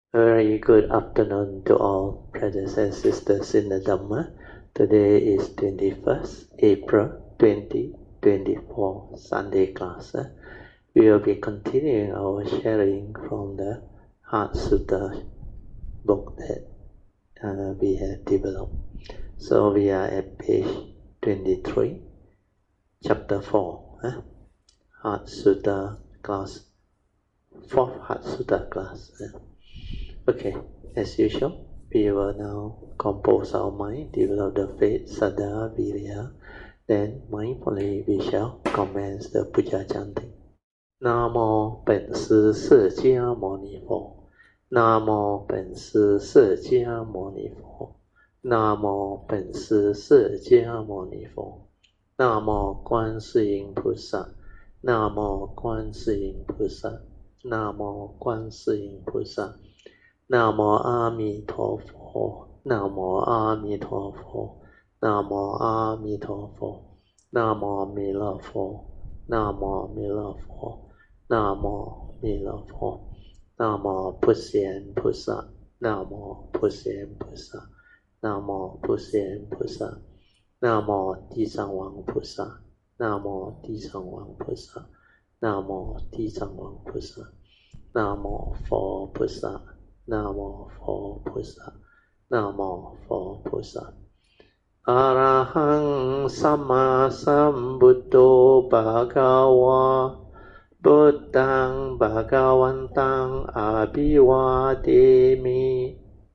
Very good afternoon to all brothers and sisters in the Dhamma. Today is 21st April 2024, Sunday class. We will be continuing our sharing from the Heart Sutta book that we have developed. So we are at page 23, chapter 4, Heart Sutta class, 4th Heart Sutta class. Okay, as usual, we will now compose our mind, develop the faith, Saddha, Virya. Then mindfully we shall commence the puja chanting. Namo 本师释迦牟尼佛 Namo 本师释迦牟尼佛 Namo 本师释迦牟尼佛 Namo 观世音菩萨 Namo 观世音菩萨 Namo 观世音菩萨 Namo 阿弥陀佛 Namo 阿弥陀佛 Namo 阿弥陀佛 Namo 弥勒佛 Namo 弥勒佛 Namo 弥勒佛 Namo 普贤菩萨 Namo 普贤菩萨 Namo 普贤菩萨 Namo 地藏王菩萨 Namo 地藏王菩萨 Namo 地藏王菩萨 Namo 佛菩萨 Namo 佛菩萨 Namo 佛菩萨 Arahang Sama Sambuddho Bhagava Buddhang Bhagavantang Abhivademi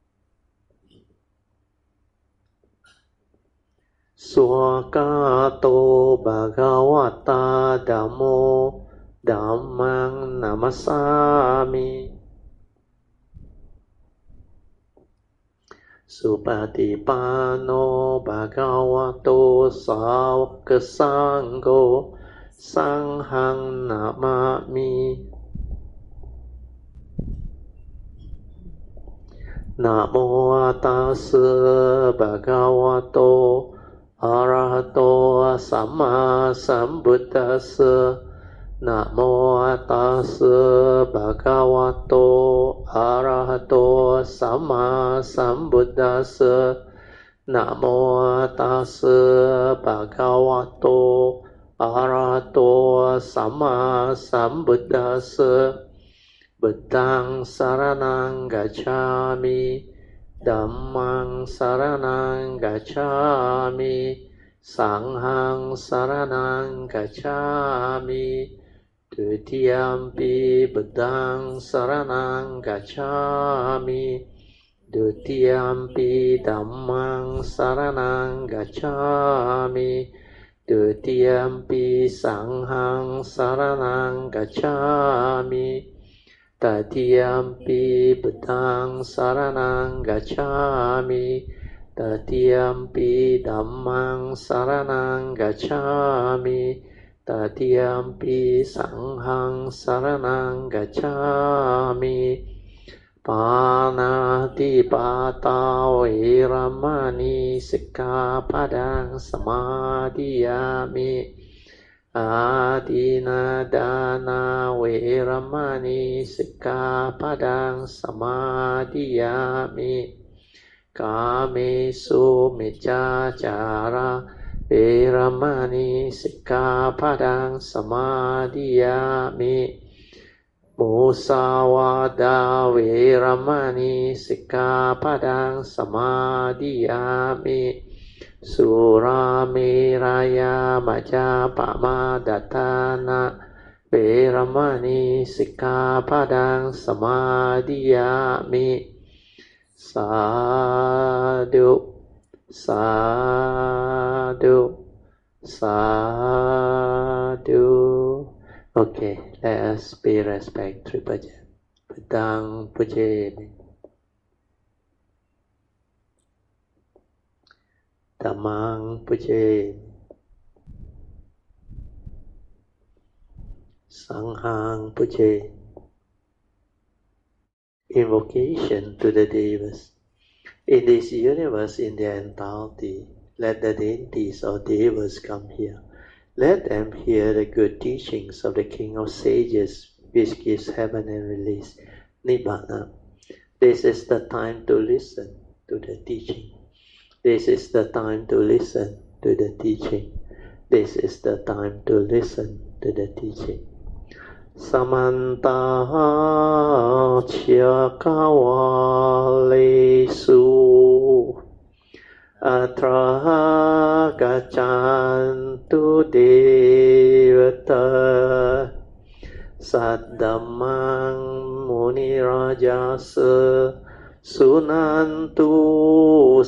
Swakato Bhagavata Dhammo Dhammang Namasami Supatipano Bhagavato Sāvaka Sangho Sanghang Namami Namo Tassa Bhagavato Arahato Samma Sambuddhassa Namo Tassa Bhagavato Arahato Samma Sambuddhassa Namo Tassa Bhagavato Arahato Samma Sambuddhassa Buddhang Saranang Gacchami Dhammang Saranang Gacchami Sanghang Saranang Gacchami Dutiyampi Buddhang Saranang Gacchami Dutiyampi Dhammang Saranang Gacchami Dutiyampi Sanghang Saranang Gacchami Tatiyampi Buddhang Saranang Gacchami Tatiyampi Dhammang Saranang Gacchami Tatiyampi Sanghang Saranang Gacchami Panati Pata Veramani Sikkhapadang Samadhiyami Adina Dana Veramani Sikkhapadang Samadhiyami Kamesu Miccācara Veramani Sikkhapadang Samadhiyami Musawada Veramani Sikkhapadang Samadhiyami Suramiraya Majapama Datana Veramani Sikkhapadang Samadhiyami Sadhu Sadhu Sadhu. Okay, let us pay respect to Puja. Buddhang Pujayami Dhammang Pujayami Sanghang Pujayami. Invocation to the Devas. In this universe in their entirety, let the deities or Devas come here. Let them hear the good teachings of the King of Sages, which gives heaven and release, Nibbana. This is the time to listen to the teaching. This is the time to listen to the teaching. This is the time to listen to the teaching. Samanta Chakawalesu Atra Gachantu Devata Saddamang Munirajasa Sunantu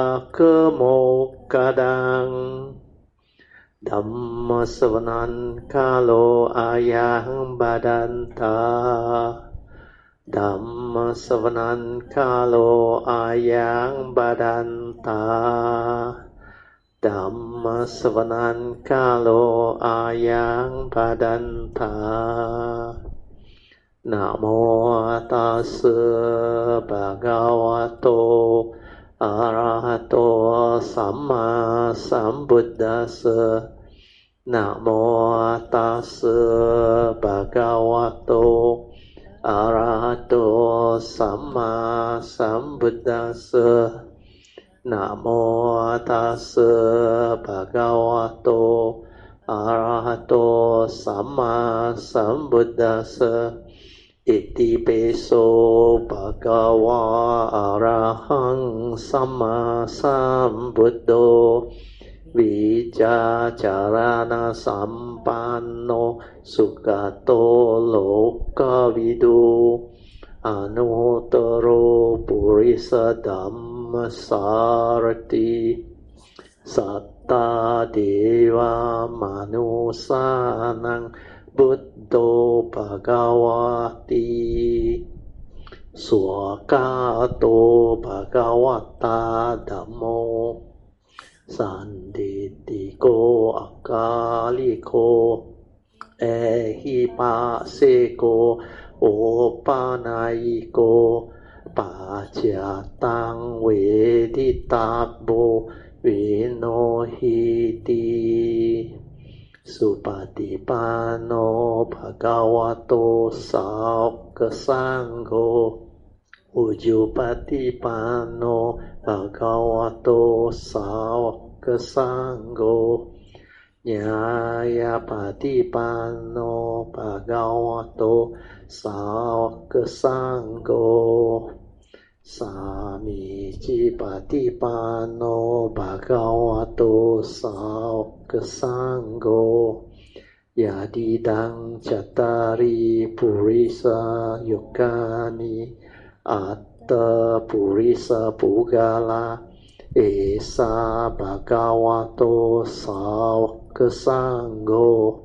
Sakemokadang Dhamma Savanan Kalo Ayang Badanta Dhamma Savanan Kalo Ayang Badanta Dhamma Savanan Kalo Ayang Badanta Namo Tassa Bhagavato Arahato Samma Sambuddhassa Namo Tassa Bhagavato Arahato Samma Sambuddhassa Namo Tassa Bhagavato Arahato Samma Sambuddhassa Iti peso bhagava arahang samma sambuddho Vijacarana sampanno sugato lokavidu Anuttaro purisa dhamma sarati Satta deva manusanang Buddho Bhagavati Swakato Bhagavata Dhammo Sanditiko Akaliko Ehipaseko Opanayiko Pachatang Veditabo Vinohiti Supatipano Bhagavato Sāvaka Sangho Ujupatipano Bhagavato Sāvaka Sangho Nyayapatipano Bhagavato Sāvaka Sangho Samiji Patipano Bhagavato Sāvaka Sangho Yadidang Cattari Purisa Yogani Atta Purisa Pugala Esa Bhagavato Sāvaka Sangho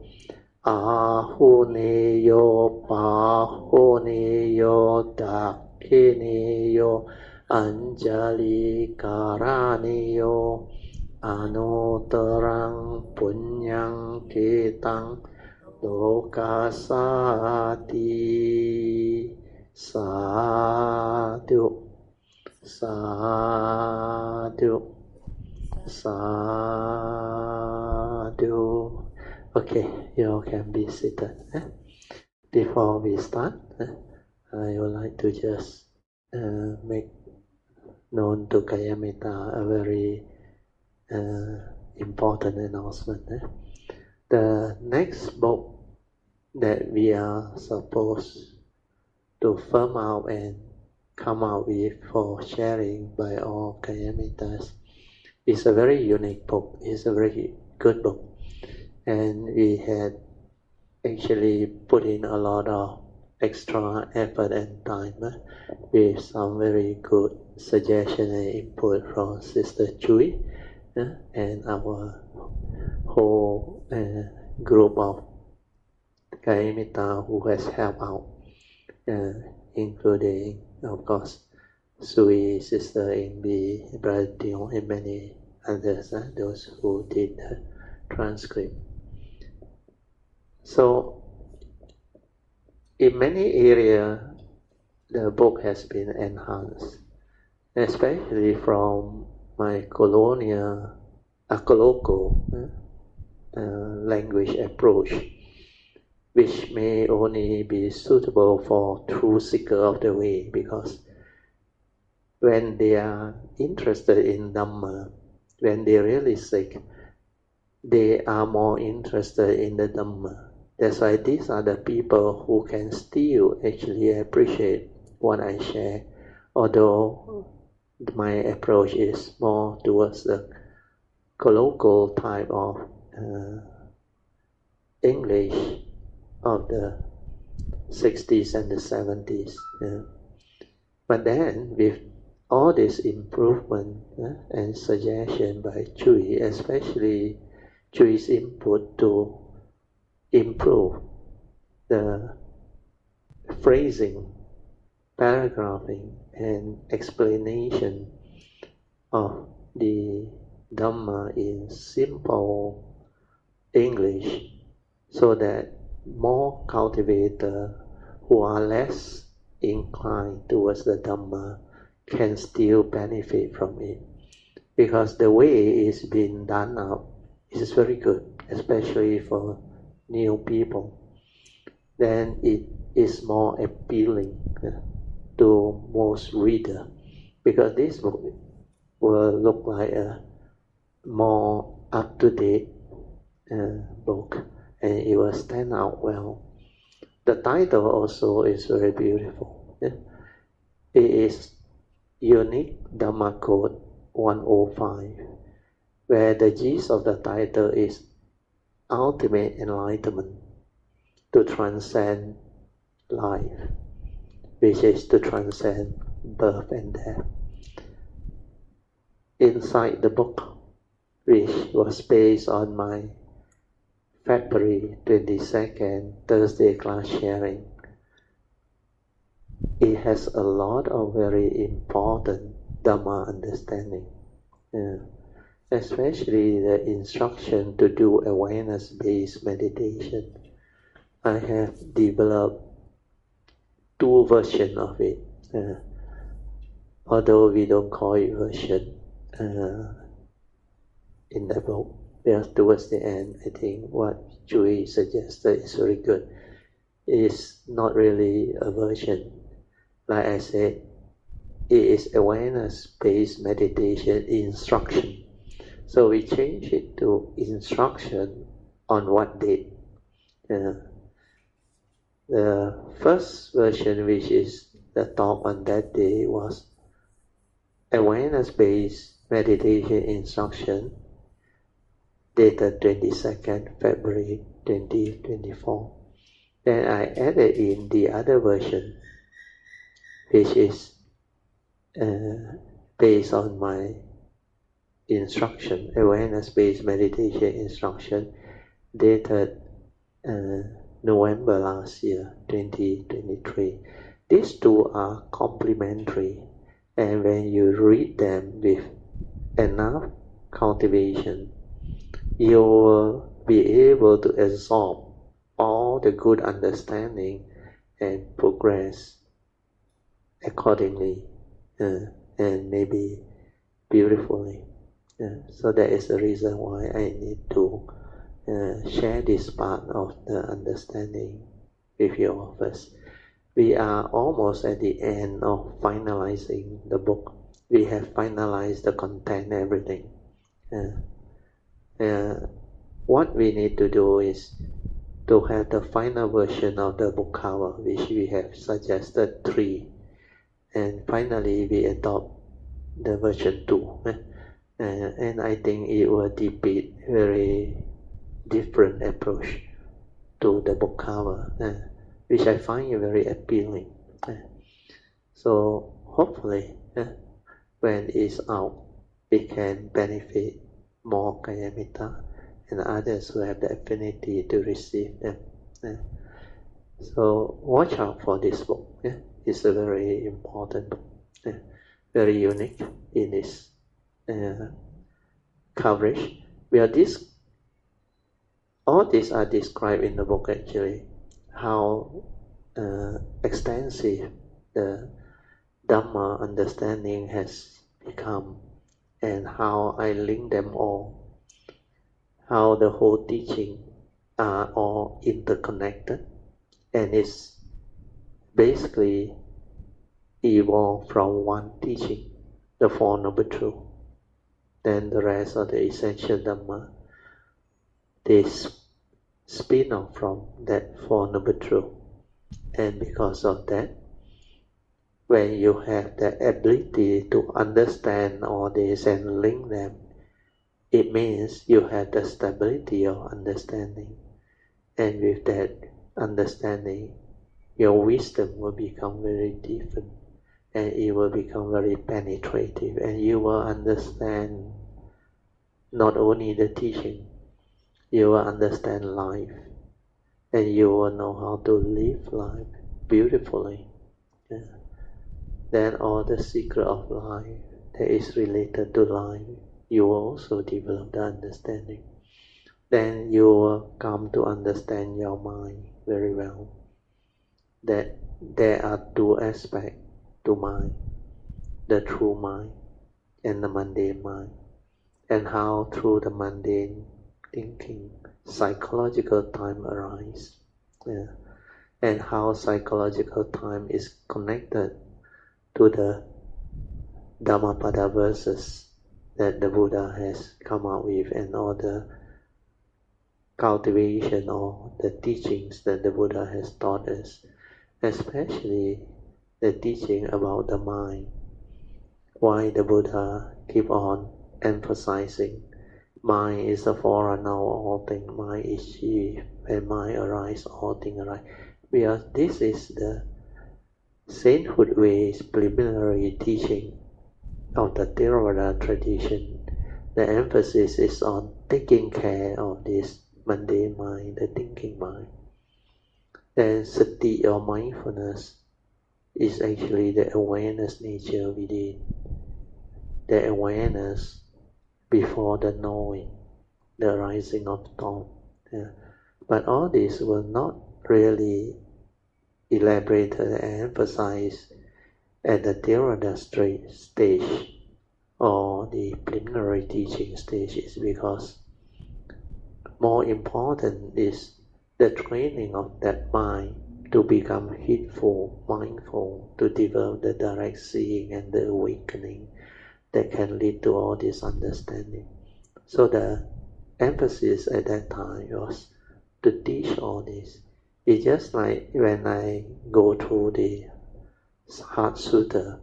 Ahuneyo Pahuneyo Dakhineyo Anjali Karaniyo Anutarang Punyang Ketang Lokasati Sadhu Sadhu Sadhu. Okay, you can be seated. Before we start, I would like to just make known to Kayamita a very important announcement. The next book that we are supposed to firm out and come out with for sharing by all Kayamitas is a very unique book. It's a very good book. And we had actually put in a lot of extra effort and time with some very good suggestion and input from Sister Chui and our whole group of Kayamita who has helped out, including, of course, Sui, Sister Inbi, Brother Dion, and many others, those who did the transcript. So, in many areas, the book has been enhanced, especially from my colloquial language approach, which may only be suitable for true seeker of the way, because when they are interested in Dhamma, when they're really sick, they are more interested in the Dhamma. That's why these are the people who can still actually appreciate what I share, although my approach is more towards the colloquial type of English of the 60s and the 70s. But then with all this improvement and suggestion by Chui, especially Chui's input to improve the phrasing, paragraphing, and explanation of the Dhamma in simple English, so that more cultivators who are less inclined towards the Dhamma can still benefit from it. Because the way it's been done up is very good, especially for new people. Then it is more appealing to most readers, because this book will look like a more up-to-date book, and it will stand out well. The title also is very beautiful. It is Unique Dhamma Code 105, where the gist of the title is Ultimate Enlightenment to transcend life, which is to transcend birth and death. Inside the book, which was based on my February 22nd Thursday class sharing, it has a lot of very important Dhamma understanding, especially the instruction to do awareness-based meditation. I have developed two versions of it, although we don't call it version in the book. Because towards the end, I think what Chui suggested is very good. It's not really a version. Like I said, it is awareness-based meditation instruction. So we change it to instruction on what date. The first version, which is the talk on that day, was awareness-based meditation instruction, dated 22nd February 2024. Then I added in the other version, which is based on my instruction, awareness-based meditation instruction, dated November last year, 2023. These two are complementary, and when you read them with enough cultivation, you will be able to absorb all the good understanding and progress accordingly, and maybe beautifully. So that is the reason why I need to share this part of the understanding with you all first. We are almost at the end of finalizing the book. We have finalized the content, everything. What we need to do is to have the final version of the book cover, which we have suggested 3, and finally we adopt the version 2. And I think it will depict very different approach to the book cover, which I find very appealing. So hopefully, when it's out, it can benefit more Kayamitta and others who have the affinity to receive them. So watch out for this book. It's a very important book, very unique in its coverage. All these are described in the book actually, how extensive the Dhamma understanding has become, and how I link them all, how the whole teaching are all interconnected, and it's basically evolve from one teaching, the Four Noble Truths. Then the rest of the essential Dhamma, they spin off from that Four Noble Truths. And because of that, when you have the ability to understand all this and link them, it means you have the stability of understanding. And with that understanding, your wisdom will become very different, and it will become very penetrative, and you will understand not only the teaching, you will understand life, and you will know how to live life beautifully. Yeah. Then all the secret of life that is related to life, you will also develop the understanding. Then you will come to understand your mind very well. That there are two aspects to mind, the true mind and the mundane mind, and how through the mundane thinking, psychological time arises, yeah. And how psychological time is connected to the Dhammapada verses that the Buddha has come out with, and all the cultivation or the teachings that the Buddha has taught us, especially the teaching about the mind. Why the Buddha keep on emphasizing mind is the forerunner of all things, mind is chief, when mind arises, all things arise. Because this is the sainthood ways preliminary teaching of the Theravada tradition. The emphasis is on taking care of this mundane mind, the thinking mind. Then sati or mindfulness is actually the awareness nature within, the awareness before the knowing, the arising of thought. Yeah. But all this will not really elaborated and emphasized at the Theravada stage or the preliminary teaching stages, because more important is the training of that mind to become heedful, mindful, to develop the direct seeing and the awakening that can lead to all this understanding. So the emphasis at that time was to teach all this. It's just like when I go through the Heart Sutta,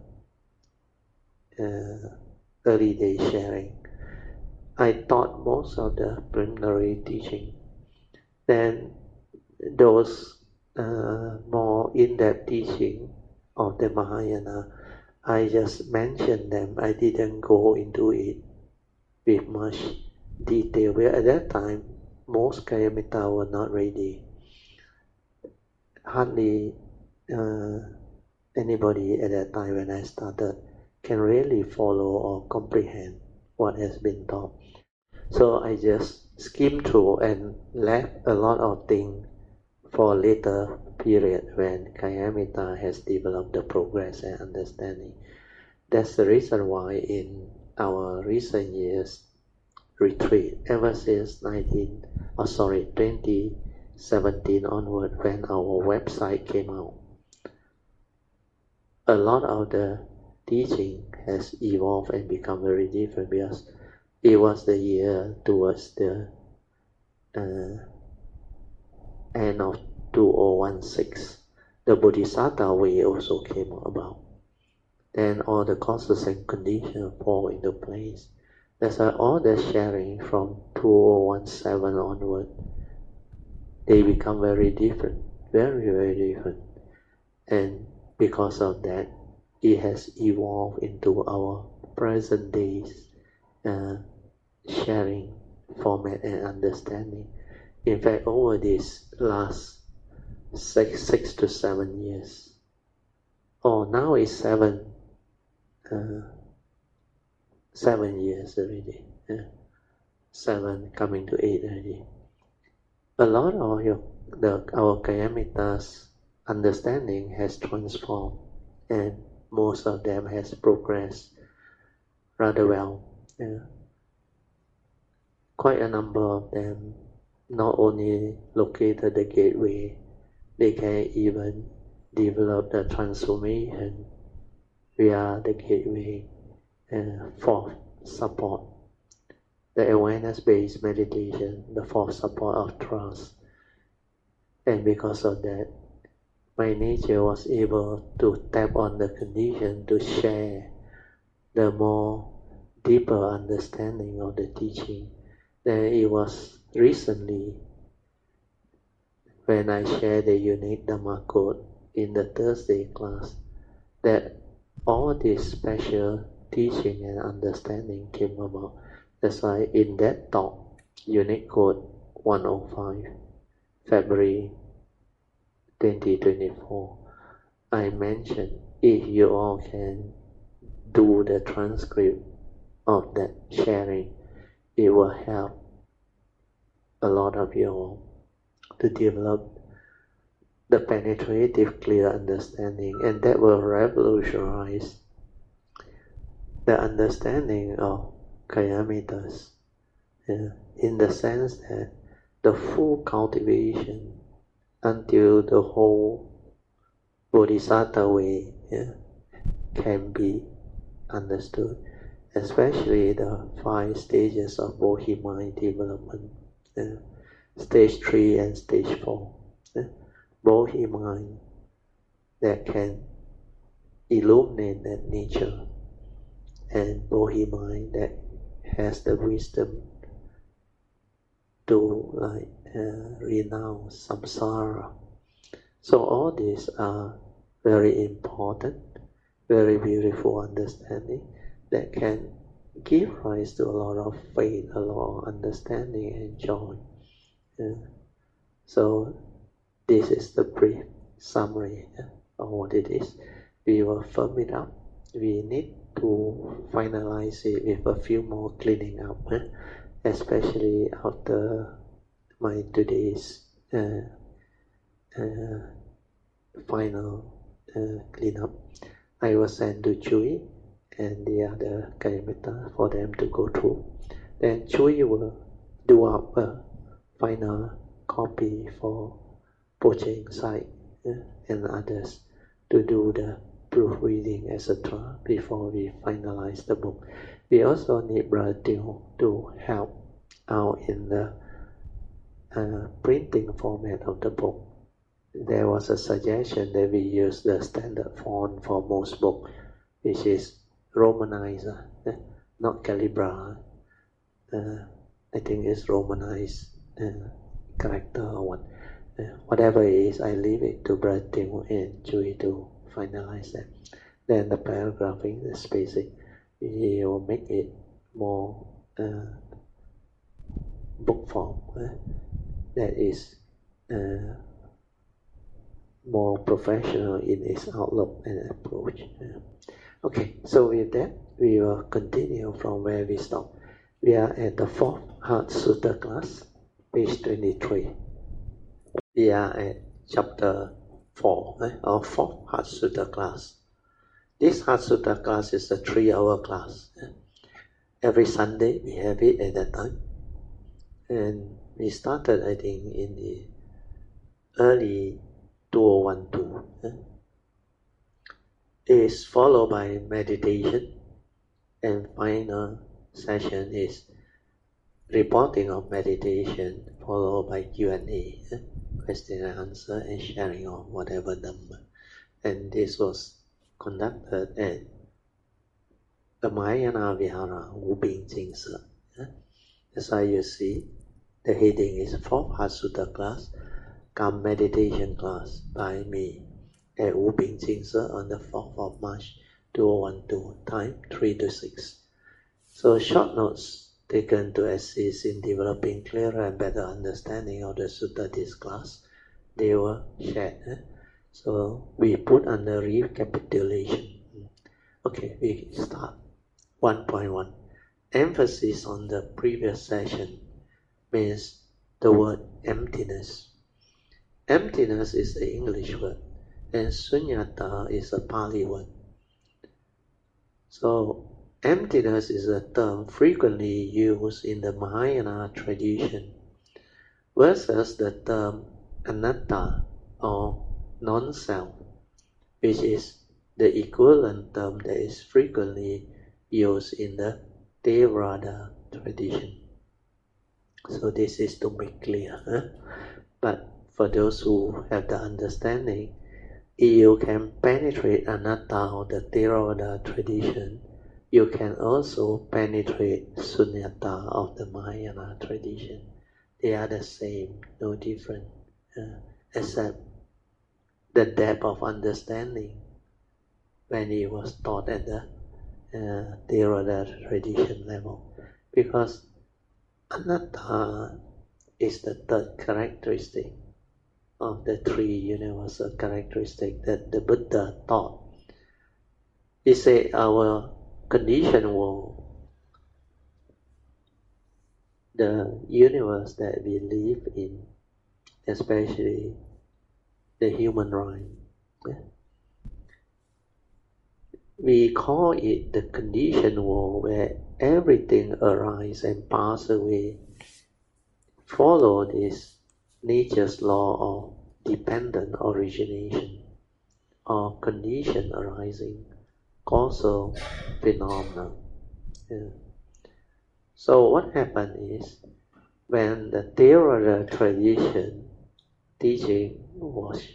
early day sharing, I taught most of the preliminary teaching. Then those more in-depth teaching of the Mahayana, I just mentioned them. I didn't go into it with much detail. Where at that time, most Kayamitta were not ready. Hardly anybody at that time when I started can really follow or comprehend what has been taught. So I just skimmed through and left a lot of things for a later period when Kayamitta has developed the progress and understanding. That's the reason why in our recent years retreat, ever since 2017 onward, when our website came out, a lot of the teaching has evolved and become very different, because it was the year towards the end of 2016. The Bodhisattva way also came about. Then all the causes and conditions fall into place. That's why all the sharing from 2017 onward, they become very different, very, very different. And because of that, it has evolved into our present days sharing format and understanding. In fact, over this last 6 to 7 years, now it's 7 years already. 7 coming to 8 already. A lot of our Kayamitta's understanding has transformed, and most of them has progressed rather well. Quite a number of them not only located the gateway, they can even develop the transformation We are the gateway for support. The awareness-based meditation, the fourth support of trust. And because of that, my nature was able to tap on the condition to share the more deeper understanding of the teaching. Then it was recently when I shared the unique Dhamma code in the Thursday class that all this special teaching and understanding came about. That's why in that talk, Unique Code 105, February 2024, I mentioned if you all can do the transcript of that sharing, it will help a lot of you all to develop the penetrative, clear understanding, and that will revolutionize the understanding of Kayamitas, in the sense that the full cultivation until the whole Bodhisattva way can be understood, especially the 5 stages of Bodhi-mind development, stage 3 and stage 4. Bodhi-mind that can illuminate that nature, and Bodhi-mind that has the wisdom to renounce samsara. So all these are very important, very beautiful understanding that can give rise to a lot of faith, a lot of understanding and joy. So this is the brief summary of what it is. We will firm it up. We need to finalize it with a few more cleaning up, especially after my today's final cleanup. I will send to Chui and the other Kayamita for them to go through. Then Chui will do up a final copy for Pocheng Sai and others to do the proofreading, etc. before we finalize the book. We also need Brother Teo to help out in the printing format of the book. There was a suggestion that we use the standard font for most books, which is Romanized, not Calibra. I think it's Romanized character or what. Whatever it is, I leave it to Brother Teo and Chui to finalize that. Then the paragraphing, the spacing, we will make it more book form that is more professional in its outlook and approach. Okay, so with that, we will continue from where we stopped. We are at the 4th Heart Sutta class, page 23. We are at chapter 4 of 4th Heart Sutta class. This Heart Sutta class is a 3-hour class. Every Sunday we have it at that time. And we started, I think, in the early 2012. It is followed by meditation, and final session is reporting of meditation, followed by Q&A, question and answer, and sharing of whatever Dhamma. And this was conducted at the Mahayana Vihara, Wubing Jingse. That's why you see the heading is 4th Heart Sutta class, come meditation class by me at Wubing Jingse on the 4th of March 2012, time 3 to 6. So short notes taken to assist in developing clearer and better understanding of the sutta this class, they were shared. So we put under recapitulation. Okay, we start. 1.1. Emphasis on the previous session means the word emptiness. Emptiness is the English word, and sunyata is a Pali word. So emptiness is a term frequently used in the Mahayana tradition versus the term anatta or non-self, which is the equivalent term that is frequently used in the Theravada tradition. So this is to make clear. But for those who have the understanding, if you can penetrate anatta of the Theravada tradition, you can also penetrate sunyata of the Mahayana tradition. They are the same, no different, except the depth of understanding when it was taught at the Theravada tradition level. Because anatta is the third characteristic of the three universal characteristics that the Buddha taught. He said our conditioned world, the universe that we live in, especially the human race, we call it the conditioned world where everything arises and passes away, follow this nature's law of dependent origination or condition arising, causal phenomena. So what happened is, when the Theravada tradition teaching was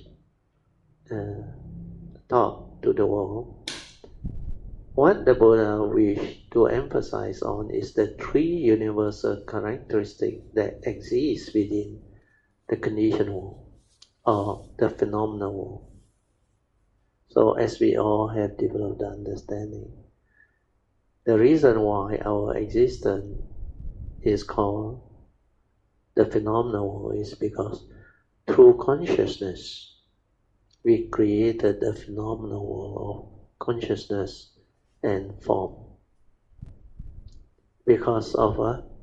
taught to the world, what the Buddha wished to emphasize on is the three universal characteristics that exist within the conditioned world or the phenomenal world. So as we all have developed the understanding, the reason why our existence is called the phenomenal world is because through consciousness, we created the phenomenal world of consciousness and form. Because of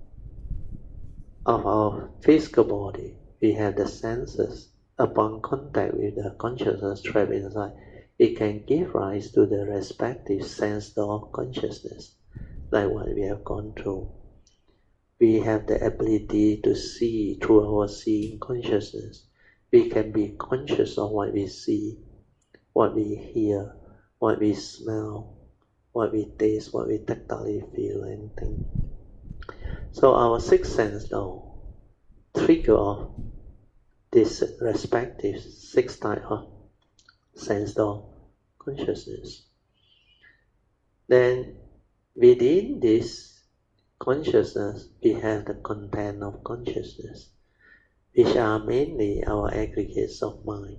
our physical body, we have the senses. Upon contact with the consciousness trapped inside, it can give rise to the respective sense of consciousness, like what we have gone through. We have the ability to see through our seeing consciousness. We can be conscious of what we see, what we hear, what we smell, what we taste, what we tactily feel and think. So our sixth sense now trigger of this respective six type of sense of consciousness. Then within this consciousness, we have the content of consciousness, which are mainly our aggregates of mind.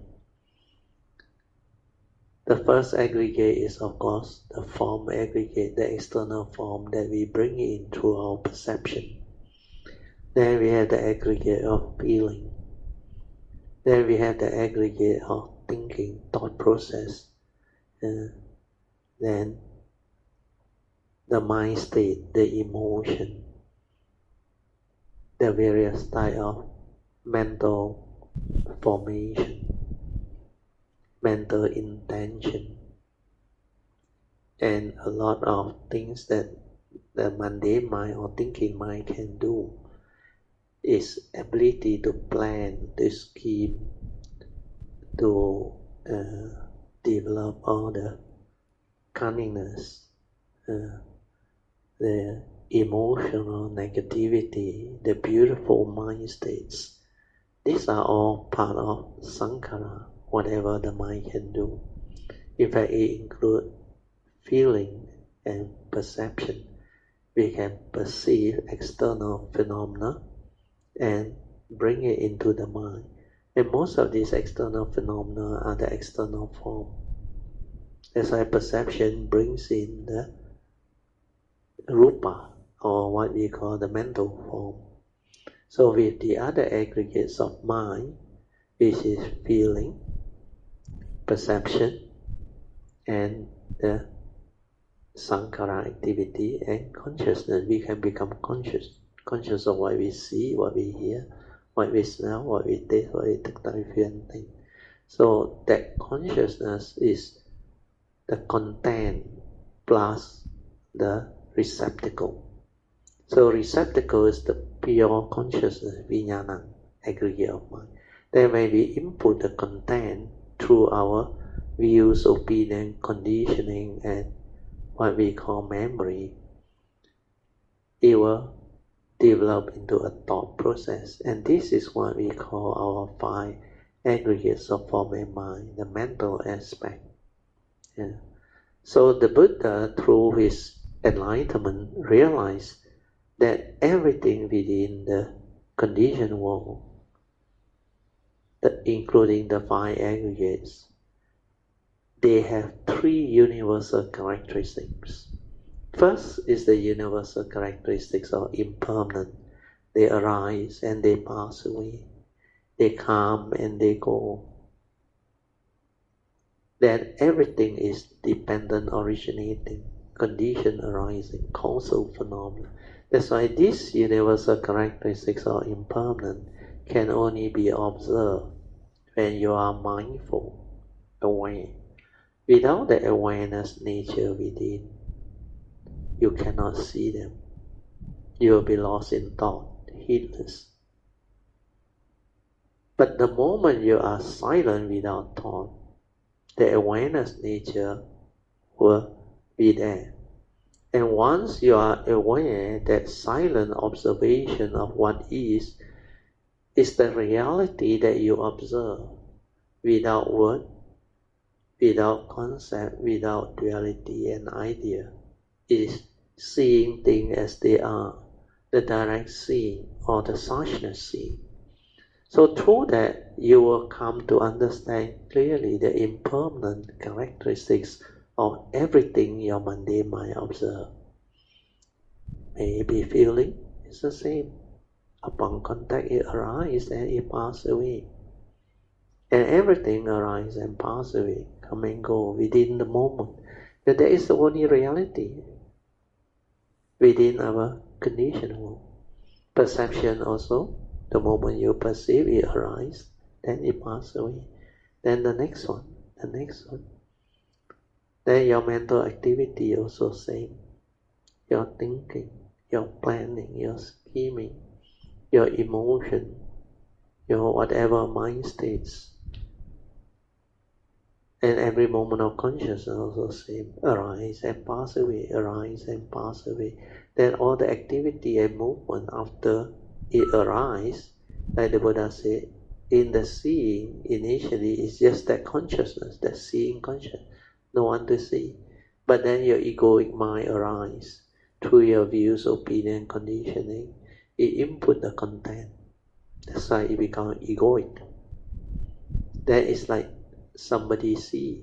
The first aggregate is, of course, the form aggregate, the external form that we bring in through our perception. Then we have the aggregate of feeling. Then we have the aggregate of thinking, thought process. Then the mind state, the emotion, the various types of mental formation, mental intention, and a lot of things that the mundane mind or thinking mind can do. Is ability to plan, to scheme, to develop all the cunningness, the emotional negativity, the beautiful mind states. These are all part of sankhara, whatever the mind can do. In fact, it includes feeling and perception. We can perceive external phenomena and bring it into the mind. And most of these external phenomena are the external form. As our perception brings in the rupa, or what we call the mental form. So with the other aggregates of mind, which is feeling, perception, and the sankhara activity and consciousness, we can become conscious of what we see, what we hear, what we smell, what we taste, what we tactile feel and think. So that consciousness is the content plus the receptacle. So receptacle is the pure consciousness, vijnana, aggregate of mind. Then when we input the content through our views, opinion, conditioning, and what we call memory, it will develop into a thought process. And this is what we call our 5 aggregates of form and mind, the mental aspect. Yeah. So the Buddha, through his enlightenment, realized that everything within the conditioned world, including the 5 aggregates, they have 3 universal characteristics. First is the universal characteristics of impermanent. They arise and they pass away. They come and they go. That everything is dependent, originating, condition arising, causal phenomena. That's why these universal characteristics of impermanent can only be observed when you are mindful, aware. Without the awareness nature within, you cannot see them. You will be lost in thought, heedless. But the moment you are silent without thought, the awareness nature will be there. And once you are aware that silent observation of what is the reality that you observe, without word, without concept, without duality and idea. It is seeing things as they are, the direct seeing or the suchness seeing. So through that, you will come to understand clearly the impermanent characteristics of everything your mundane mind observes. Maybe feeling is the same. Upon contact, it arises and it passes away. And everything arises and passes away, come and go within the moment. But there is the only reality within our conditioned world. Perception also, the moment you perceive it arises, then it passes away. Then the next one. Then your mental activity also same. Your thinking, your planning, your scheming, your emotion, your whatever mind states. And every moment of consciousness also same. Arise and pass away, arise and pass away. Then all the activity and movement after it arises, like the Buddha said, in the seeing, initially it's just that consciousness, that seeing consciousness, no one to see. But then your egoic mind arises through your views, opinion, conditioning. It input the content. That's why it becomes egoic. That is like somebody see.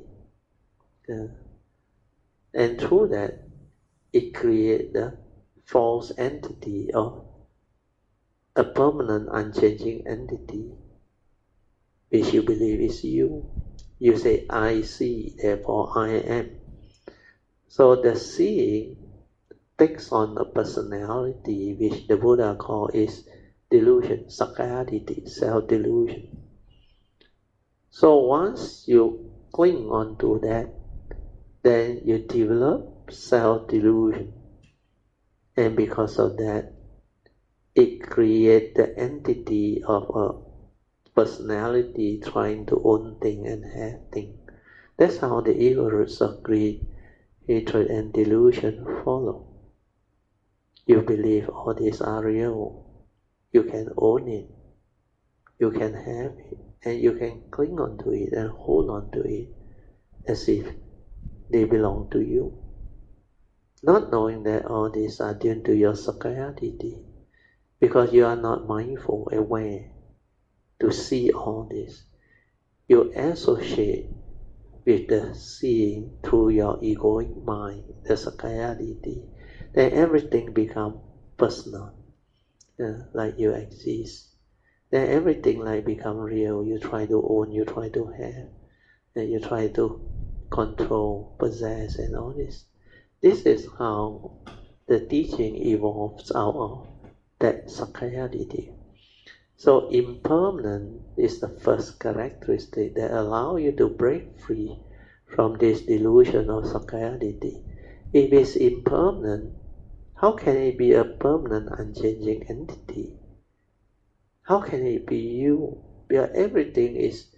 And through that, it creates the false entity of a permanent, unchanging entity, which you believe is you. You say, I see, therefore I am. So the seeing takes on a personality which the Buddha calls is delusion, sakkayaditthi, self-delusion. So once you cling on to that, then you develop self-delusion. And because of that, it creates the entity of a personality trying to own things and have things. That's how the evil roots of greed, hatred, and delusion follow. You believe all these are real. You can own it. You can have it. And you can cling on to it and hold on to it as if they belong to you. Not knowing that all these are due to your sakkayaditthi, because you are not mindful, aware to see all this. You associate with the seeing through your egoic mind, the sakkayaditthi. Then everything becomes personal, like you exist. Then everything like become real. You try to own, you try to have, and you try to control, possess, and all this. This is how the teaching evolves out of that sakkayaditthi. So impermanent is the first characteristic that allows you to break free from this delusion of sakkayaditthi. If it's impermanent, how can it be a permanent, unchanging entity? How can it be you? Because everything is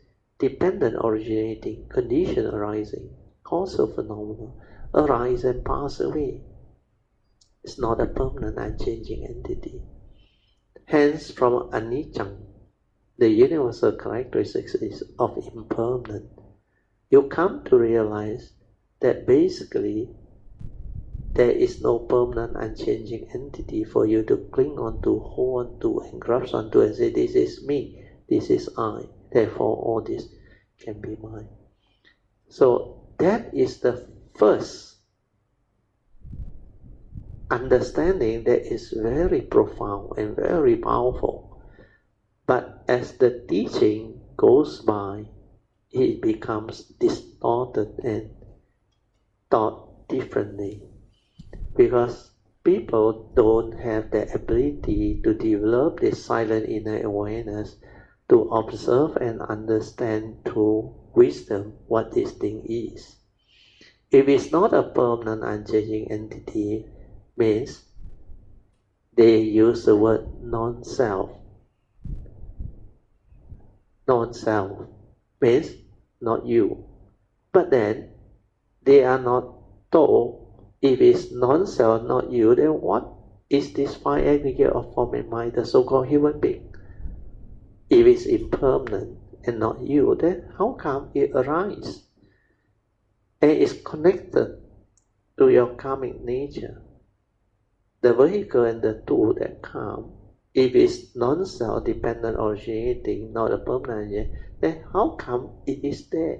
dependent originating, condition arising, causal phenomena, arise and pass away. It's not a permanent unchanging entity. Hence, from anicca, the universal characteristics is of impermanent. You come to realize that basically there is no permanent unchanging entity for you to cling on to, hold on to, and grasp onto and say, this is me, this is I, therefore all this can be mine. So that is the first understanding that is very profound and very powerful. But as the teaching goes by, it becomes distorted and taught differently. Because people don't have the ability to develop this silent inner awareness to observe and understand through wisdom what this thing is. If it's not a permanent unchanging entity, means they use the word non-self. Non-self means not you. But then they are not told, if it's non-self, not you, then what is this fine aggregate of form and mind, the so-called human being? If it's impermanent and not you, then how come it arises? And it's connected to your karmic nature. The vehicle and the tool that come, if it's non-self dependent originating, not a permanent yet, then how come it is there?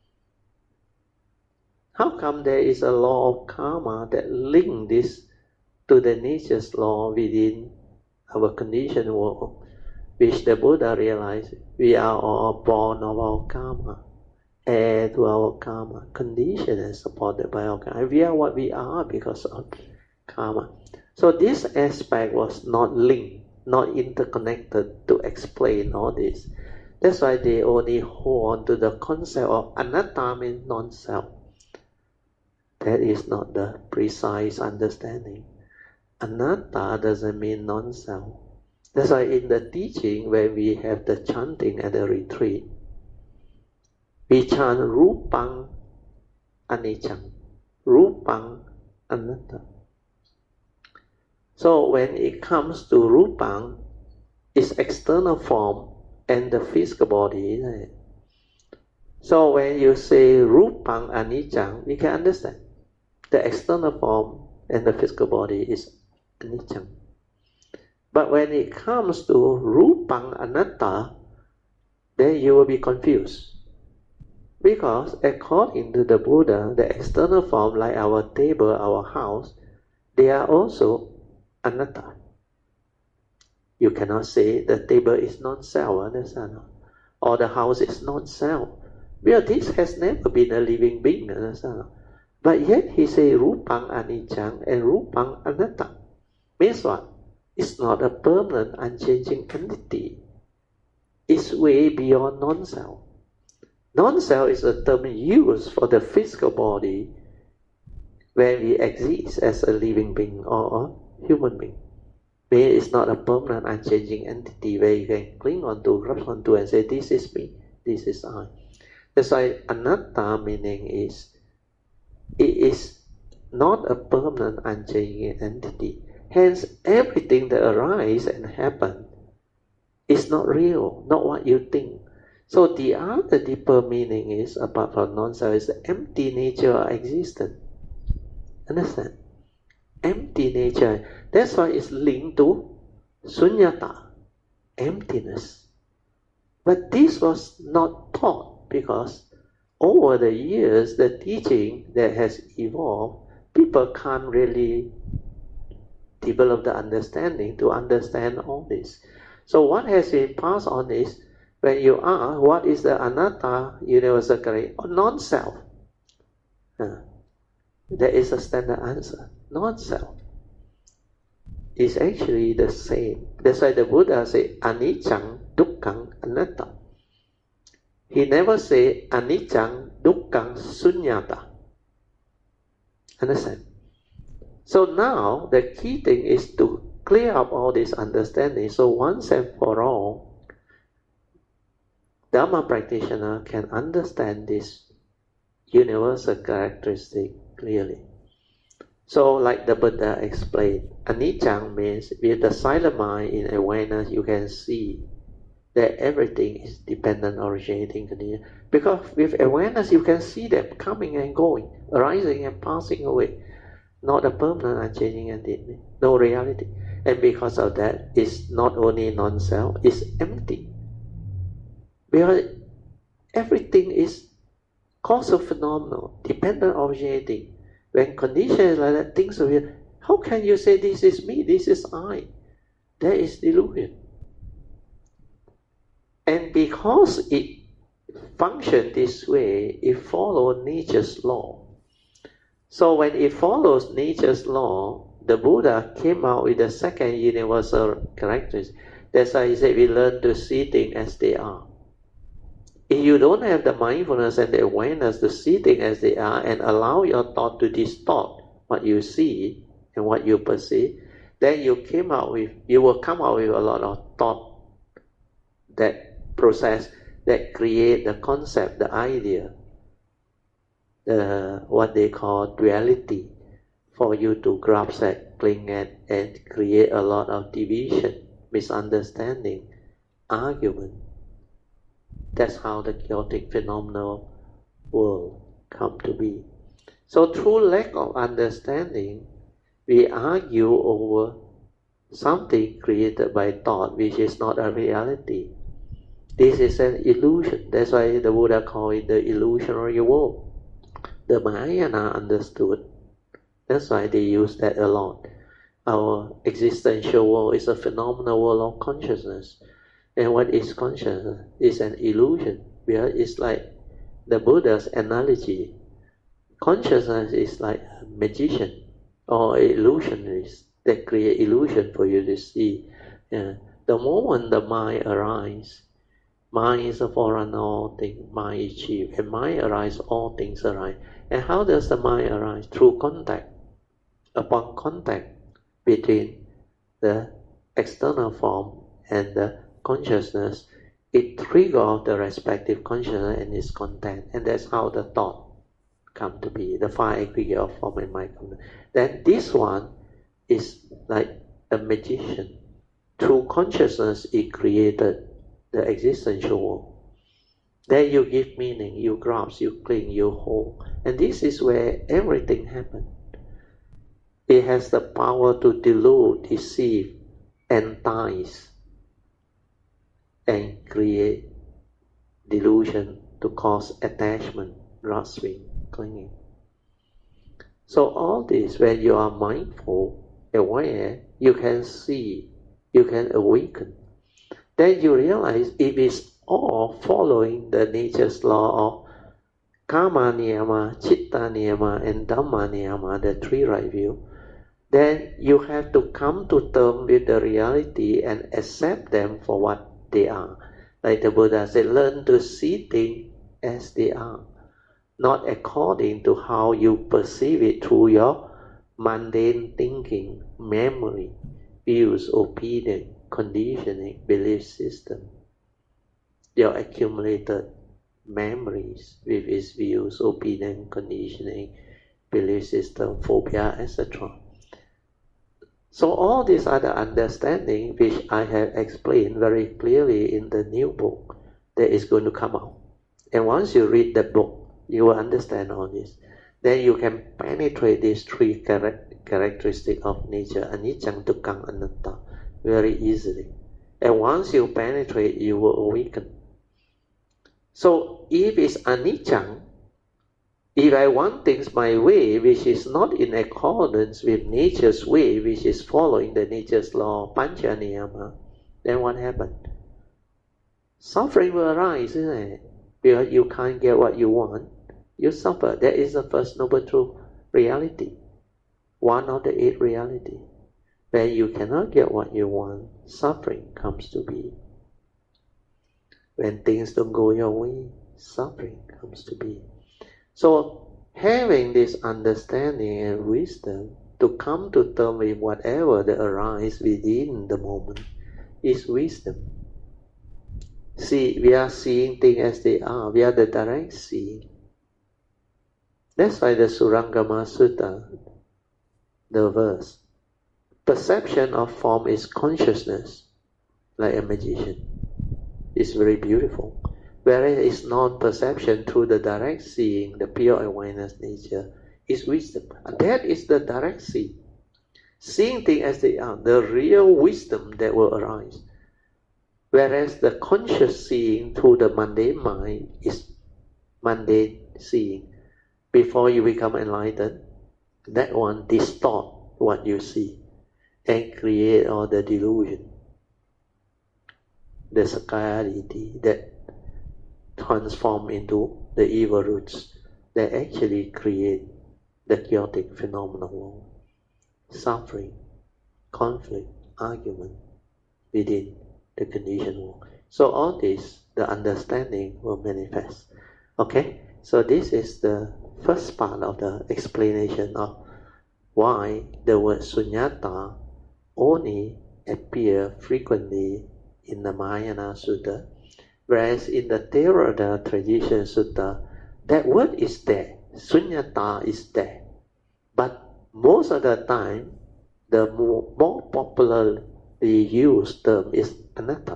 How come there is a law of karma that links this to the nature's law within our conditioned world, which the Buddha realized we are all born of our karma, heir to our karma, conditioned and supported by our karma. We are what we are because of karma. So this aspect was not linked, not interconnected to explain all this. That's why they only hold on to the concept of anatta means non-self. That is not the precise understanding. Anatta doesn't mean non-self. That's why in the teaching, when we have the chanting at the retreat, we chant Rupang Anicca, Rupang Anatta. So when it comes to Rupang, it's external form and the physical body, isn't it? So when you say Rupang Anicca, we can understand. The external form and the physical body is anicca. But when it comes to Rupang Anatta, then you will be confused. Because according to the Buddha, the external form, like our table, our house, they are also anatta. You cannot say the table is non-self, understand? Or the house is non-self. Well, this has never been a living being, understand? But yet he say Rupang Anicca and Rupang Anatta. Means what? It's not a permanent unchanging entity. It's way beyond non-self. Non-self is a term used for the physical body when we exist as a living being or a human being. Means it's not a permanent unchanging entity where you can cling onto, grasp onto and say, this is me, this is I. That's why anatta meaning is, it is not a permanent unchanging entity. Hence, everything that arises and happens is not real, not what you think. So the other deeper meaning is, apart from non-self, is the empty nature of existence. Understand? Empty nature. That's why it's linked to sunyata, emptiness. But this was not taught because over the years, the teaching that has evolved, people can't really develop the understanding to understand all this. So what has been passed on is, when you ask, what is the anatta universal character? Or non-self. There is a standard answer. Non-self is actually the same. That's why the Buddha say anicca, dukkha, anatta. He never say anicca, dukkha, sunyata. Understand? So now the key thing is to clear up all this understanding. So once and for all, Dharma practitioner can understand this universal characteristic clearly. So like the Buddha explained, anicca means with the silent mind in awareness you can see that everything is dependent, originating, continuing. Because with awareness you can see them coming and going, arising and passing away. Not a permanent, unchanging entity, no reality. And because of that, it's not only non-self, it's empty. Because everything is causal phenomenal, dependent, originating. When condition is like that, things are real. How can you say this is me, this is I? That is delusion. And because it functions this way, it follows nature's law. So when it follows nature's law, the Buddha came out with the second universal characteristic. That's why he said we learn to see things as they are. If you don't have the mindfulness and the awareness to see things as they are and allow your thought to distort what you see and what you perceive, then you will come out with a lot of thought, that process that create the concept, the idea, what they call duality, for you to grasp at, cling at, and create a lot of division, misunderstanding, argument. That's how the chaotic phenomenal world come to be. So through lack of understanding, we argue over something created by thought which is not a reality. This is an illusion. That's why the Buddha called it the illusionary world. The Mahayana understood. That's why they use that a lot. Our existential world is a phenomenal world of consciousness. And what is consciousness? It's an illusion. It's like the Buddha's analogy. Consciousness is like a magician or illusionist that create illusion for you to see. The moment the mind arises, mind is a forerunner of all things, mind is chief. And mind arises, all things arise. And how does the mind arise? Through contact. Upon contact between the external form and the consciousness, it triggers the respective consciousness and its content, and that's how the thought come to be, the five aggregate of form and mind. Then this one is like a magician. Through consciousness, it created the existential world. Then you give meaning, you grasp, you cling, you hold, and this is where everything happens. It has the power to delude, deceive, entice, and create delusion to cause attachment, grasping, clinging. So all this, when you are mindful, aware, you can see, you can awaken. Then you realize it is all following the nature's law of karma niyama, chitta niyama, and dhamma niyama, the three right view. Then you have to come to terms with the reality and accept them for what they are. Like the Buddha said, learn to see things as they are, not according to how you perceive it through your mundane thinking, memory, views, opinion, conditioning, belief system. Your accumulated memories with its views, opinion, conditioning, belief system, phobia, etc. So all these other understanding, which I have explained very clearly in the new book that is going to come out. And once you read the book, you will understand all this. Then you can penetrate these three characteristics of nature, anicca, dukkha, anatta, very easily. And once you penetrate, you will awaken. So if it's anicca, if I want things my way, which is not in accordance with nature's way, which is following the nature's law, pancha niyama, then what happens? Suffering will arise, isn't it? Because you can't get what you want, you suffer. That is the first noble truth reality. One of the 8 reality. When you cannot get what you want, suffering comes to be. When things don't go your way, suffering comes to be. So, having this understanding and wisdom to come to terms with whatever that arises within the moment is wisdom. See, we are seeing things as they are. We are the direct seeing. That's why the Surangama Sutta, the verse, perception of form is consciousness, like a magician. It's very beautiful. Whereas it's non-perception through the direct seeing, the pure awareness nature, is wisdom. And that is the direct seeing. Seeing things as they are, the real wisdom that will arise. Whereas the conscious seeing through the mundane mind is mundane seeing. Before you become enlightened, that one distort what you see and create all the delusion, the sakayaditi that transform into the evil roots that actually create the chaotic phenomenal world. Suffering, conflict, argument within the conditioned world. So all this, the understanding will manifest. Okay? So this is the first part of the explanation of why the word sunyata only appear frequently in the Mahayana Sutta, whereas in the Theravada tradition Sutta, that word is there, sunyata is there. But most of the time, the more popularly used term is anatta.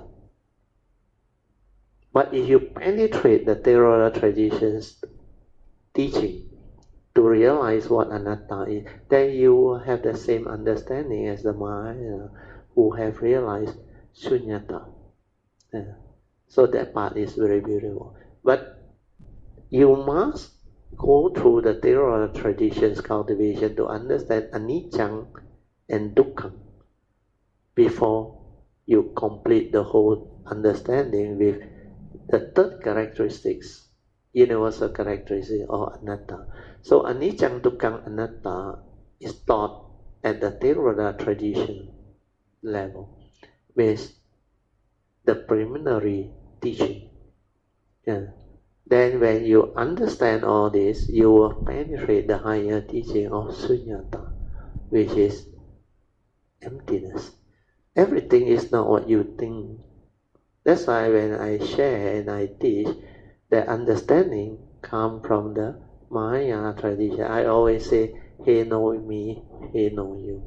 But if you penetrate the Theravada tradition's teaching to realize what anatta is, then you will have the same understanding as the Mahayana who have realized sunyata. So that part is very beautiful. But you must go through the Theravada tradition's cultivation to understand anicca and dukkha before you complete the whole understanding with the third characteristics, universal characteristic or anatta. So anicca, dukkha, anatta is taught at the Theravada tradition level with the preliminary teaching. Then when you understand all this, you will penetrate the higher teaching of sunyata, which is emptiness. Everything is not what you think. That's why when I share and I teach, that understanding comes from the Mahayana tradition. I always say, he know me, he know you.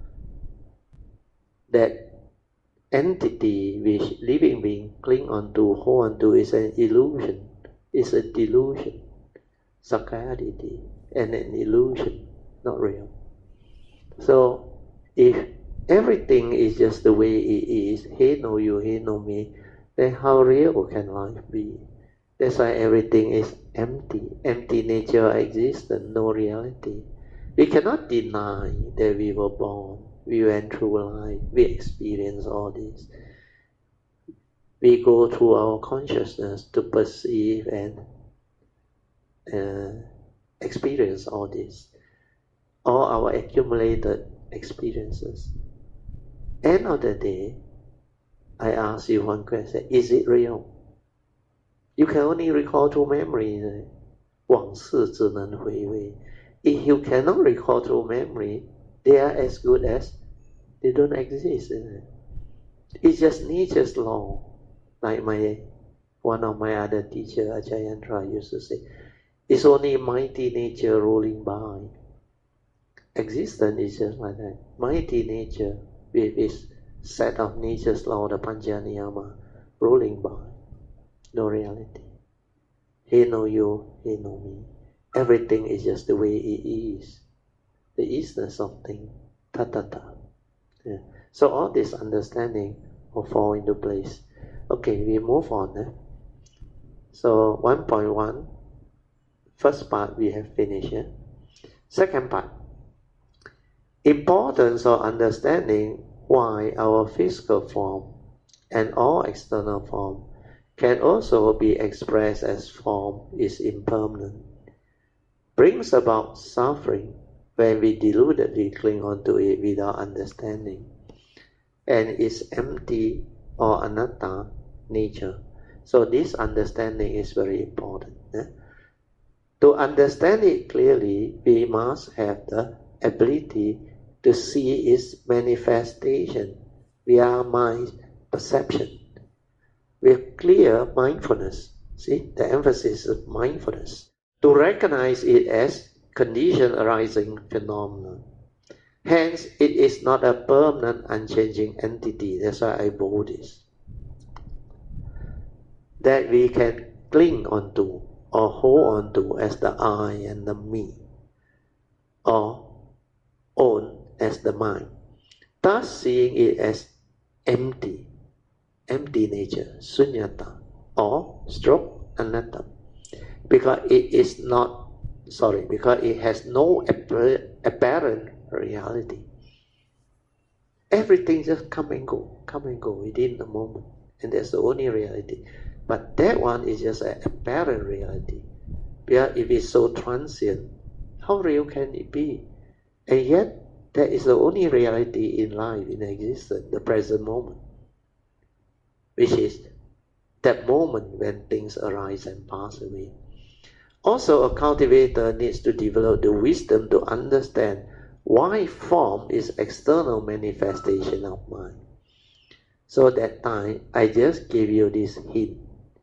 That entity which living being cling on to, hold on to, is an illusion. It's a delusion, sakayaditi, and an illusion, not real. So if everything is just the way it is, he know you, he know me, then how real can life be? That's why everything is empty. Empty nature of existence, no reality. We cannot deny that we were born, we went through life, we experienced all this. We go through our consciousness to perceive and experience all this. All our accumulated experiences. End of the day, I ask you one question, is it real? You can only recall through memory. 往事只能回味. If you cannot recall through memory, they are as good as they don't exist. It's just nature's law. Like one of my other teacher, Ajayendra, used to say, it's only mighty nature rolling by. Existence is just like that. Mighty nature with its set of nature's law, the Panjaniyama, rolling by. No reality. He know you, he know me. Everything is just the way it is. The isness of things. Ta-ta-ta. Yeah. So all this understanding will fall into place. Okay, we move on. So 1.1, first part we have finished. Second part, importance of understanding why our physical form and all external form can also be expressed as form is impermanent, brings about suffering when we deludedly cling on to it without understanding, and is empty or anatta nature. So this understanding is very important. To understand it clearly, we must have the ability to see its manifestation via mind perception. with clear mindfulness. See, the emphasis is mindfulness. To recognize it as condition arising phenomenon. Hence, it is not a permanent, unchanging entity. That's why I bold this. That we can cling onto or hold onto as the I and the me, or own as the mind. Thus, seeing it as empty nature, sunyata, or stroke anatta, because it has no apparent reality. Everything just come and go within a moment, and that's the only reality. But that one is just an apparent reality. Because if it's so transient, how real can it be? And yet, that is the only reality in life, in existence, the present moment, which is that moment when things arise and pass away. Also, a cultivator needs to develop the wisdom to understand why form is external manifestation of mind. So that time, I just give you this hint.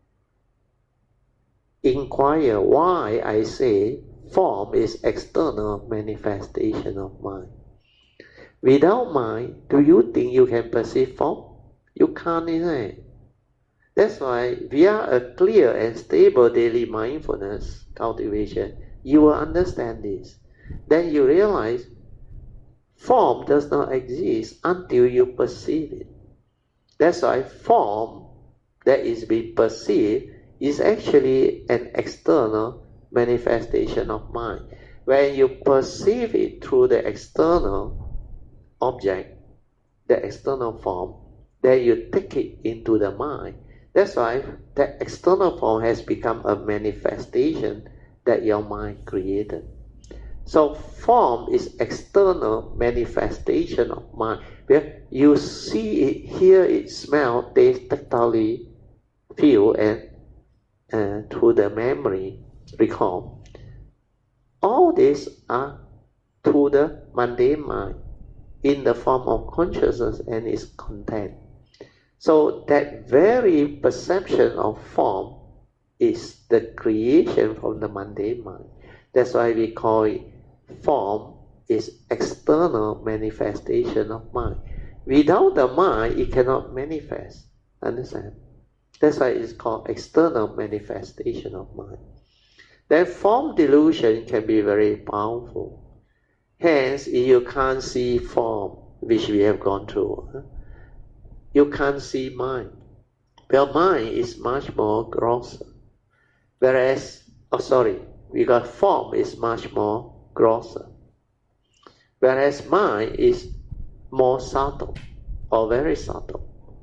Inquire why I say form is external manifestation of mind. Without mind, do you think you can perceive form? You can't, isn't it? That's why via a clear and stable daily mindfulness cultivation, you will understand this. Then you realize form does not exist until you perceive it. That's why form that is being perceived is actually an external manifestation of mind. When you perceive it through the external object, the external form, then you take it into the mind. That's why that external form has become a manifestation that your mind created. So form is external manifestation of mind. Where you see it, hear it, smell, taste, tactily, feel, and through the memory, recall. All these are through the mundane mind in the form of consciousness and its content. So that very perception of form is the creation from the mundane mind. That's why we call it form is external manifestation of mind. Without the mind, it cannot manifest. Understand? That's why it's called external manifestation of mind. Then form delusion can be very powerful. Hence, if you can't see form, which we have gone through, you can't see mind. Well, mind is much more grosser. Whereas, because form is much more grosser. Whereas mind is more subtle, or very subtle.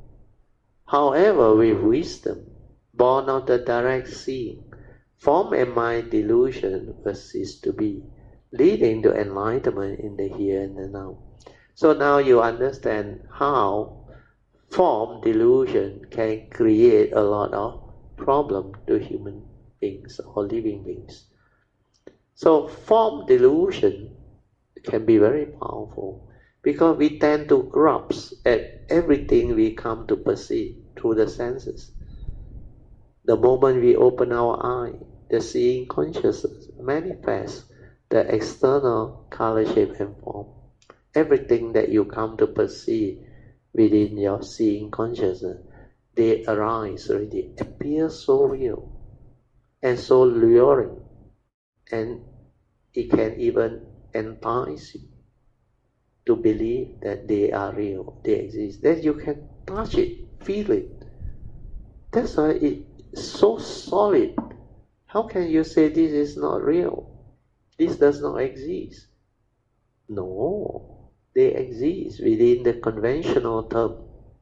However, with wisdom, born of the direct seeing, form and mind delusion will cease to be, leading to enlightenment in the here and the now. So now you understand how form delusion can create a lot of problem to human beings or living beings. So form delusion can be very powerful because we tend to grasp at everything we come to perceive through the senses. The moment we open our eye, the seeing consciousness manifests the external color, shape and form. Everything that you come to perceive within your seeing consciousness, they arise already, appear so real and so luring, and it can even entice you to believe that they are real, they exist. Then you can touch it, feel it. That's why it's so solid. How can you say this is not real? This does not exist. No, they exist within the conventional term.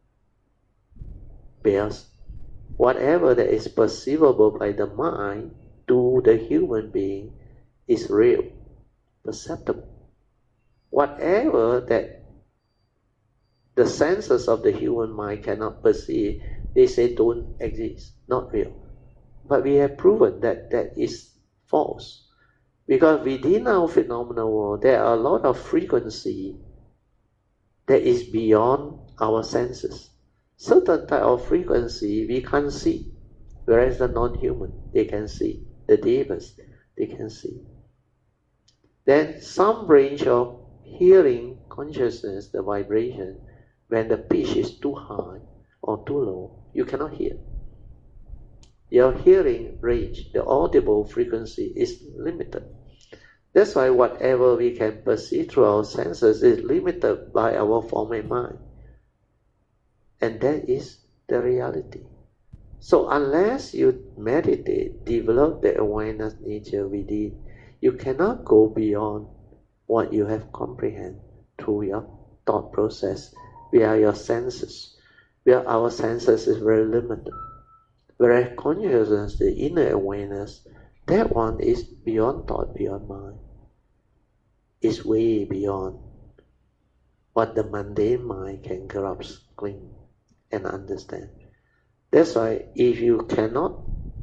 Because whatever that is perceivable by the mind to the human being is real, perceptible. Whatever that the senses of the human mind cannot perceive, they say don't exist, not real. But we have proven that that is false. Because within our phenomenal world, there are a lot of frequency that is beyond our senses. Certain type of frequency we can't see, whereas the non-human, they can see. The devas, they can see. Then some range of hearing consciousness, the vibration, when the pitch is too high or too low, you cannot hear. Your hearing range, the audible frequency, is limited. That's why whatever we can perceive through our senses is limited by our form and mind. And that is the reality. So unless you meditate, develop the awareness nature within, you cannot go beyond what you have comprehended through your thought process via your senses. Where our senses is very limited. Whereas consciousness, the inner awareness, that one is beyond thought, beyond mind. It's way beyond what the mundane mind can grasp, cling, and understand. That's why if you cannot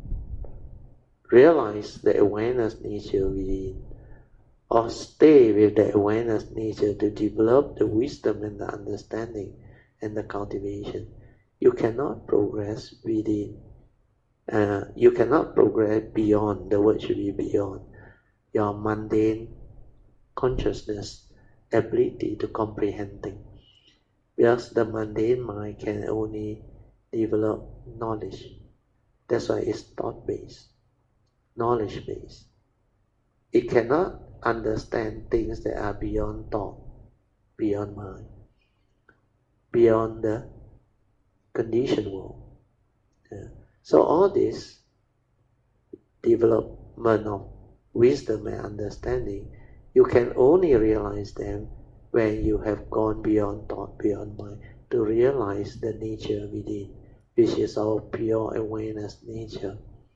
realize the awareness nature within, or stay with the awareness nature to develop the wisdom and the understanding and the cultivation, you cannot progress within. You cannot progress beyond, the word should be beyond, your mundane consciousness ability to comprehend things. Because the mundane mind can only develop knowledge. That's why it's thought-based, knowledge-based. It cannot understand things that are beyond thought, beyond mind, beyond the conditioned world. So all this development of wisdom and understanding, you can only realize them when you have gone beyond thought, beyond mind, to realize the nature within, which is our pure awareness nature.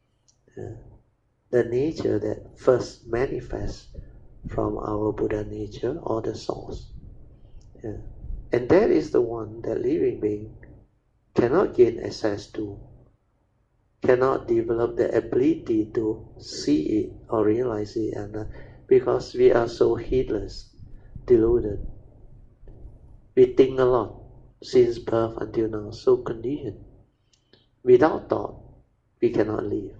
The nature that first manifests from our Buddha nature or the source. And that is the one that living being cannot gain access to, cannot develop the ability to see it or realize it, and because we are so heedless, deluded. We think a lot since birth until now, so conditioned. Without thought, we cannot live.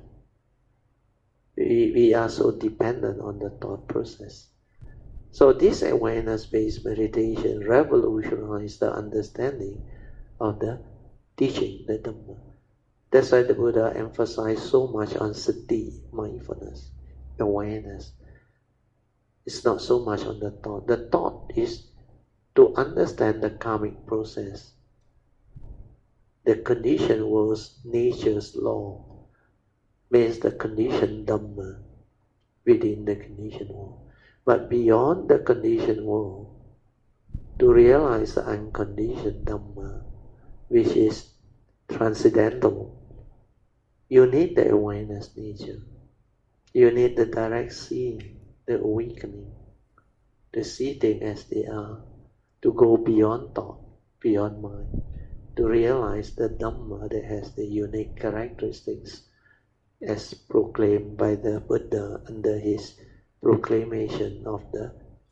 We are so dependent on the thought process. So this awareness-based meditation revolutionized the understanding of the teaching, the Dhamma. That's why the Buddha emphasized so much on sati, mindfulness, awareness. It's not so much on the thought. The thought is to understand the karmic process, the conditioned world's nature's law, means the conditioned Dhamma within the conditioned world. But beyond the conditioned world, to realize the unconditioned Dhamma, which is transcendental, you need the awareness nature. You need the direct seeing, the awakening, the see things as they are, to go beyond thought, beyond mind, to realize the Dhamma that has the unique characteristics as proclaimed by the Buddha under his proclamation of the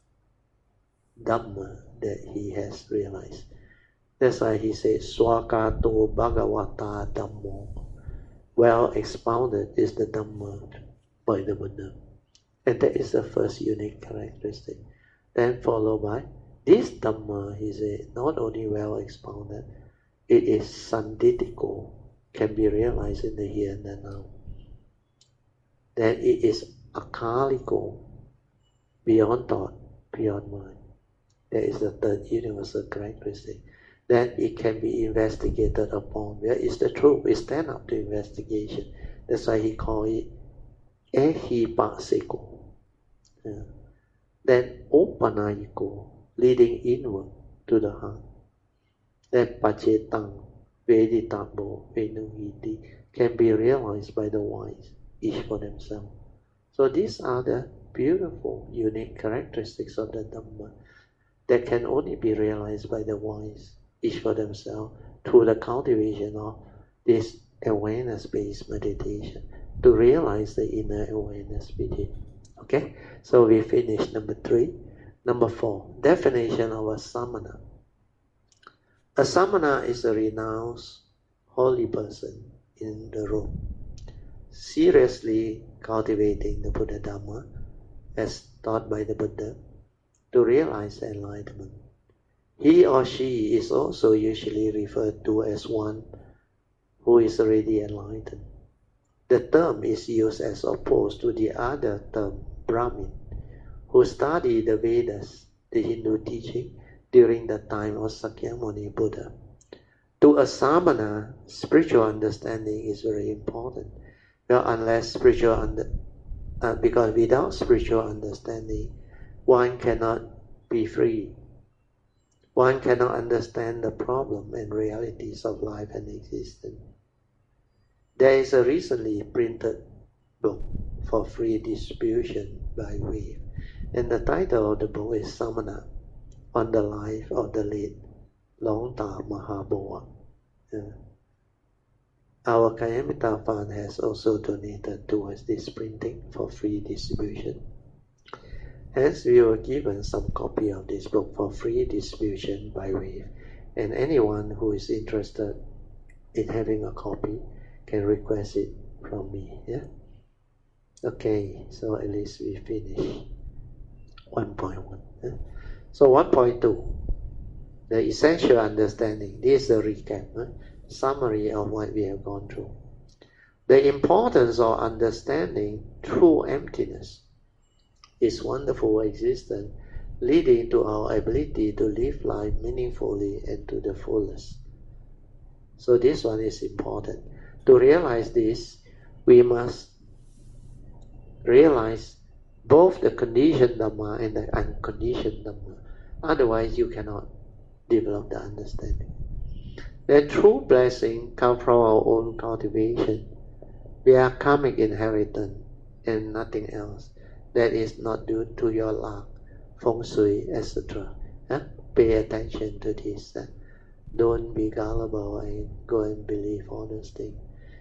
Dhamma that he has realized. That's why he says, Swakato Bhagavata Dhammo. Well expounded is the Dhamma by the Buddha. And that is the first unique characteristic. Then followed by, this Dhamma, he said, not only well expounded, it is sanditiko, can be realized in the here and the now. Then it is akaliko, beyond thought, beyond mind. That is the third universal characteristic. Then it can be investigated upon. Where is the truth? We stand up to investigation. That's why he called it ehipasiko. Then opanayiko, leading inward to the heart. Then pacetang, veditabo, venuhiti, can be realized by the wise, each for themselves. So these are the beautiful, unique characteristics of the Dhamma that can only be realized by the wise, each for themselves, through the cultivation of this awareness-based meditation, to realize the inner awareness within. Okay? So we finished number 3. Number 4, definition of a samana. A samana is a renounced holy person in the room, seriously cultivating the Buddha Dhamma as taught by the Buddha to realize enlightenment. He or she is also usually referred to as one who is already enlightened. The term is used as opposed to the other term, Brahmin, who studied the Vedas, the Hindu teaching, during the time of Sakyamuni Buddha. To a samana, spiritual understanding is very important. Because without spiritual understanding, one cannot be free. One cannot understand the problem and realities of life and existence. There is a recently printed book for free distribution by Wave, and the title of the book is Samana, on the life of the late Longta Mahaboa. Our Kayamita Fund has also donated towards this printing for free distribution. Hence, we were given some copy of this book for free distribution by Wave, and anyone who is interested in having a copy can request it from me. Yeah. Okay, so at least we finish 1.1. Yeah? So 1.2, the essential understanding. This is a recap, summary of what we have gone through. The importance of understanding true emptiness is wonderful existence, leading to our ability to live life meaningfully and to the fullest. So this one is important. To realize this, we must realize both the conditioned Dhamma and the unconditioned Dhamma. Otherwise, you cannot develop the understanding. The true blessing comes from our own cultivation. We are karmic inheritance and nothing else. That is not due to your luck, feng shui, etc. Pay attention to this. Don't be gullible and go and believe all those things.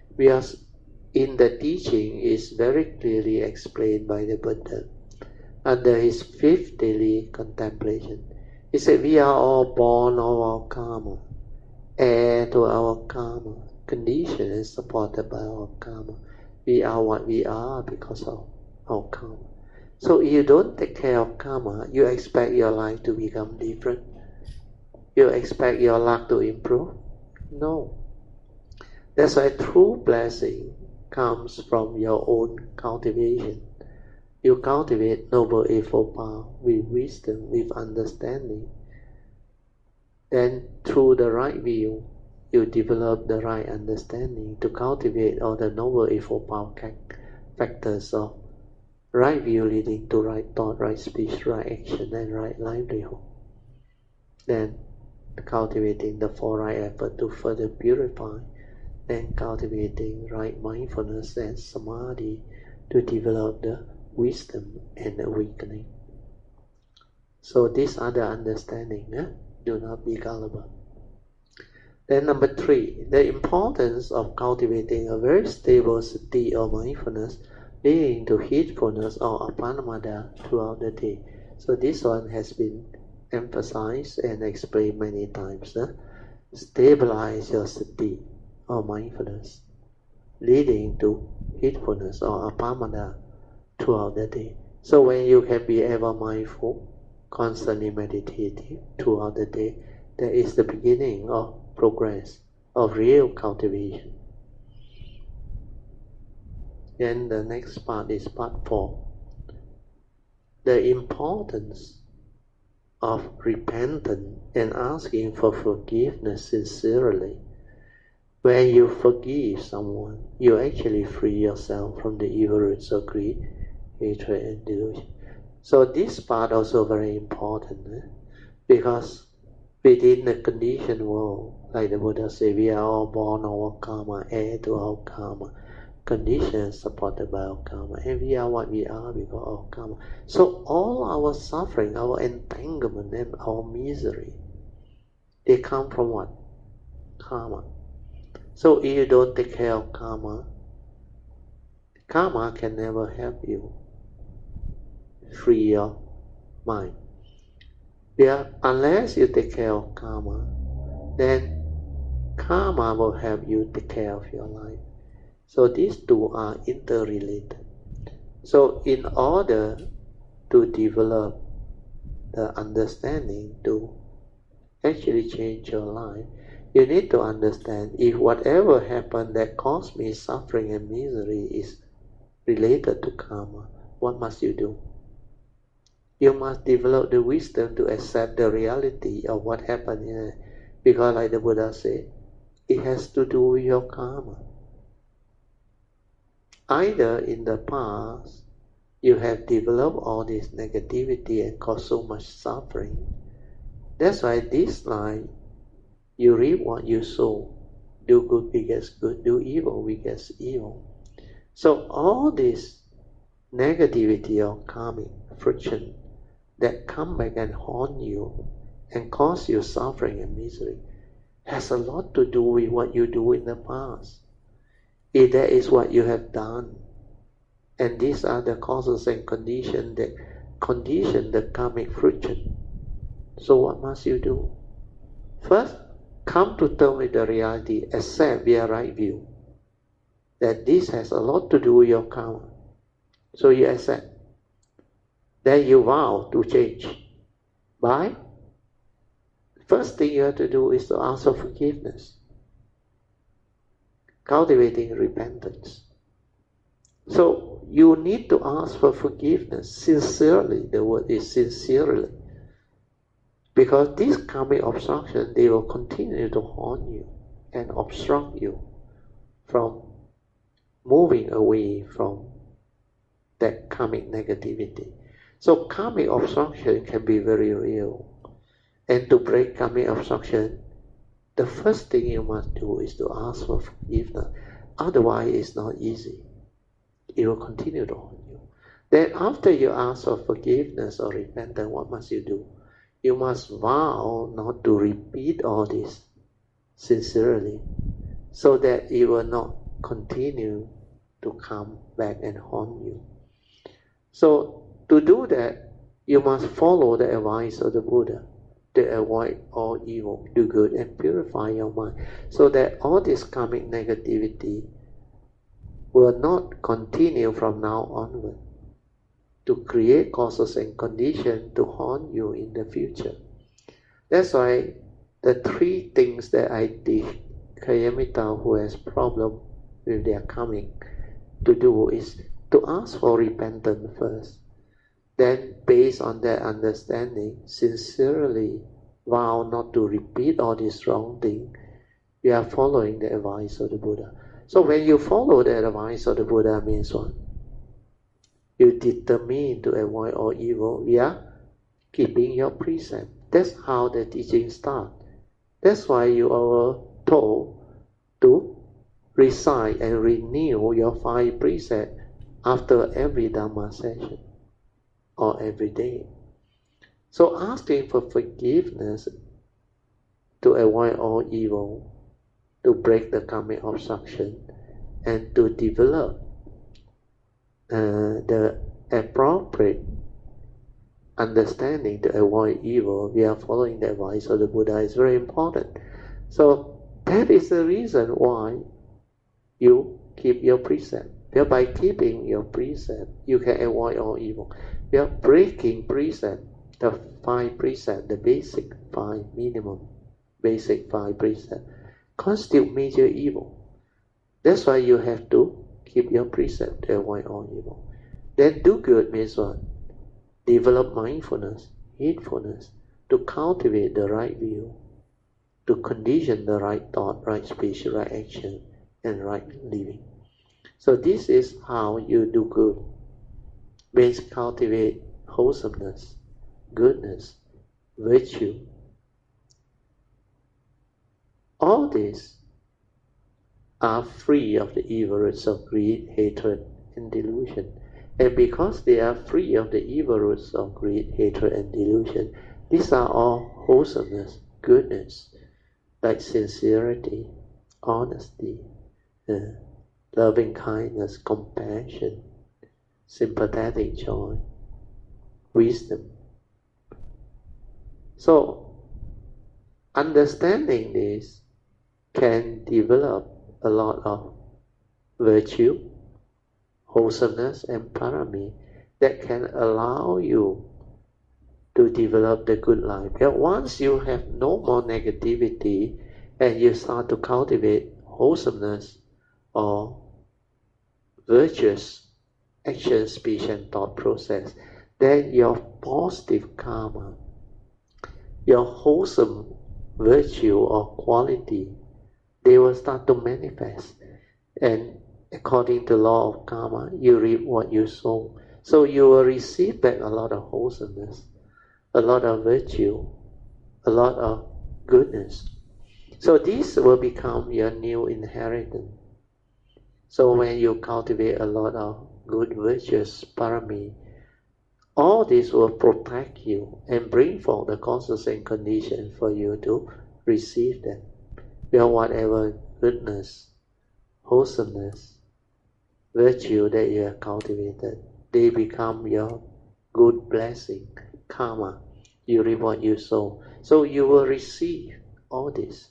In the teaching is very clearly explained by the Buddha under his fifth daily contemplation. He said, we are all born of our karma, heir to our karma, conditioned and supported by our karma. We are what we are because of our karma. So if you don't take care of karma, you expect your life to become different? You expect your luck to improve? No. That's why true blessing comes from your own cultivation. You cultivate Noble Eightfold Path with wisdom, with understanding. Then through the right view, you develop the right understanding to cultivate all the Noble Eightfold Path factors of right view leading to right thought, right speech, right action, and right livelihood. Then cultivating the four right effort to further purify, then cultivating right mindfulness and samadhi to develop the wisdom and awakening. So these are the understanding. Do not be gullible. Then number 3, the importance of cultivating a very stable sati or mindfulness leading to heedfulness or apanamada throughout the day. So this one has been emphasized and explained many times. Stabilize your sati or mindfulness leading to heedfulness or apanamada throughout the day. So when you can be ever mindful, constantly meditative throughout the day, that is the beginning of progress, of real cultivation. Then the next part is part 4. The importance of repentance and asking for forgiveness sincerely. When you forgive someone, you actually free yourself from the evil roots of greed, hatred, and delusion. So this part also very important, because within the conditioned world, like the Buddha said, we are all born of our karma, heir to our karma, conditioned, supported by our karma, and we are what we are because of our karma. So all our suffering, our entanglement, and our misery, they come from what? Karma. So if you don't take care of karma, karma can never help you free your mind. Unless you take care of karma, then karma will help you take care of your life. So these two are interrelated. So in order to develop the understanding to actually change your life, you need to understand if whatever happened that caused me suffering and misery is related to karma, what must you do? You must develop the wisdom to accept the reality of what happened here. Because like the Buddha said, it has to do with your karma. Either in the past, you have developed all this negativity and caused so much suffering. That's why this life, you reap what you sow. Do good, we get good. Do evil, we get evil. So all this negativity or karmic friction that come back and haunt you and cause you suffering and misery has a lot to do with what you do in the past. If that is what you have done, and these are the causes and conditions that condition the karmic friction. So what must you do? First, come to terms with the reality, accept via right view that this has a lot to do with your karma. So you accept. Then you vow to change. By first thing you have to do is to ask for forgiveness, cultivating repentance. So you need to ask for forgiveness sincerely. The word is sincerely. Because this karmic obstruction, they will continue to haunt you and obstruct you from moving away from that karmic negativity. So karmic obstruction can be very real. And to break karmic obstruction, the first thing you must do is to ask for forgiveness. Otherwise, it's not easy. It will continue to haunt you. Then after you ask for forgiveness or repentance, what must you do? You must vow not to repeat all this sincerely, so that it will not continue to come back and haunt you. So to do that, you must follow the advice of the Buddha to avoid all evil, do good, and purify your mind, so that all this karmic negativity will not continue from now onward to create causes and conditions to haunt you in the future. That's why the three things that I teach Kayamita who has problem with their karmic to do is to ask for repentance first. Then based on that understanding, sincerely vow not to repeat all this wrong thing. We are following the advice of the Buddha. So when you follow the advice of the Buddha means what? You determine to avoid all evil via keeping your precept. That's how the teaching starts. That's why you are told to recite and renew your 5 precepts after every Dhamma session or every day. So asking for forgiveness to avoid all evil, to break the karmic obstruction, and to develop the appropriate understanding to avoid evil, we are following the advice of the Buddha is very important. So that is the reason why you keep your precept. By keeping your precept, you can avoid all evil. We are breaking precept, the 5 precept, the basic 5 minimum, basic 5 precept, constitute major evil. That's why you have to keep your precept to avoid all evil. Then do good means what? Develop mindfulness, heedfulness, to cultivate the right view, to condition the right thought, right speech, right action, and right living. So this is how you do good. Means cultivate wholesomeness, goodness, virtue. All these are free of the evil roots of greed, hatred, and delusion. And because they are free of the evil roots of greed, hatred, and delusion, these are all wholesomeness, goodness, like sincerity, honesty, loving kindness, compassion, sympathetic joy, wisdom. So, understanding this can develop a lot of virtue, wholesomeness, and parami that can allow you to develop the good life. But once you have no more negativity and you start to cultivate wholesomeness or virtuous action, speech, and thought process, then your positive karma, your wholesome virtue or quality, they will start to manifest. And according to law of karma, you reap what you sow. So you will receive back a lot of wholesomeness, a lot of virtue, a lot of goodness. So this will become your new inheritance. So when you cultivate a lot of good virtues, parami, all this will protect you and bring forth the causes and conditions for you to receive them. Whatever goodness, wholesomeness, virtue that you have cultivated, they become your good blessing, karma. You reap what you sow. So you will receive all this.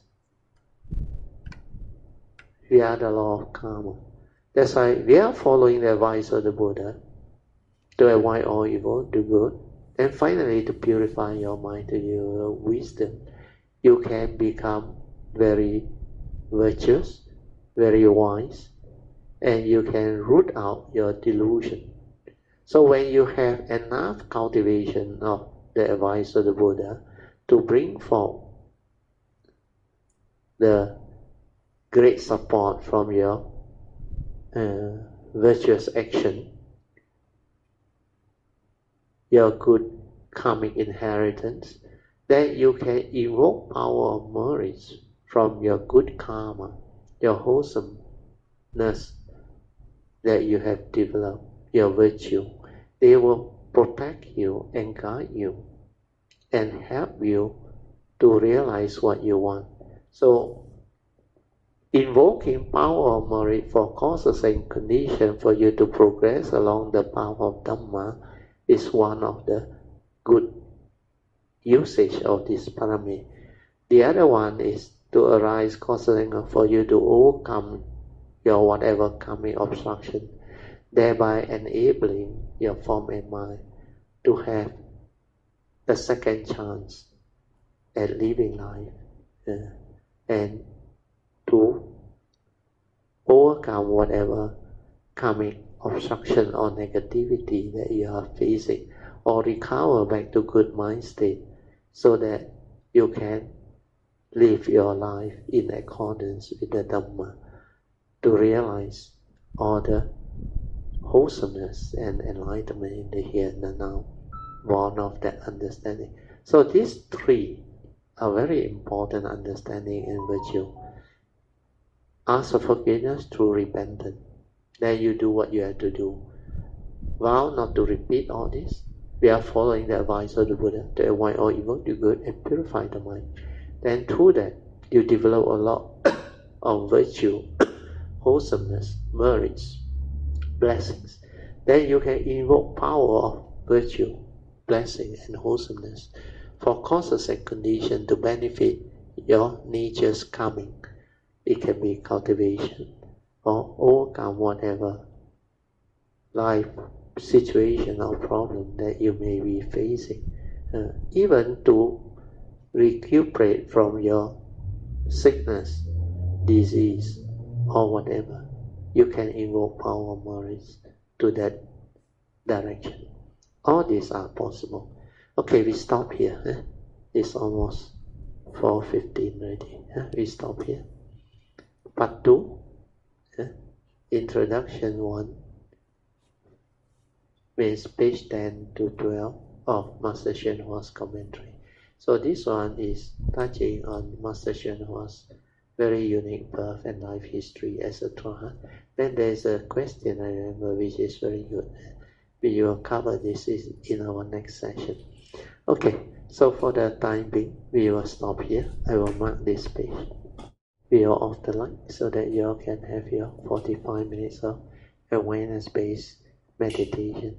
We are the law of karma. That's why we are following the advice of the Buddha to avoid all evil, do good, and finally to purify your mind to your wisdom. You can become very virtuous, very wise, and you can root out your delusion. So when you have enough cultivation of the advice of the Buddha to bring forth the great support from your virtuous action, your good karmic inheritance, then you can evoke power of merits from your good karma, your wholesomeness that you have developed, your virtue. They will protect you and guide you and help you to realize what you want. So invoking power of merit for causes and conditions for you to progress along the path of Dhamma is one of the good usage of this parami. The other one is to arise causes for you to overcome your whatever karmic obstruction, thereby enabling your form and mind to have a second chance at living life and to overcome whatever karmic obstruction or negativity that you are facing, or recover back to good mind state so that you can live your life in accordance with the Dhamma, to realize all the wholesomeness and enlightenment in the here and the now, born of that understanding. So these three are very important understanding and virtue. Ask for forgiveness through repentance. Then you do what you have to do. Vow not to repeat all this. We are following the advice of the Buddha to avoid all evil, do good, and purify the mind. Then through that, you develop a lot of virtue, wholesomeness, merits, blessings. Then you can invoke power of virtue, blessing, and wholesomeness for causes and conditions to benefit your nature's coming. It can be cultivation or overcome whatever life situation or problem that you may be facing. Even to recuperate from your sickness, disease, or whatever, you can invoke power of merits to that direction. All these are possible. Okay, we stop here. It's almost 4:15 already. We stop here. Part 2, Introduction 1, means page 10 to 12 of Master Hsuan Hua's commentary. So this one is touching on Master Hsuan Hua's very unique birth and life history, etc. Then there is a question I remember which is very good. We will cover this in our next session. Okay, so for the time being, we will stop here. I will mark this page. We are off the line so that you all can have your 45 minutes of awareness-based meditation.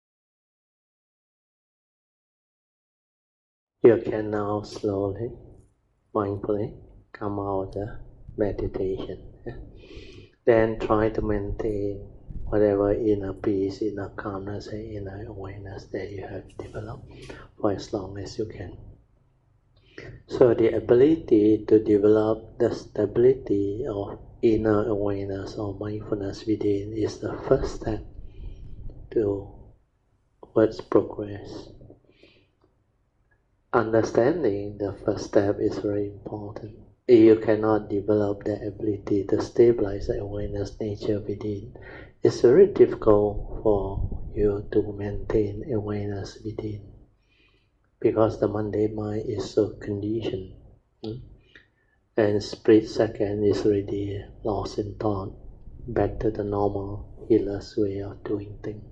You can now slowly mindfully come out of the meditation. Then try to maintain whatever inner peace, inner calmness, and inner awareness that you have developed for as long as you can. So the ability to develop the stability of inner awareness or mindfulness within is the first step towards progress. Understanding the first step is very important. If you cannot develop the ability to stabilize the awareness nature within, it's very difficult for you to maintain awareness within, because the mundane mind is so conditioned, and split second is already lost in thought, back to the normal healer's way of doing things.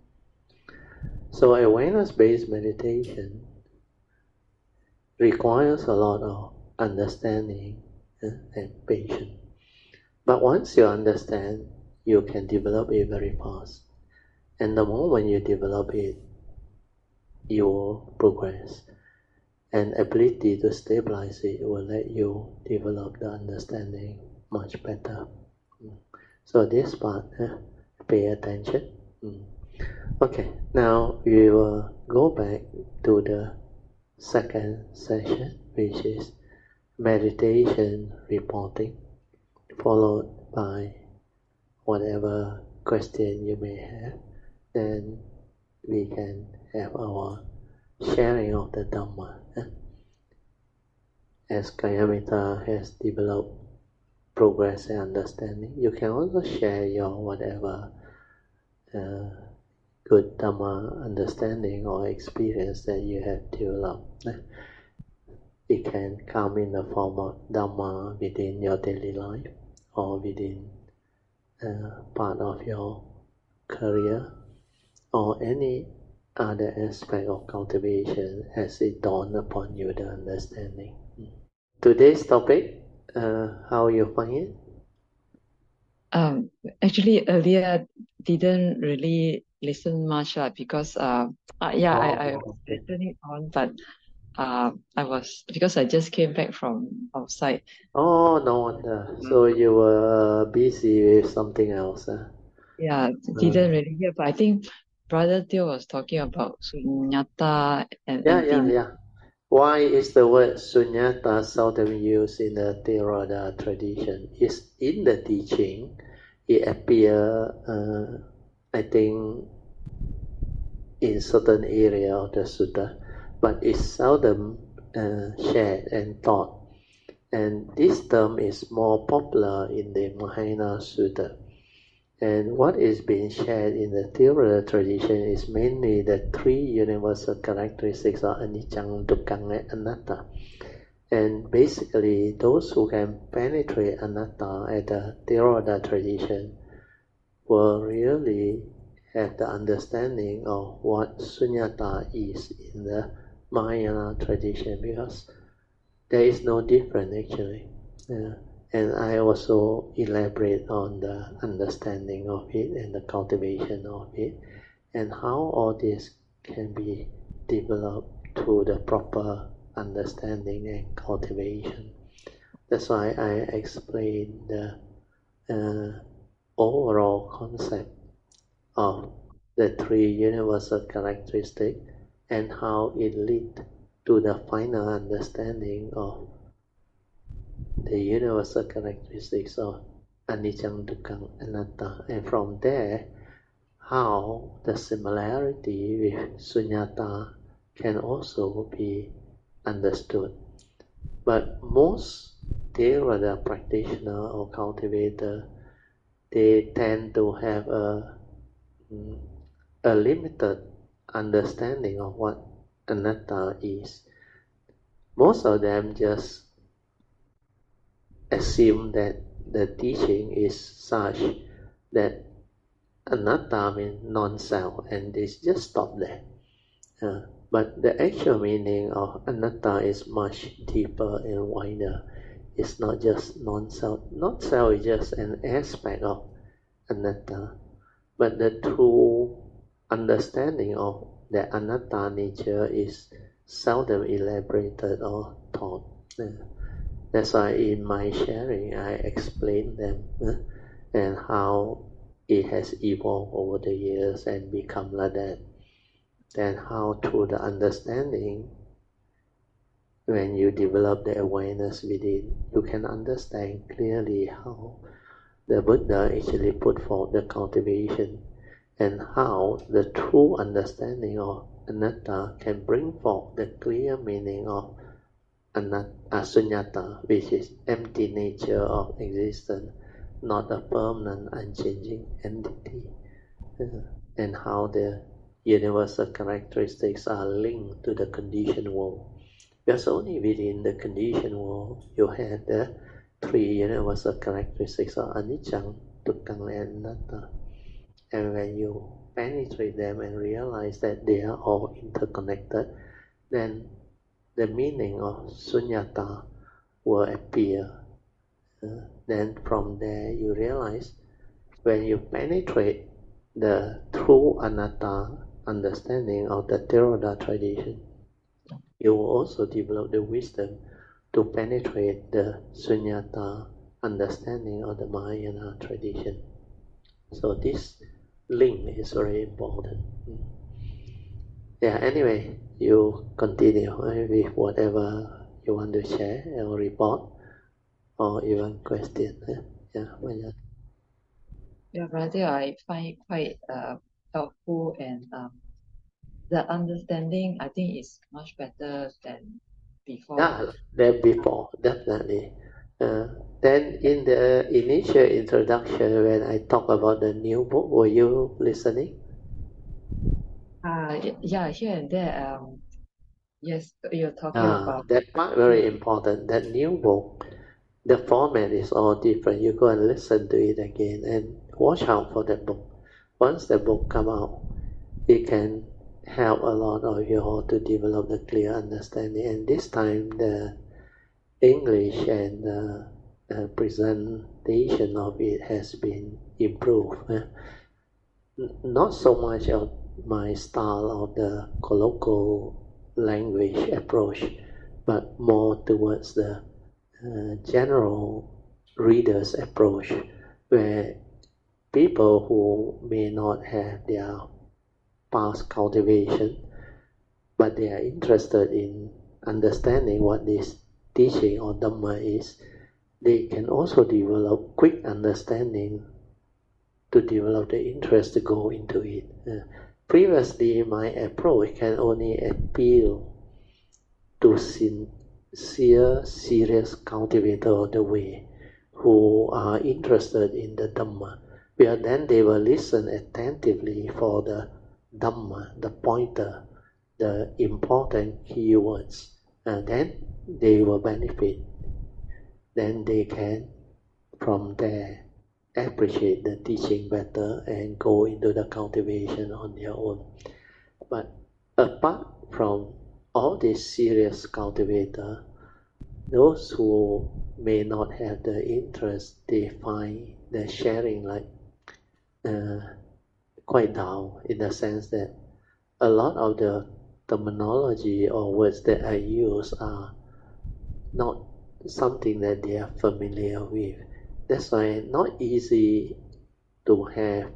So awareness-based meditation requires a lot of understanding and patience. But once you understand, you can develop it very fast. And the moment you develop it, you will progress. And ability to stabilize it will let you develop the understanding much better. So this part, pay attention. Okay, now we will go back to the second session, which is meditation reporting, followed by whatever question you may have. Then we can have our sharing of the Dhamma. As Kayamita has developed progress and understanding, you can also share your whatever good Dhamma understanding or experience that you have developed. It can come in the form of Dhamma within your daily life or within part of your career or any other aspect of cultivation as it dawns upon you the understanding. Today's topic, how you find it? Actually, earlier didn't really listen much because I was listening on, but I was, because I just came back from outside. Oh, no wonder. So you were busy with something else. Yeah, didn't really hear, but I think Brother Teo was talking about sunyata and Yeah. Why is the word sunyata seldom used in the Theravada tradition? It's in the teaching. It appears, I think, in certain area of the sutta, but it's seldom shared and taught. And this term is more popular in the Mahayana Sutta. And what is being shared in the Theravada tradition is mainly the three universal characteristics of anicca, dukkha, and anatta. And basically, those who can penetrate anatta at the Theravada tradition will really have the understanding of what sunyata is in the Mahayana tradition, because there is no difference actually. And I also elaborate on the understanding of it and the cultivation of it, and how all this can be developed through the proper understanding and cultivation. That's why I explain the overall concept of the three universal characteristics and how it leads to the final understanding of the universal characteristics of anicca, dukkha, anatta, and from there, how the similarity with sunyata can also be understood. But most Theravada practitioner or cultivator, they tend to have a limited understanding of what anatta is. Most of them just assume that the teaching is such that anatta means non-self, and they just stop there. But the actual meaning of anatta is much deeper and wider. It's not just non-self. Non-self is just an aspect of anatta, but the true understanding of the anatta nature is seldom elaborated or taught. That's why in my sharing I explain them and how it has evolved over the years and become like that. Then how through the understanding, when you develop the awareness within, you can understand clearly how the Buddha actually put forth the cultivation and how the true understanding of anatta can bring forth the clear meaning of asunyata, which is empty nature of existence, not a permanent, unchanging entity, and how the universal characteristics are linked to the conditioned world. Because only within the conditioned world you have the three universal characteristics of anicca, dukkha, and anatta. And when you penetrate them and realize that they are all interconnected, then the meaning of sunyata will appear. Then from there you realize when you penetrate the true anatta understanding of the Theravada tradition, you will also develop the wisdom to penetrate the sunyata understanding of the Mahayana tradition. So this link is very important. Yeah, anyway, you continue with whatever you want to share or report or even question. Yeah, brother, I find it quite helpful, and the understanding, I think, is much better than before. Yeah, than before, definitely. Then in the initial introduction, when I talk about the new book, were you listening? Yeah, here and there. Yes, you're talking about That part very important. That new book, the format is all different. You go and listen to it again and watch out for that book. Once the book come out, it can help a lot of you all to develop the clear understanding. And this time the English and presentation of it has been improved. Not so much of my style of the colloquial language approach, but more towards the general reader's approach, where people who may not have their past cultivation, but they are interested in understanding what this teaching or Dhamma is, they can also develop quick understanding to develop the interest to go into it. Previously, my approach can only appeal to sincere, serious cultivator of the way who are interested in the Dhamma. Where then they will listen attentively for the Dhamma, the pointer, the important keywords, and then they will benefit. Then they can, from there, appreciate the teaching better and go into the cultivation on their own. But apart from all these serious cultivators, those who may not have the interest, they find the sharing like quite down, in the sense that a lot of the terminology or words that I use are not something that they are familiar with. That's why not easy to have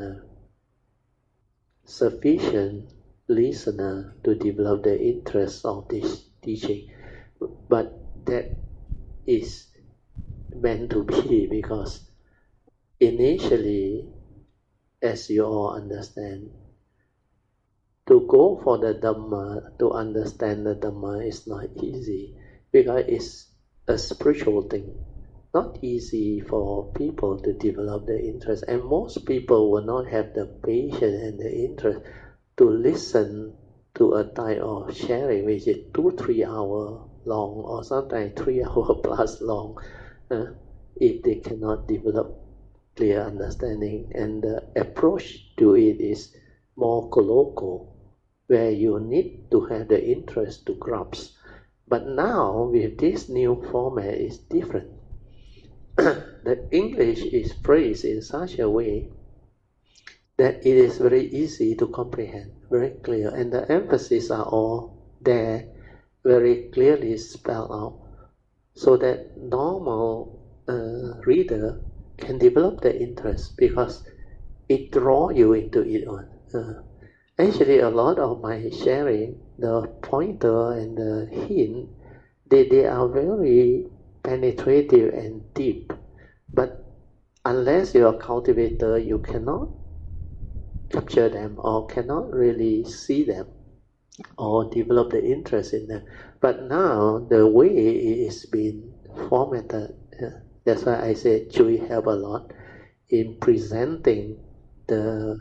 sufficient listener to develop the interest of this teaching. But that is meant to be, because initially, as you all understand, to go for the Dhamma, to understand the Dhamma is not easy, because it's a spiritual thing. Not easy for people to develop the interest, and most people will not have the patience and the interest to listen to a type of sharing which is 2-3 hours long, or sometimes 3 hours plus long, if they cannot develop clear understanding. And the approach to it is more colloquial, where you need to have the interest to grasp. But now with this new format, it's different. The English is phrased in such a way that it is very easy to comprehend, very clear, and the emphasis are all there, very clearly spelled out. so that normal reader can develop the interest because it draw you into it one. Actually, a lot of my sharing, the pointer and the hint, they are very penetrative and deep. But unless you're a cultivator, you cannot capture them or cannot really see them or develop the interest in them. But now the way it is being formatted, that's why I say Chui help a lot in presenting the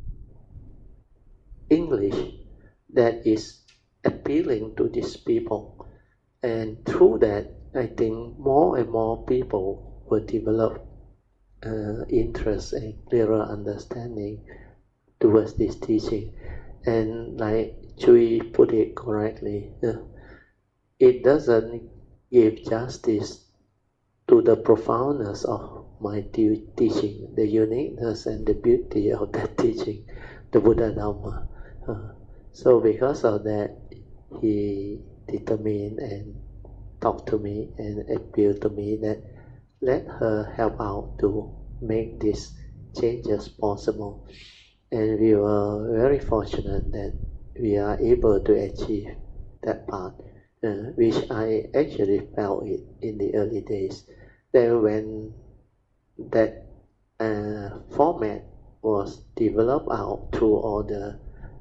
English that is appealing to these people. And through that, I think more and more people will develop interest and clearer understanding towards this teaching. And like Chui put it correctly, it doesn't give justice to the profoundness of my teaching, the uniqueness and the beauty of that teaching, the Buddha Dhamma. So because of that, he determined and talked to me and appealed to me that let her help out to make these changes possible. And we were very fortunate that we are able to achieve that part, which I actually felt it in the early days. Then when that format was developed out through all the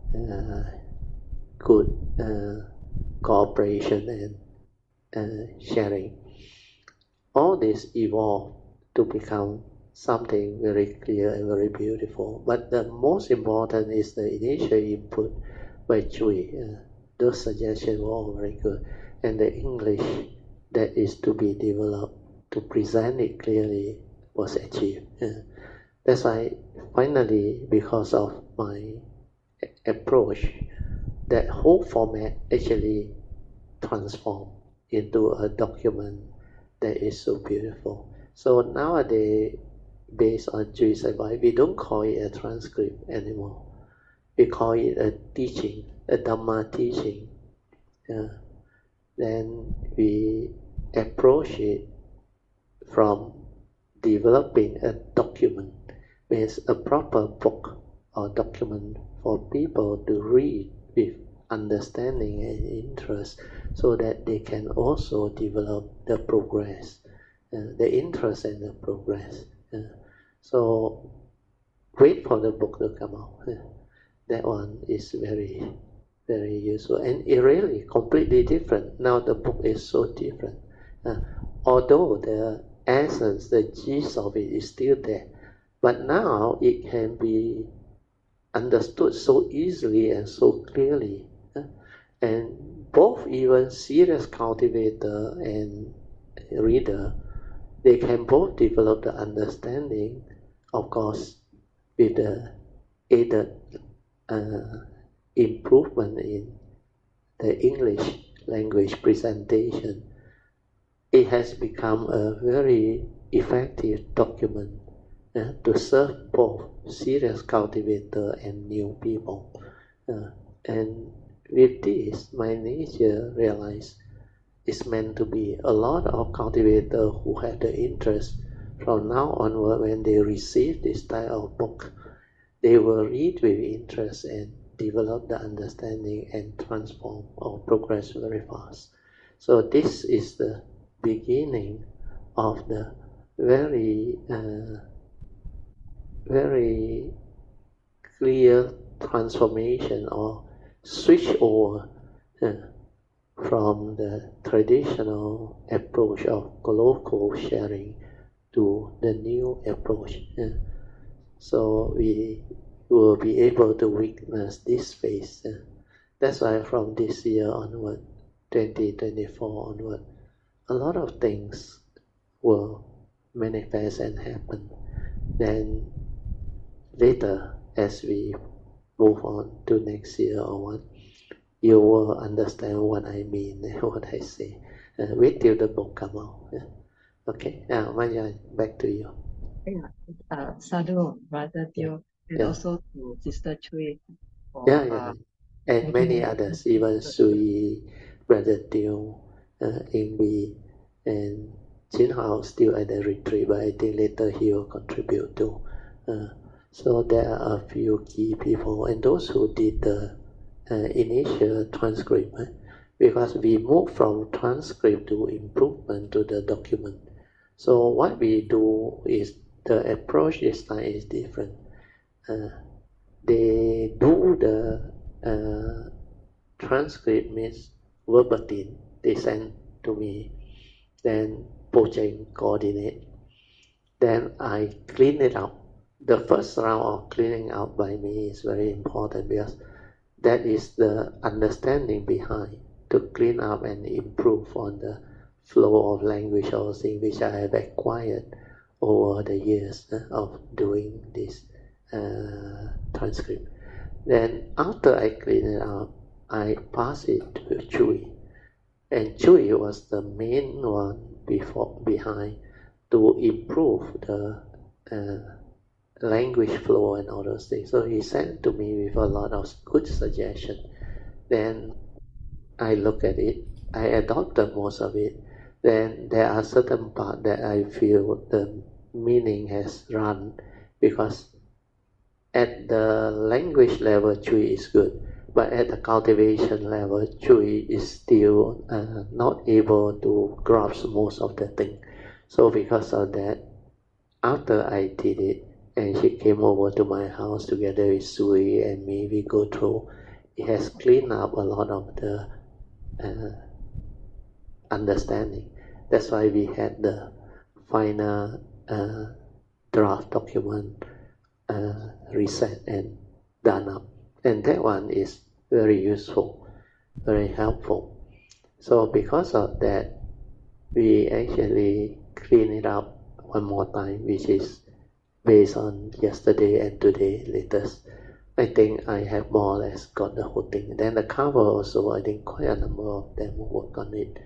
good cooperation and sharing, all this evolved to become something very clear and very beautiful. But the most important is the initial input by Chui. Those suggestions were all very good. And the English that is to be developed to present it clearly was achieved. That's why finally, because of my approach, that whole format actually transformed into a document that is so beautiful. So nowadays, based on Jewish advice, we don't call it a transcript anymore. We call it a teaching, a Dhamma teaching. Then we approach it from developing a document, means a proper book or document for people to read with understanding and interest, so that they can also develop the progress, the interest and the progress. So wait for the book to come out. That one is very, very useful, and it really completely different. Now the book is so different. Although the essence, the gist of it is still there, but now it can be understood so easily and so clearly. And both even serious cultivator and reader, they can both develop the understanding, of course, with the aided improvement in the English language presentation. It has become a very effective document to serve both serious cultivator and new people. And with this, my nature realized it's meant to be a lot of cultivators who have the interest. From now onward, when they receive this type of book, they will read with interest and develop the understanding and transform or progress very fast. So this is the beginning of the very very clear transformation or switch over from the traditional approach of colloquial sharing to the new approach. So we will be able to witness this phase. That's why from this year onward, 2024 onward, a lot of things will manifest and happen. Then later, as we move on to next year or what, you will understand what I mean, what I say. Wait till the book come out. Okay, Maya, back to you. Sadhu, Brother Teo, and also to Sister Chui. And many others, even Sui, Brother Teo, Ingbi, and Jin Hao still at the retreat, but I think later he will contribute too. So there are a few key people, and those who did the initial transcript, because we move from transcript to improvement to the document. So what we do is the approach this time is different. They do the transcript means verbatim. They send to me, then Pocheng coordinate. Then I clean it up. The first round of cleaning up by me is very important because that is the understanding behind to clean up and improve on the flow of language or things which I have acquired over the years of doing this transcript. Then after I clean it up, I pass it to Chui, and Chui was the main one behind to improve the language flow and all those things. So he sent to me with a lot of good suggestions. Then I look at it, I adopted most of it. Then there are certain parts that I feel the meaning has run, because at the language level, Chui is good, but at the cultivation level, Chui is still not able to grasp most of the thing. So because of that, after I did it, and she came over to my house together with Sui and me, we go through, it has cleaned up a lot of the understanding. That's why we had the final draft document reset and done up. And that one is very useful, very helpful. So because of that, we actually clean it up one more time, which is based on yesterday and today latest. I think I have more or less got the whole thing. Then the cover also, I think quite a number of them work on it.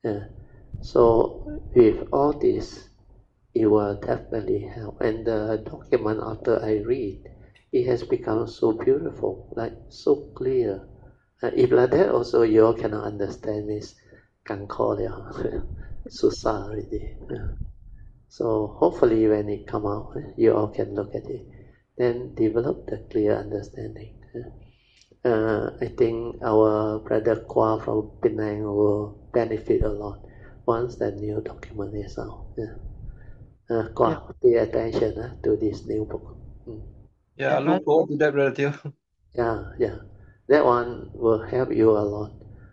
So with all this, it will definitely help. And the document, after I read, it has become so beautiful, like so clear. If like that also you all cannot understand, is กังข้อเลย susah already. So hopefully when it come out, you all can look at it, then develop the clear understanding. I think our brother Kwa from Penang will benefit a lot once that new document is out. Kwa, pay attention to this new book. Yeah, I look forward to that, Brother Teoh. Yeah. That one will help you a lot.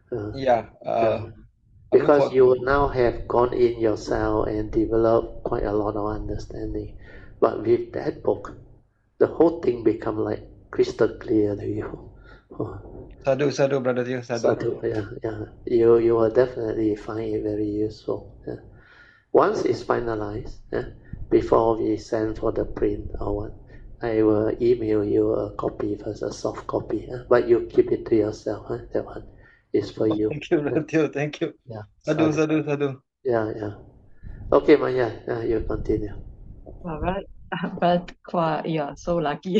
Because you now have gone in yourself and developed quite a lot of understanding. But with that book, the whole thing become like crystal clear to you. Sadhu, Brother Teoh, sadhu. Yeah. You will definitely find it very useful. Once it's finalized, before we send for the print or what, I will email you a copy first, a soft copy. But you keep it to yourself. That one is for you. Thank you, Brother Teoh. Thank you. Yeah. Sadhu. Yeah. Okay, Maya, you continue. All right. But you are so lucky.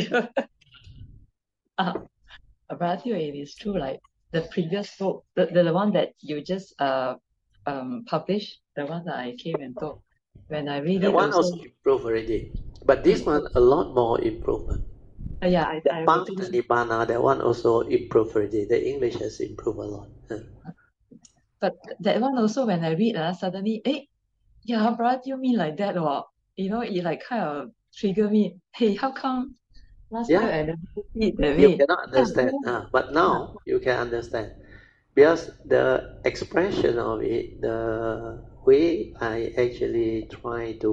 But it is true, like the previous book, the one that you just published, the one that I came and talked, when I read that it one also improved already. But this one, a lot more improvement. I Pang and Nibbana, that one also improved already. The English has improved a lot. But that one also, when I read, suddenly, Brad, you mean like that, or it like kind of trigger me. Hey, how come last time I never read that way? You cannot understand, but now you can understand. Because the expression of it, the way I actually try to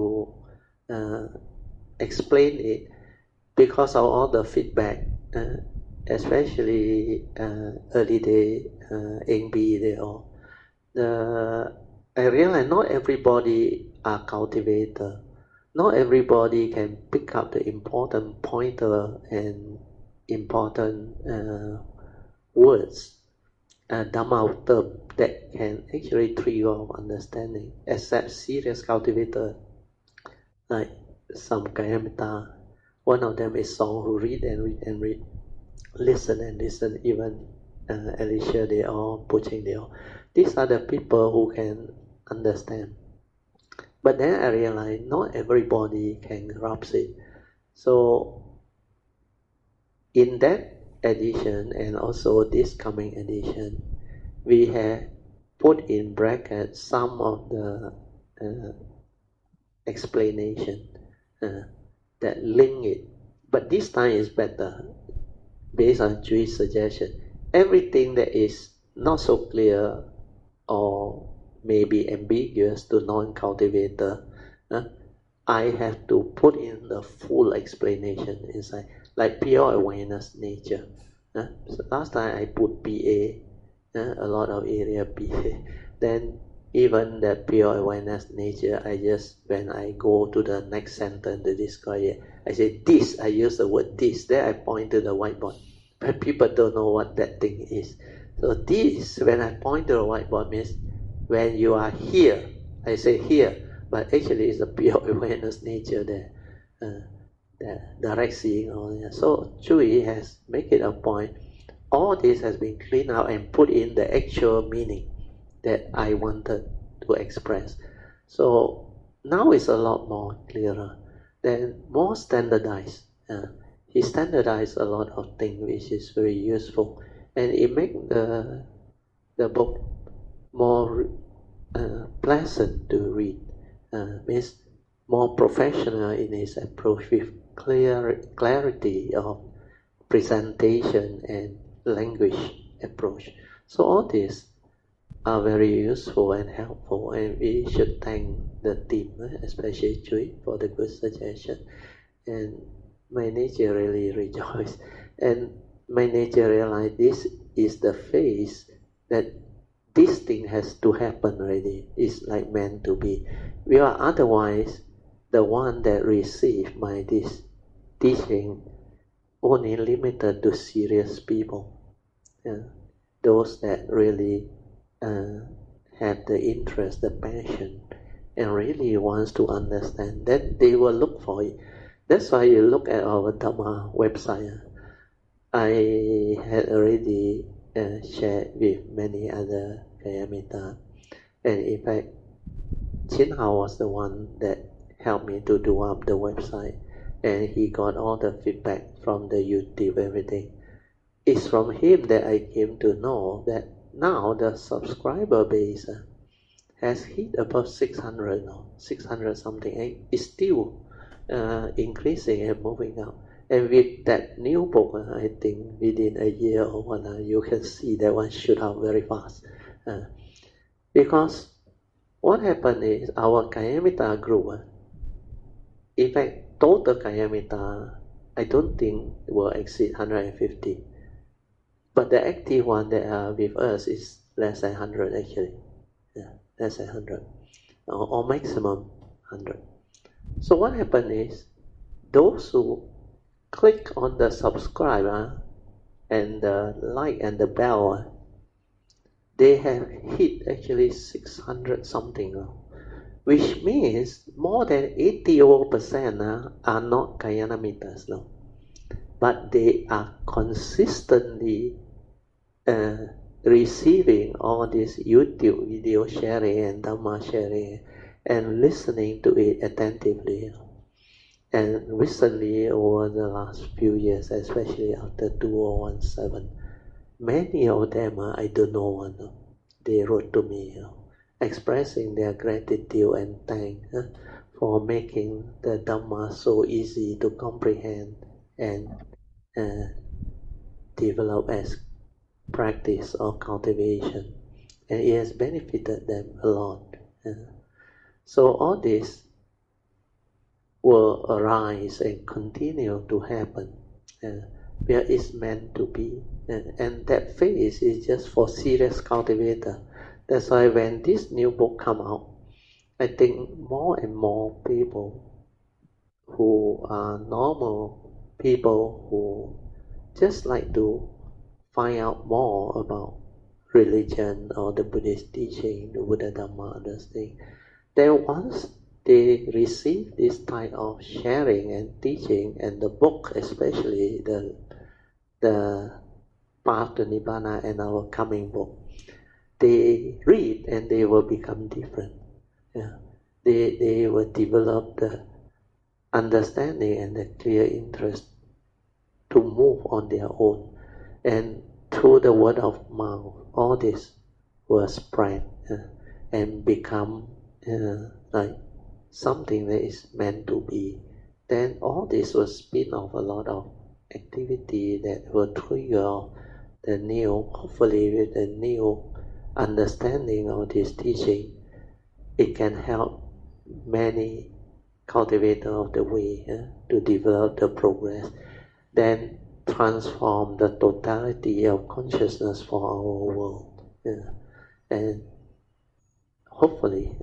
explain it, because of all the feedback, especially early day, NB, they all, I realize not everybody are cultivator. Not everybody can pick up the important pointer and important words, Dhamma term that can actually trigger of understanding, except serious cultivator like some Kayamita. One of them is Song, who read and read, listen and listen, even Alicia, they all, Pocheng, they all. These are the people who can understand But then I realized not everybody can grasp it. So in that edition and also this coming edition, we have put in brackets some of the explanation that link it. But this time is better, based on Jewish suggestion. Everything that is not so clear or maybe ambiguous to non-cultivator, I have to put in the full explanation inside, like pure awareness nature. So last time I put PA, a lot of area PA. Then even the pure awareness nature, I just, when I go to the next sentence to describe it, I say this, I use the word this, then I point to the whiteboard. But people don't know what that thing is. So this, when I point to the whiteboard, means when you are here, I say here, but actually it's a pure awareness nature there, the direct seeing all that. So Chui has made it a point. All this has been cleaned out and put in the actual meaning that I wanted to express. So now it's a lot more clearer, then more standardized. He standardized a lot of things, which is very useful, and it makes the book more pleasant to read. Means more professional in its approach, with clarity of presentation and language approach. So all these are very useful and helpful, and we should thank the team, especially Chui, for the good suggestion. And my nature really rejoiced, and my nature realized this is the phase that this thing has to happen already. It's like meant to be. We are otherwise the one that receive my this teaching only limited to serious people, those that really have the interest, the passion, and really wants to understand, that they will look for it. That's why you look at our Dhamma website. I had already shared with many other Kayamita, and in fact, Chin Hao was the one that helped me to do up the website, and he got all the feedback from the YouTube, everything. It's from him that I came to know that now the subscriber base has hit above 600 now, 600 something, and it's still increasing and moving up. And with that new book, I think within a year or one, you can see that one shoot up very fast. Because what happened is our Kayamita group, in fact, total Kayamita, I don't think will exceed 150. But the active one that are with us is less than 100 actually. Yeah, less than 100. Or maximum 100. So what happened is, those who click on the subscribe and the like and the bell, they have hit actually 600 something now, which means more than 80% are not Kayanamitas now, but they are consistently receiving all this YouTube video sharing and Dhamma sharing and listening to it attentively. And recently, over the last few years, especially after 2017, many of them, I don't know, they wrote to me, expressing their gratitude and thanks for making the Dhamma so easy to comprehend and develop as practice or cultivation. And it has benefited them a lot. So all this will arise and continue to happen where it's meant to be, and that phase is just for serious cultivator. That's why when this new book come out, I think more and more people who are normal people who just like to find out more about religion or the Buddhist teaching, the Buddha Dhamma, others things, then once they receive this type of sharing and teaching, and the book, especially the Path to Nibbana and our coming book, they read and they will become different. Yeah. they will develop the understanding and the clear interest to move on their own. And through the word of mouth, all this will spread and become like something that is meant to be. Then all this will spin off a lot of activity that will trigger the new, hopefully with the new understanding of this teaching, it can help many cultivators of the way to develop the progress, then transform the totality of consciousness for our world. And hopefully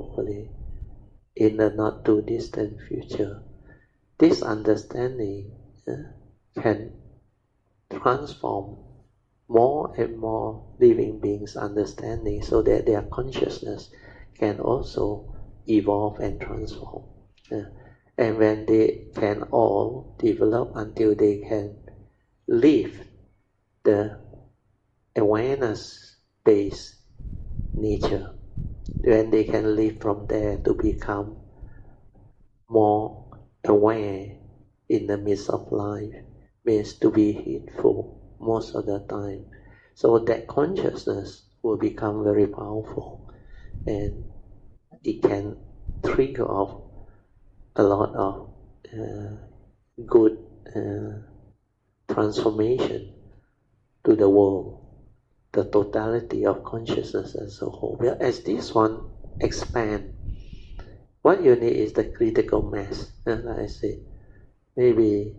in the not too distant future, this understanding can transform more and more living beings' understanding so that their consciousness can also evolve and transform. And when they can all develop until they can live the awareness-based nature, when they can live from there to become more aware in the midst of life, means to be heedful most of the time. So that consciousness will become very powerful, and it can trigger off a lot of good transformation to the world, the totality of consciousness as a whole. Well, as this one expand, what you need is the critical mass. Like I said, maybe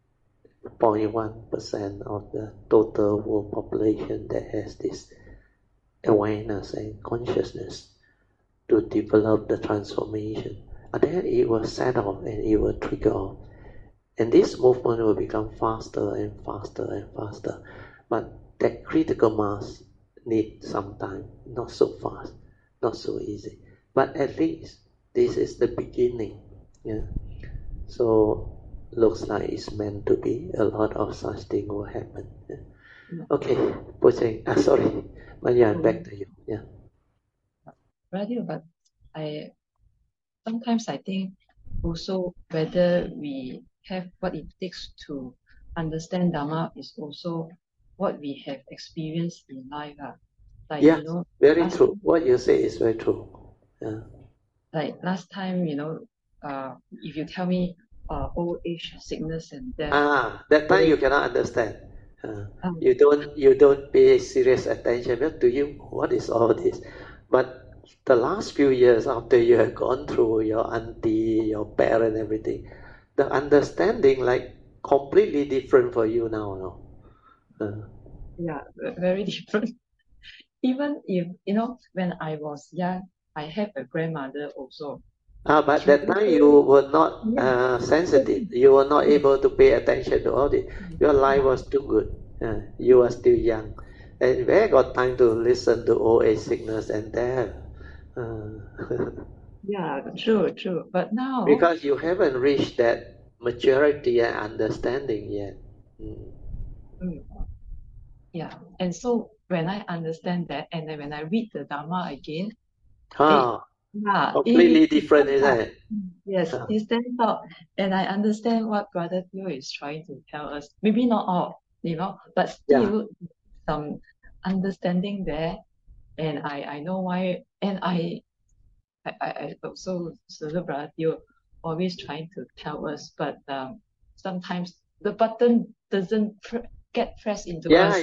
0.1% of the total world population that has this awareness and consciousness to develop the transformation. And then it will set off and it will trigger off. And this movement will become faster and faster and faster. But that critical mass needs some time, not so fast, not so easy. But at least this is the beginning. So looks like it's meant to be. A lot of such thing will happen. Okay, Pocheng, sorry, Mayan, back to you. Radio, but sometimes I think also whether we have what it takes to understand Dharma is also what we have experienced in life. Like, very true. What you say is very true. Like last time, if you tell me old age, sickness and death. That time you cannot understand. You don't pay serious attention. But to you, what is all this? But the last few years after you have gone through your auntie, your parent, everything, the understanding like completely different for you now. Yeah, very different. Even if, when I was young, I have a grandmother also. But that time you were not sensitive. You were not able to pay attention to all this. Your life was too good. You were still young. And where got time to listen to old age, sickness and death? Yeah, true. But now... Because you haven't reached that maturity and understanding yet. Yeah, and so when I understand that, and then when I read the Dharma again, completely different, isn't it? Yes, it stands out, and I understand what Brother Teo is trying to tell us. Maybe not all, but still some understanding there, and I know why, and I also salute Brother Teo always trying to tell us, but sometimes the button doesn't get pressed into us.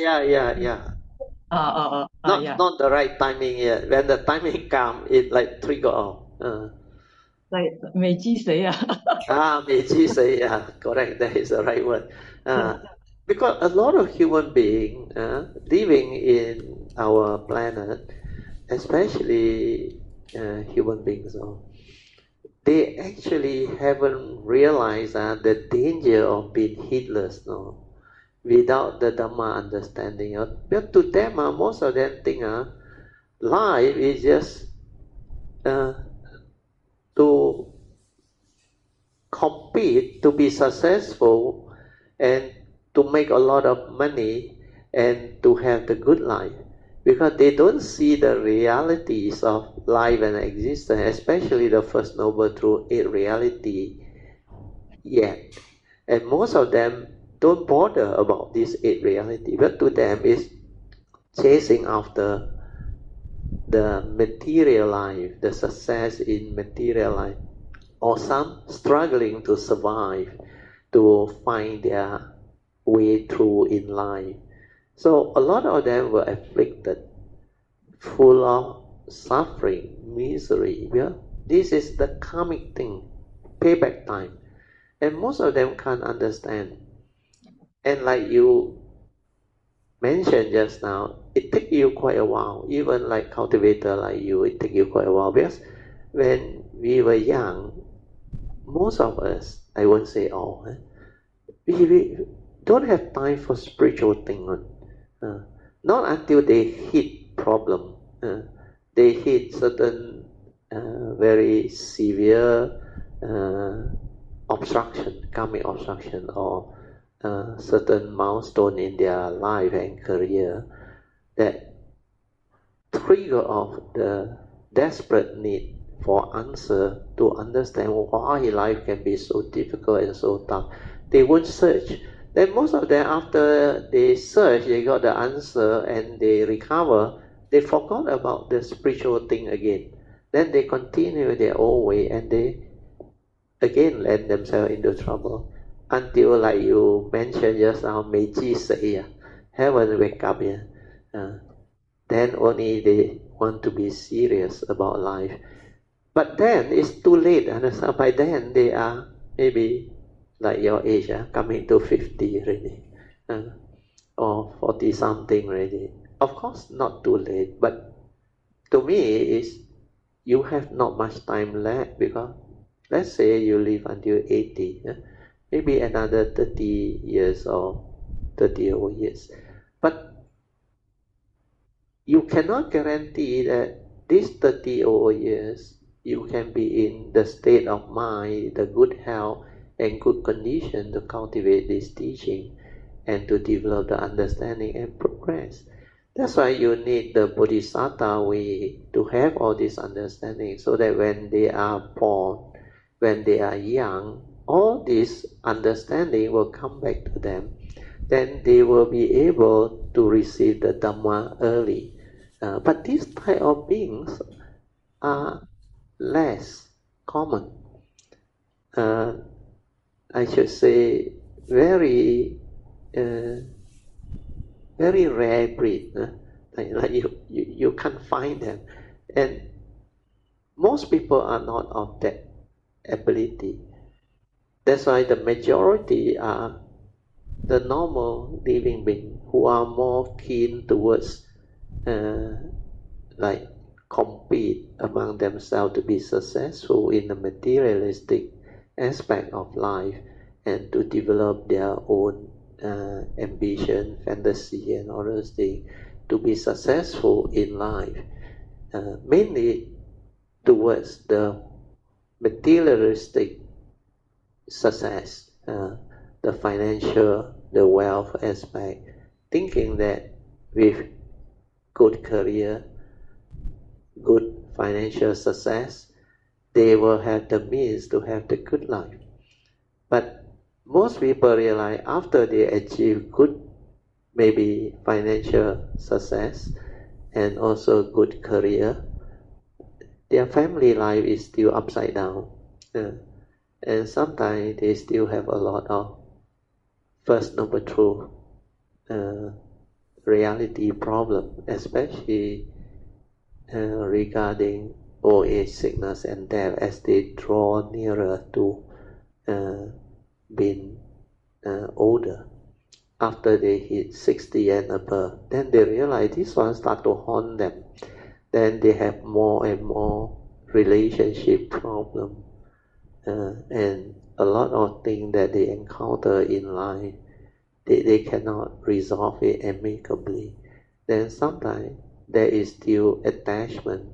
Not the right timing yet. When the timing comes, it like trigger off. Like 美鸡谁啊? 美鸡谁啊? Correct, that is the right word. Because a lot of human beings living in our planet, especially human beings, they actually haven't realized the danger of being heedless. Without the Dhamma understanding. But to them, most of them think life is just to compete, to be successful, and to make a lot of money, and to have the good life. because they don't see the realities of life and existence, especially the First Noble Truth, a reality yet. And most of them don't bother about this eight reality, but to them is chasing after the material life, the success in material life, or some struggling to survive, to find their way through in life. So a lot of them were afflicted, full of suffering, misery. Well, this is the karmic thing, payback time. And most of them can't understand. And like you mentioned just now, it takes you quite a while. Even like cultivator like you, it takes you quite a while. Because when we were young, most of us, I won't say all, we don't have time for spiritual thing. Not until they hit problem. They hit certain very severe obstruction, karmic obstruction, or certain milestone in their life and career that trigger off the desperate need for answer to understand why life can be so difficult and so tough. They won't search. Then most of them, after they search, they got the answer and they recover, they forgot about the spiritual thing again. Then they continue their own way and they again land themselves into trouble. Until, like you mentioned just now, Meiji say, haven't wake up yet. Then only they want to be serious about life. But then it's too late. And by then they are maybe like your age, coming to 50 already, or 40 something already. Of course, not too late. But to me, is you have not much time left, because let's say you live until 80, maybe another 30 years or 30 over years. But you cannot guarantee that these 30 over years you can be in the state of mind, the good health and good condition to cultivate this teaching and to develop the understanding and progress. That's why you need the Bodhisattva way to have all this understanding, so that when they are born, when they are young, all this understanding will come back to them. Then they will be able to receive the Dhamma early. But these type of beings are less common. I should say very rare breed. Like you can't find them. And most people are not of that ability. That's why the majority are the normal living beings who are more keen towards like compete among themselves to be successful in the materialistic aspect of life and to develop their own ambition, fantasy and all those things to be successful in life, mainly towards the materialistic success, the financial, the wealth aspect, thinking that with good career, good financial success, they will have the means to have the good life. But most people realize after they achieve good, maybe financial success and also good career, their family life is still upside down. And sometimes they still have a lot of First Noble Truth reality problem, especially regarding old age, sickness and death as they draw nearer to being older. After they hit 60 and above, then they realize this one start to haunt them. Then they have more and more relationship problem, and a lot of things that they encounter in life, they cannot resolve it amicably. Then sometimes there is still attachment,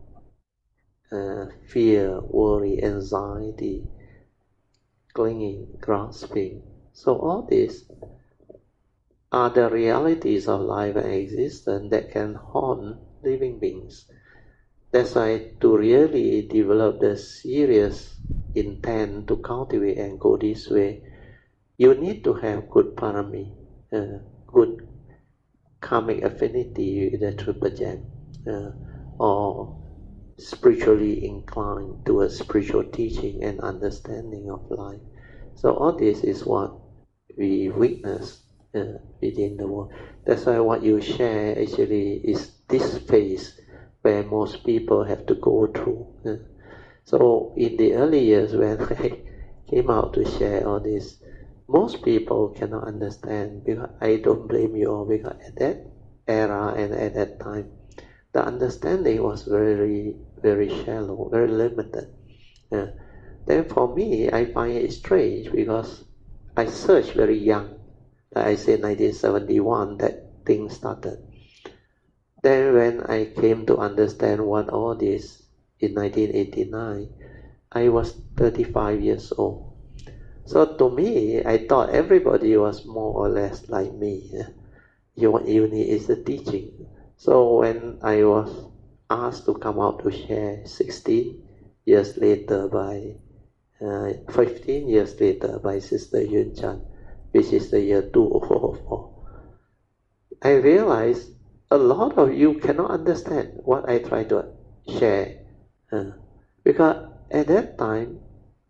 fear, worry, anxiety, clinging, grasping. So all this are the realities of life and existence that can haunt living beings. That's why to really develop the serious intent to cultivate and go this way, you need to have good parami, good karmic affinity with the Triple Gem, or spiritually inclined towards spiritual teaching and understanding of life. So all this is what we witness within the world. That's why what you share actually is this phase where most people have to go through. So in the early years when I came out to share all this, most people cannot understand, because I don't blame you all, because at that era and at that time, the understanding was very, very shallow, very limited. Then for me, I find it strange because I searched very young. Like I said, 1971, that thing started. Then when I came to understand what all this in 1989, I was 35 years old. So to me, I thought everybody was more or less like me. What you need is the teaching. So when I was asked to come out to share 16 years later by 15 years later by Sister Yun Chan, which is the year 2004, I realized a lot of you cannot understand what I try to share. Because at that time,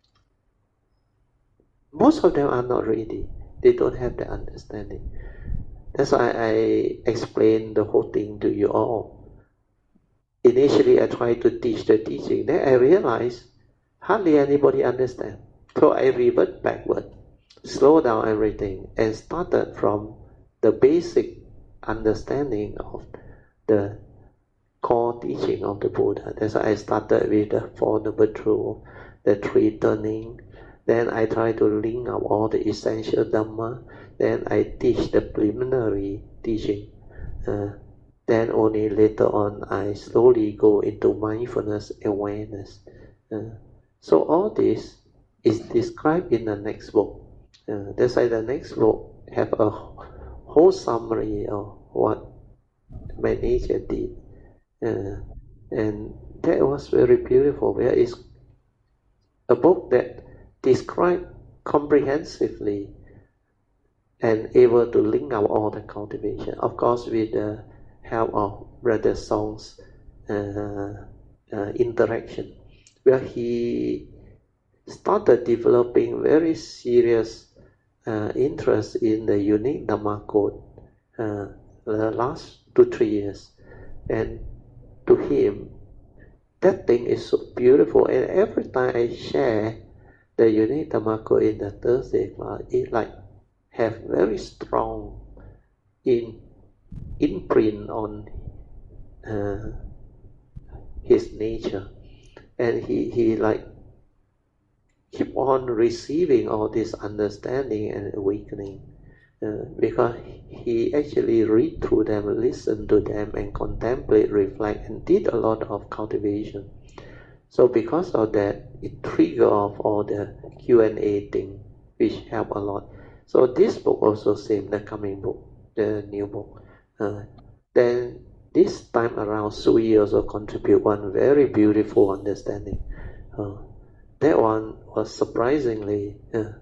most of them are not ready. They don't have the understanding. That's why I explained the whole thing to you all. Initially, I tried to teach the teaching. Then I realized hardly anybody understands. So I revert backward, slow down everything, and started from the basic understanding of the core teaching of the Buddha. That's why I started with the Four Noble Truths, the Three Turning. Then I try to link up all the essential Dhamma. Then I teach the preliminary teaching. Then only later on I slowly go into mindfulness awareness. So all this is described in the next book. That's why the next book have a whole summary of what my nature did. And that was very beautiful. There is a book that describes comprehensively and able to link up all the cultivation. Of course, with the help of Brother Song's interaction, where he started developing very serious interest in the unique Dhamma code the last 2-3 years. And to him, that thing is so beautiful. And every time I share the unique Dhamma code in the Thursday class, it like have very strong imprint on his nature, and he like keep on receiving all this understanding and awakening, because he actually read through them, listen to them, and contemplate, reflect, and did a lot of cultivation. So because of that, it triggered off all the Q&A thing, which helped a lot. So this book also same, the coming book, the new book. Then this time around, Sui also contribute one very beautiful understanding. That one was surprisingly,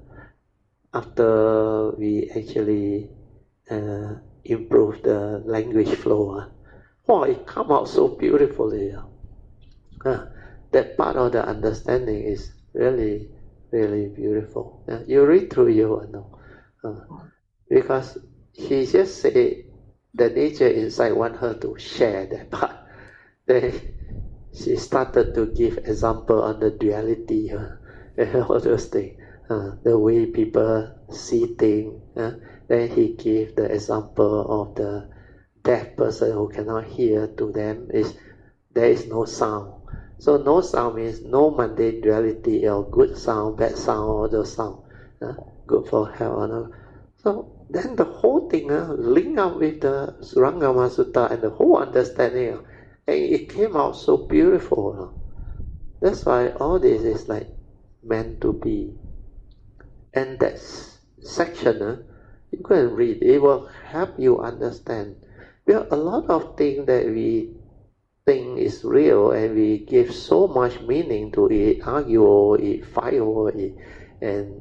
after we actually improved the language flow, it come out so beautifully. That part of the understanding is really, really beautiful. You read through, you will know. Because he just say the nature inside want her to share that part. Then she started to give example on the duality and all those things, the way people see things. Then he gave the example of the deaf person who cannot hear. To them is there is no sound. So no sound means no mundane duality, or good sound, bad sound, all those sound, good for health. So then the whole thing link up with the Surangama Sutta and the whole understanding, and it came out so beautiful. That's why all this is like meant to be. And that section You go and read. It will help you understand. Well, a lot of things that we think is real and we give so much meaning to it, argue over it, fight over it, and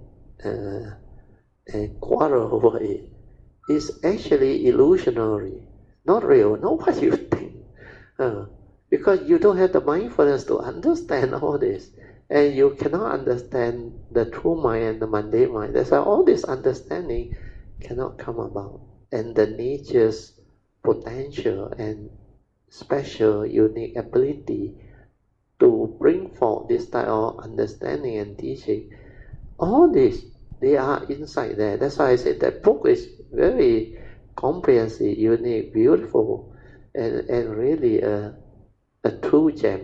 quarrel over it, is actually illusionary, not real, not what you think. Because you don't have the mindfulness to understand all this, and you cannot understand the true mind and the mundane mind. That's why all this understanding cannot come about, and the nature's potential and special, unique ability to bring forth this type of understanding and teaching, all this, they are inside there. That's why I said that book is very comprehensive, unique, beautiful, and really a true gem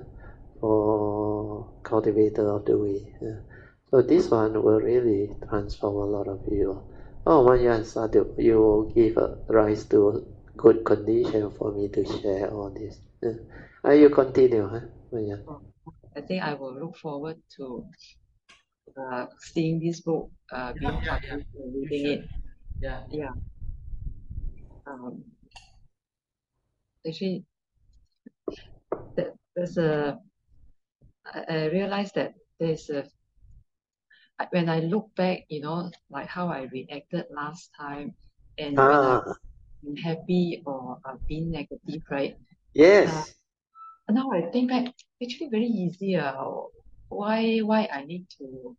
for cultivator of the way. So this one will really transform a lot of you. Oh, Maya Sadhu, you will give rise to a good condition for me to share all this. You continue, Maya? I think I will look forward to seeing this book, being published and reading it. Yeah. Actually, I realized that when I look back, like how I reacted last time, and when I've been happy or been negative, right? Yes. Now I think back, actually very easy. Why I need to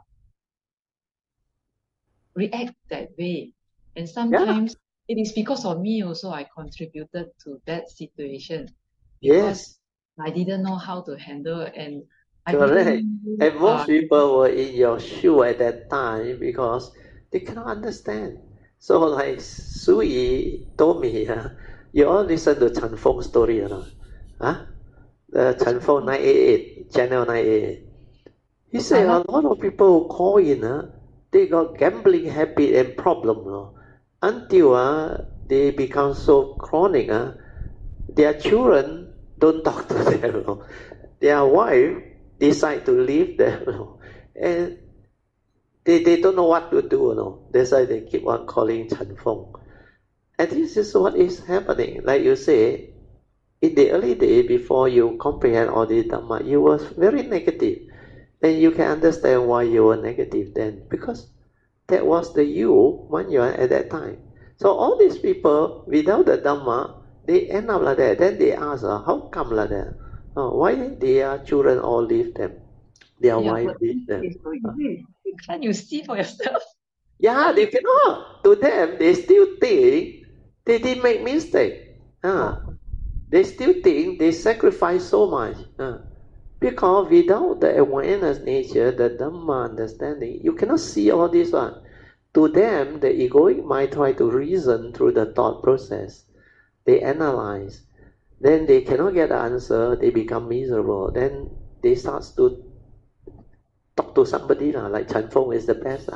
react that way? And sometimes it is because of me also. I contributed to that situation because I didn't know how to handle, and correct. And most people were in your shoe at that time because they cannot understand. So like Sui told me, you all listen to Chen Feng story or not? The Chen Feng 988, channel 988. He said a lot of people who call in, they got gambling habit and problem, until they become so chronic, their children don't talk to them, their wife decide to leave them, and they don't know what to do, that's why they keep on calling Chen Feng. And this is what is happening. Like you say, in the early day, before you comprehend all the Dhamma, you was very negative. And you can understand why you were negative then, because that was the you, Manya, at that time. So all these people, without the Dhamma, they end up like that. Then they ask, how come like that? Why their children all leave them? Their wife leave them. Can't you see for yourself? Yeah, they cannot. To them, they still think they did make mistake. They still think they sacrifice so much. Because without the awareness nature, the Dhamma understanding, you cannot see all this one. To them, the egoic mind try to reason through the thought process. They analyze. Then they cannot get the answer, they become miserable. Then they start to talk to somebody, like Chen Feng is the best.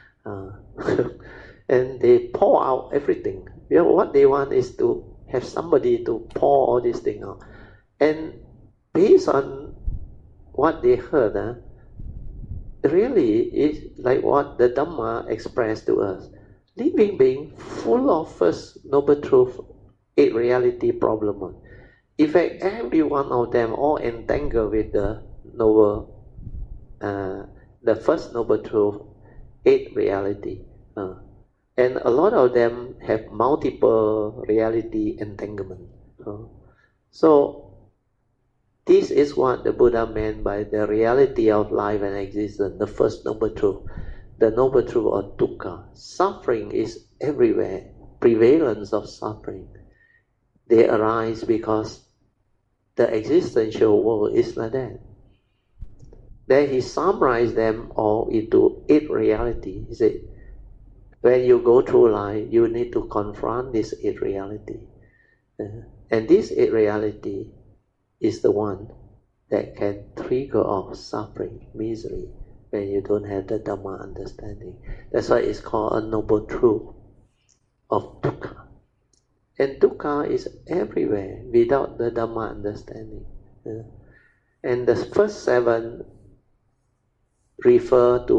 And they pour out everything. What they want is to have somebody to pour all these things out. And based on what they heard, really is like what the Dhamma expressed to us. Living being full of First Noble Truth, 8 reality problem. In fact, every one of them all entangled with the noble, the First Noble Truth, 8 reality. And a lot of them have multiple reality entanglement. So this is what the Buddha meant by the reality of life and existence, the First Noble Truth. The Noble Truth of dukkha. Suffering is everywhere, prevalence of suffering. They arise because the existential world is like that. Then he summarized them all into 8 reality. He said, when you go through life, you need to confront this 8 reality. And this 8 reality is the one that can trigger off suffering, misery, when you don't have the Dhamma understanding. That's why it's called a noble truth of dukkha. And dukkha is everywhere without the Dhamma understanding. And the first 7 refer to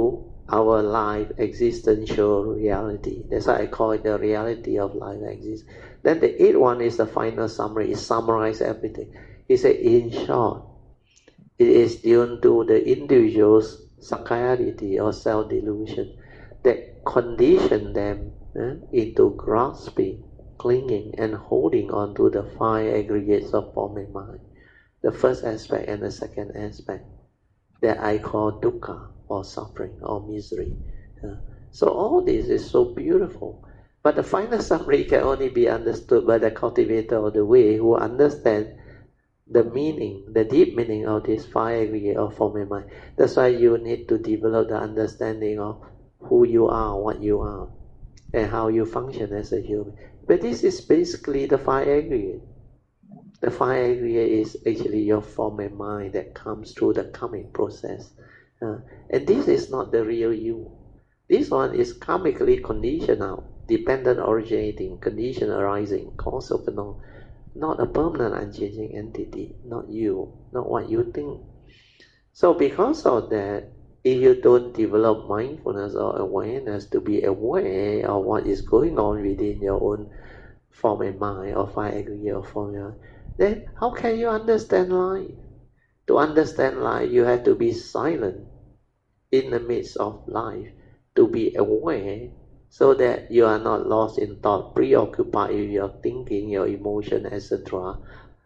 our life existential reality. That's why I call it the reality of life exists. Then the eighth one is the final summary. It summarizes everything. He said, in short, it is due to the individual's sakkayaditthi or self-delusion that condition them into grasping, clinging, and holding on to the five aggregates of form and mind. The first aspect and the second aspect that I call dukkha, or suffering, or misery. So all this is so beautiful. But the final summary can only be understood by the cultivator of the way who understands the meaning, the deep meaning of this five aggregate of form and mind. That's why you need to develop the understanding of who you are, what you are, and how you function as a human. But this is basically the five aggregate. The five aggregate is actually your form and mind that comes through the karmic process. And this is not the real you. This one is karmically conditional, dependent originating, condition arising, causal phenomenon, not a permanent unchanging entity, not you, not what you think. So because of that, if you don't develop mindfulness or awareness to be aware of what is going on within your own form and mind or five aggregate of form and mind, then how can you understand life? To understand life, you have to be silent in the midst of life, to be aware so that you are not lost in thought, preoccupied with your thinking, your emotion, etc.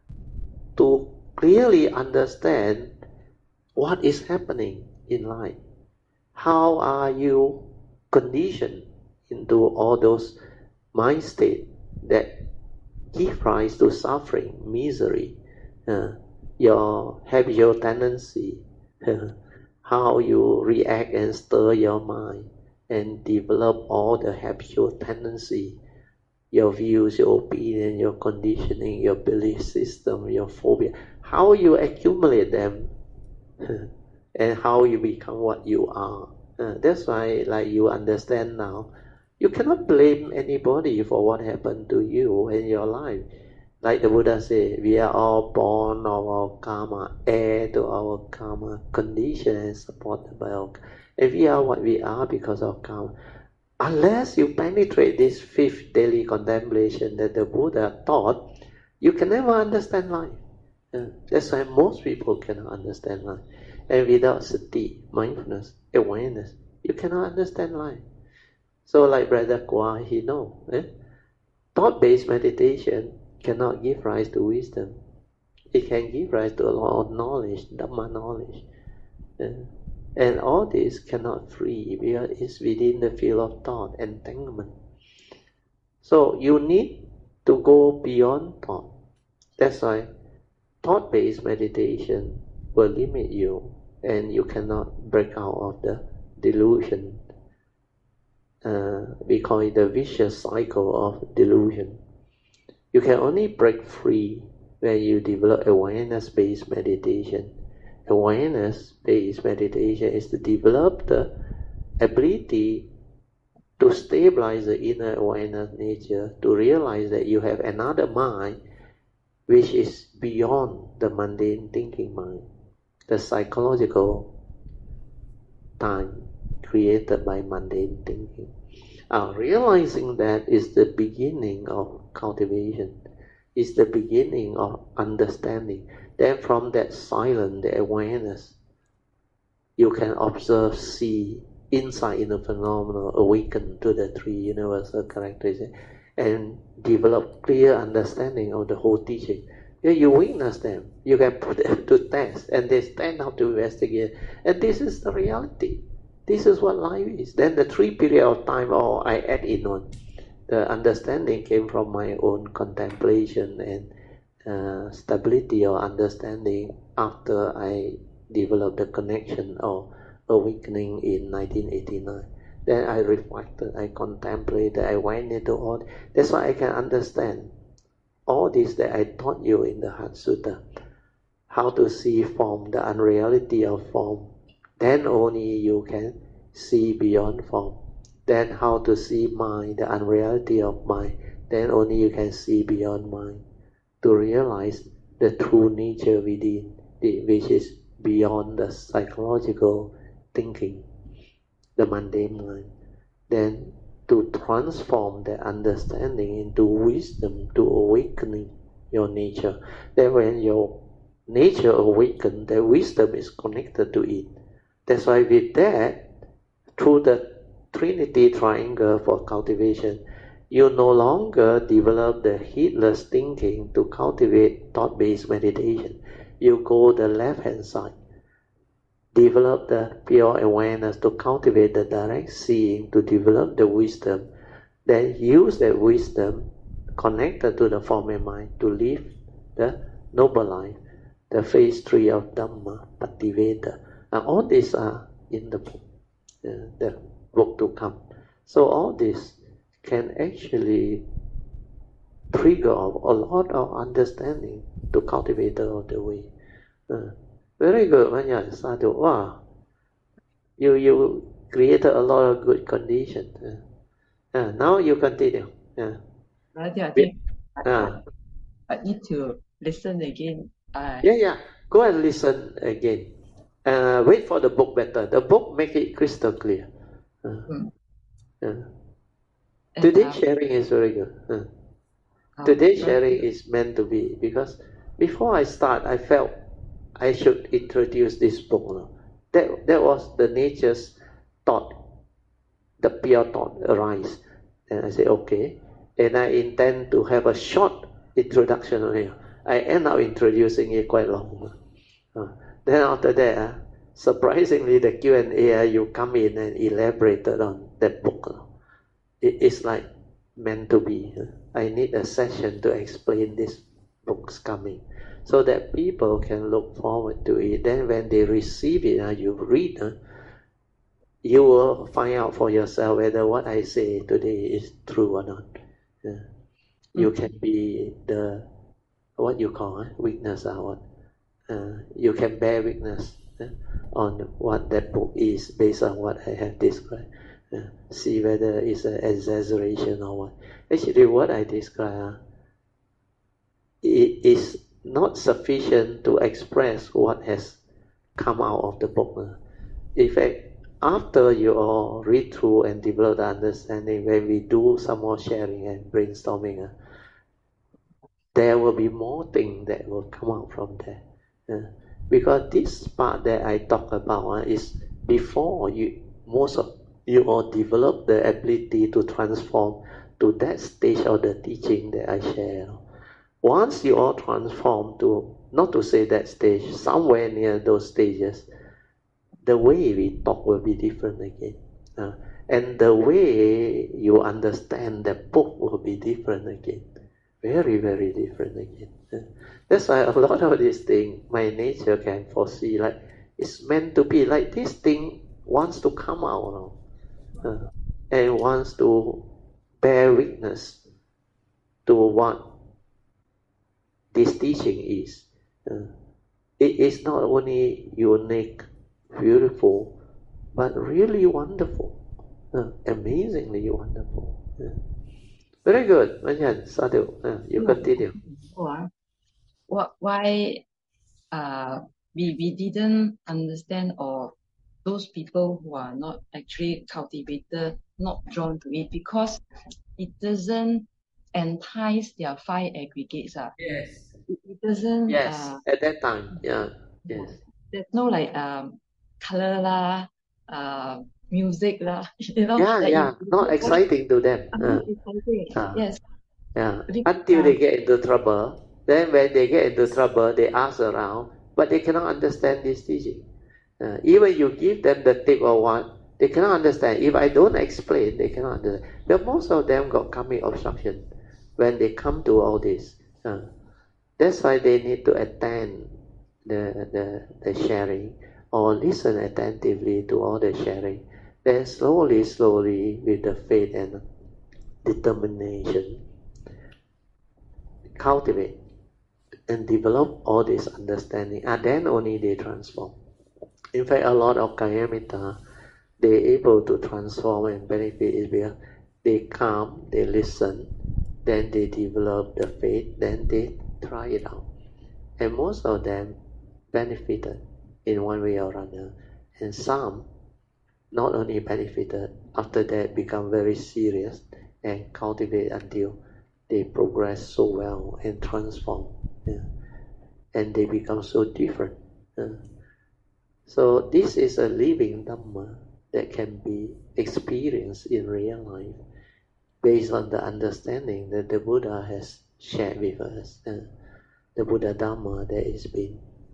To clearly understand what is happening in life. How are you conditioned into all those mind states that give rise to suffering, misery, your habitual tendency, how you react and stir your mind and develop all the habitual tendency, your views, your opinion, your conditioning, your belief system, your phobia, how you accumulate them and how you become what you are. That's why, like you understand now, you cannot blame anybody for what happened to you in your life. Like the Buddha said, we are all born of our karma, heir to our karma, conditioned and supported by our karma. And we are what we are because of karma. Unless you penetrate this fifth daily contemplation that the Buddha taught, you can never understand life. That's why most people cannot understand life. And without sati, mindfulness, awareness, you cannot understand life. So like Brother Kwa, he knows. Thought-based meditation cannot give rise to wisdom. It can give rise to a lot of knowledge, Dhamma knowledge. And all this cannot free because it's within the field of thought, entanglement. So you need to go beyond thought. That's why thought-based meditation will limit you and you cannot break out of the delusion. We call it the vicious cycle of delusion. You can only break free when you develop awareness-based meditation. Awareness-based meditation is to develop the ability to stabilize the inner awareness nature, to realize that you have another mind which is beyond the mundane thinking mind, the psychological time created by mundane thinking. Realizing that is the beginning of cultivation, is the beginning of understanding. Then from that silence, the awareness, you can observe, see, insight in the phenomenon, awaken to the three universal characteristics, and develop clear understanding of the whole teaching. Yeah, you witness them, you can put them to test, and they stand up to investigate. And this is the reality. This is what life is. Then the 3 period of time, I add in one. The understanding came from my own contemplation and stability or understanding after I developed the connection or awakening in 1989. Then I reflected, I contemplated, I went into all. That's why I can understand all this that I taught you in the Heart Sutta. How to see form, the unreality of form. Then only you can see beyond form. Then how to see mind, the unreality of mind. Then only you can see beyond mind. To realize the true nature within, which is beyond the psychological thinking. the mundane mind, then to transform that understanding into wisdom, to awakening your nature. Then when your nature awakens, the wisdom is connected to it. That's why with that, through the Trinity triangle for cultivation, you no longer develop the heedless thinking to cultivate thought-based meditation. You go the left-hand side. Develop the pure awareness to cultivate the direct seeing, to develop the wisdom. Then use that wisdom connected to the form and mind to live the noble life, the phase 3 of Dhamma Pativeda. And all these are in the book to come. So all this can actually trigger a lot of understanding to cultivate the way. Very good, Manya, Sadhu. Wow, you created a lot of good conditions. Now you continue. I think I need to listen again. Go and listen again. Wait for the book better. The book make it crystal clear. Today's sharing is very good. Today's sharing is meant to be, because before I start, I felt I should introduce this book. That was the nature's thought, the pure thought arise. And I say, okay. And I intend to have a short introduction on it. I end up introducing it quite long. Then after that, surprisingly, the Q&A, you come in and elaborated on that book. It's like meant to be. I need a session to explain this book's coming, so that people can look forward to it. Then when they receive it, you read, you will find out for yourself whether what I say today is true or not. You can be the, what you call witness or you can bear witness on what that book is based on what I have described. See whether it's an exaggeration or what. Actually, what I describe it is not sufficient to express what has come out of the book. In fact, after you all read through and develop the understanding, when we do some more sharing and brainstorming, there will be more things that will come out from there. Because this part that I talk about is before most of you all develop the ability to transform to that stage of the teaching that I share. Once you all transform to, not to say that stage, somewhere near those stages, the way we talk will be different again. And the way you understand the book will be different again. Very, very different again. That's why a lot of these things, my nature can foresee, like, it's meant to be, like this thing wants to come out and wants to bear witness to what this teaching is. It is not only unique, beautiful, but really wonderful, amazingly wonderful. Very good, Manyan, Sadhu. You continue. Why we didn't understand, or those people who are not actually cultivated, not drawn to it, because it doesn't entice their 5 aggregates. Yes. It doesn't. Yes. At that time, yes. There's no like color lah, music lah. Not exciting to them. Exciting. Yes. Until they get into trouble. Then when they get into trouble, they ask around, but they cannot understand this teaching. Even you give them the tip or what, they cannot understand. If I don't explain, they cannot understand. But most of them got karmic obstruction when they come to all this. That's why they need to attend the sharing or listen attentively to all the sharing. Then slowly, with the faith and determination, cultivate and develop all this understanding, and then only they transform. In fact, a lot of Kayamita, they're able to transform and benefit is because they come, they listen, then they develop the faith, then they try it out. And most of them benefited in one way or another. And some not only benefited, after that become very serious and cultivate until they progress so well and transform, yeah, and they become so different. So this is a living Dhamma that can be experienced in real life based on the understanding that the Buddha has shared with us. The Buddha Dhamma that is been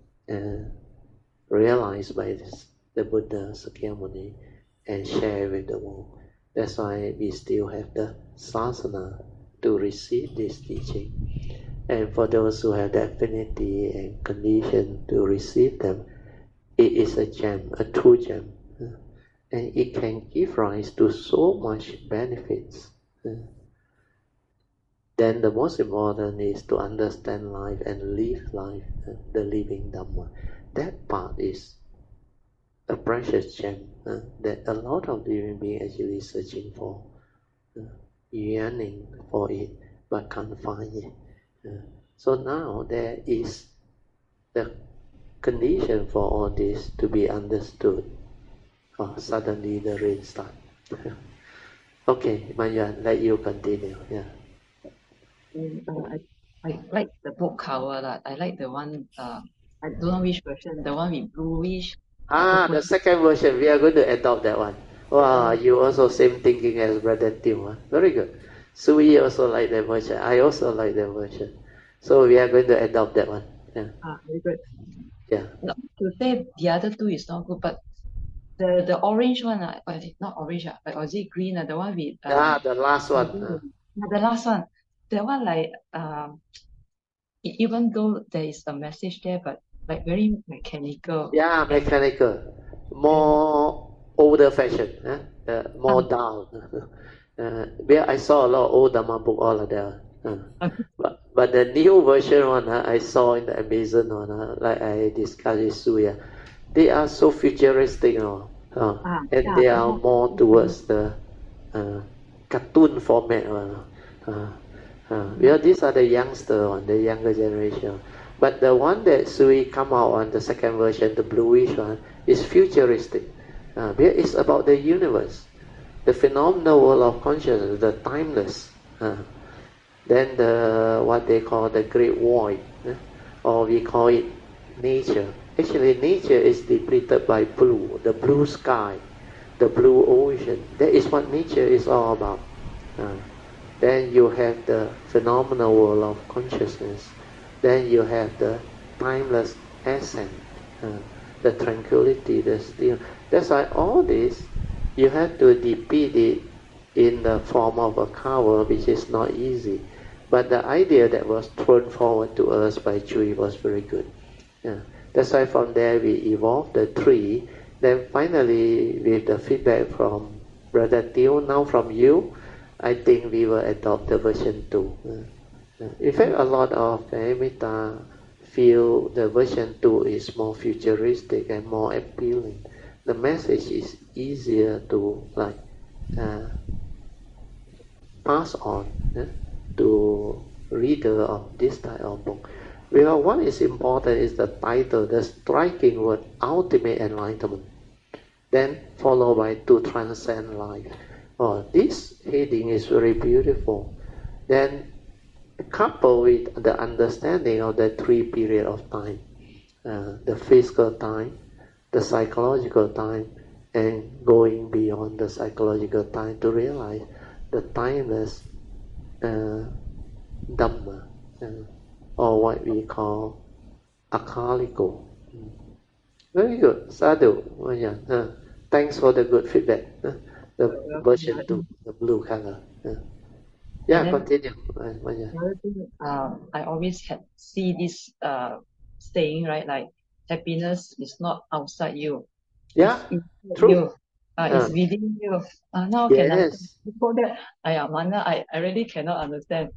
realized by the Buddha Sakyamuni and shared with the world. That's why we still have the sasana to receive this teaching. And for those who have the affinity and condition to receive them, it is a gem, a true gem. And it can give rise to so much benefits. Then the most important is to understand life and live life, the living Dhamma. That part is a precious gem that a lot of living beings actually searching for, yearning for it, but can't find it. So now there is the condition for all this to be understood. Suddenly the rain starts. Okay, Mayan, let you continue. Yeah. I like the book cover. I like the one, I don't know which version, the one with bluish. The second version, we are going to adopt that one. Wow, you also same thinking as Brother Tim. Very good. Sui also like that version. I also like that version. So we are going to adopt that one. Yeah. Very good. Yeah. No, to say the other two is not good, but the orange one, not orange, but was it green? The one with the last one. The last one. The one like even though there is a message there, but like very mechanical. Yeah, mechanical. More older fashion, more down. I saw a lot of old Dhamma book all of that. But the new version one I saw in the Amazon one, like I discussed with Suya, they are so futuristic, and they are more towards the cartoon format one. Because these are the youngster, the younger generation. But the one that Sui come out on the second version, the bluish one, is futuristic. It's about the universe, the phenomenal world of consciousness, the timeless. Then the what they call the great void, or we call it nature. Actually, nature is depleted by blue, the blue sky, the blue ocean. That is what nature is all about. Then you have the phenomenal world of consciousness. Then you have the timeless essence, the tranquility, the still. That's why all this, you have to depict it in the form of a cover, which is not easy. But the idea that was thrown forward to us by Chui was very good. That's why from there we evolved the tree. Then finally, with the feedback from Brother Teo, now from you, I think we will adopt the version 2. In fact, a lot of Amita feel the version 2 is more futuristic and more appealing. The message is easier to pass on to reader of this type of book. Because what is important is the title, the striking word, ultimate enlightenment. Then followed by to transcend life. This heading is very beautiful. Then coupled with the understanding of the 3 periods of time, the physical time, the psychological time, and going beyond the psychological time to realize the timeless Dhamma, or what we call Akaliko. Very good, Sadhu. Thanks for the good feedback. The version 2, the blue color. Continue. I always see this saying, right? Like happiness is not outside you. Yeah, it's true. You. It's within you. Now yes. Before that, Mana, I really cannot understand.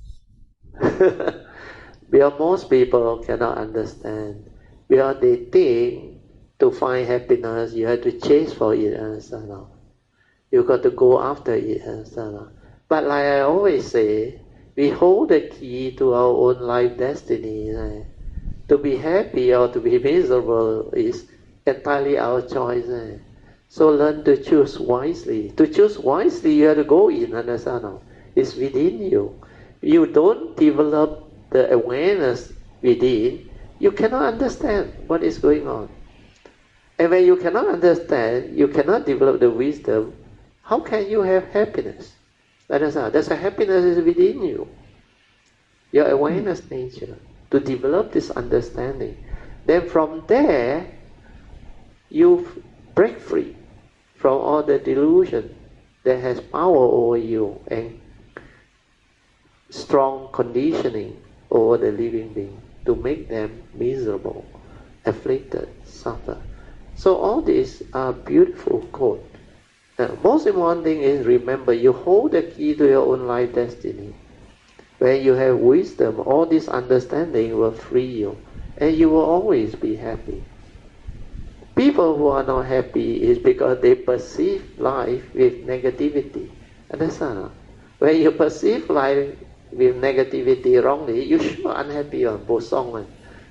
Because most people cannot understand. Because they think to find happiness, you have to chase for it, you got to go after it, But like I always say, we hold the key to our own life destiny. To be happy or to be miserable is entirely our choice. So learn to choose wisely. To choose wisely, you have to go in, understand? It's within you. You don't develop the awareness within, you cannot understand what is going on. And when you cannot understand, you cannot develop the wisdom, how can you have happiness? Understand? That's why happiness is within you. Your awareness nature. To develop this understanding. Then from there, you break free from all the delusion that has power over you and strong conditioning over the living being to make them miserable, afflicted, suffer. So all these are beautiful quotes. Most important thing is remember you hold the key to your own life destiny. When you have wisdom, all this understanding will free you and you will always be happy. People who are not happy is because they perceive life with negativity. Understand? When you perceive life with negativity wrongly, you sure unhappy on both songs.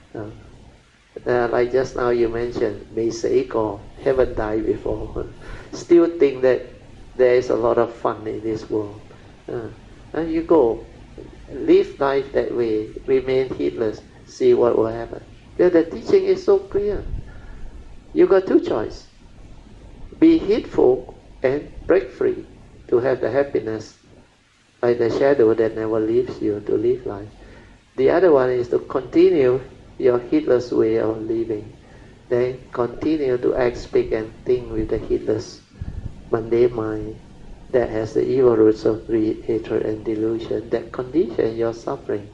Like just now you mentioned, may say or haven't died before, still think that there is a lot of fun in this world. And you go, live life that way, remain heedless, see what will happen. Because the teaching is so clear. You got two choices. Be heedful and break free to have the happiness like the shadow that never leaves you to live life. The other one is to continue your heedless way of living. Then continue to act, speak and think with the heedless mundane mind that has the evil roots of greed, hatred and delusion that condition your suffering.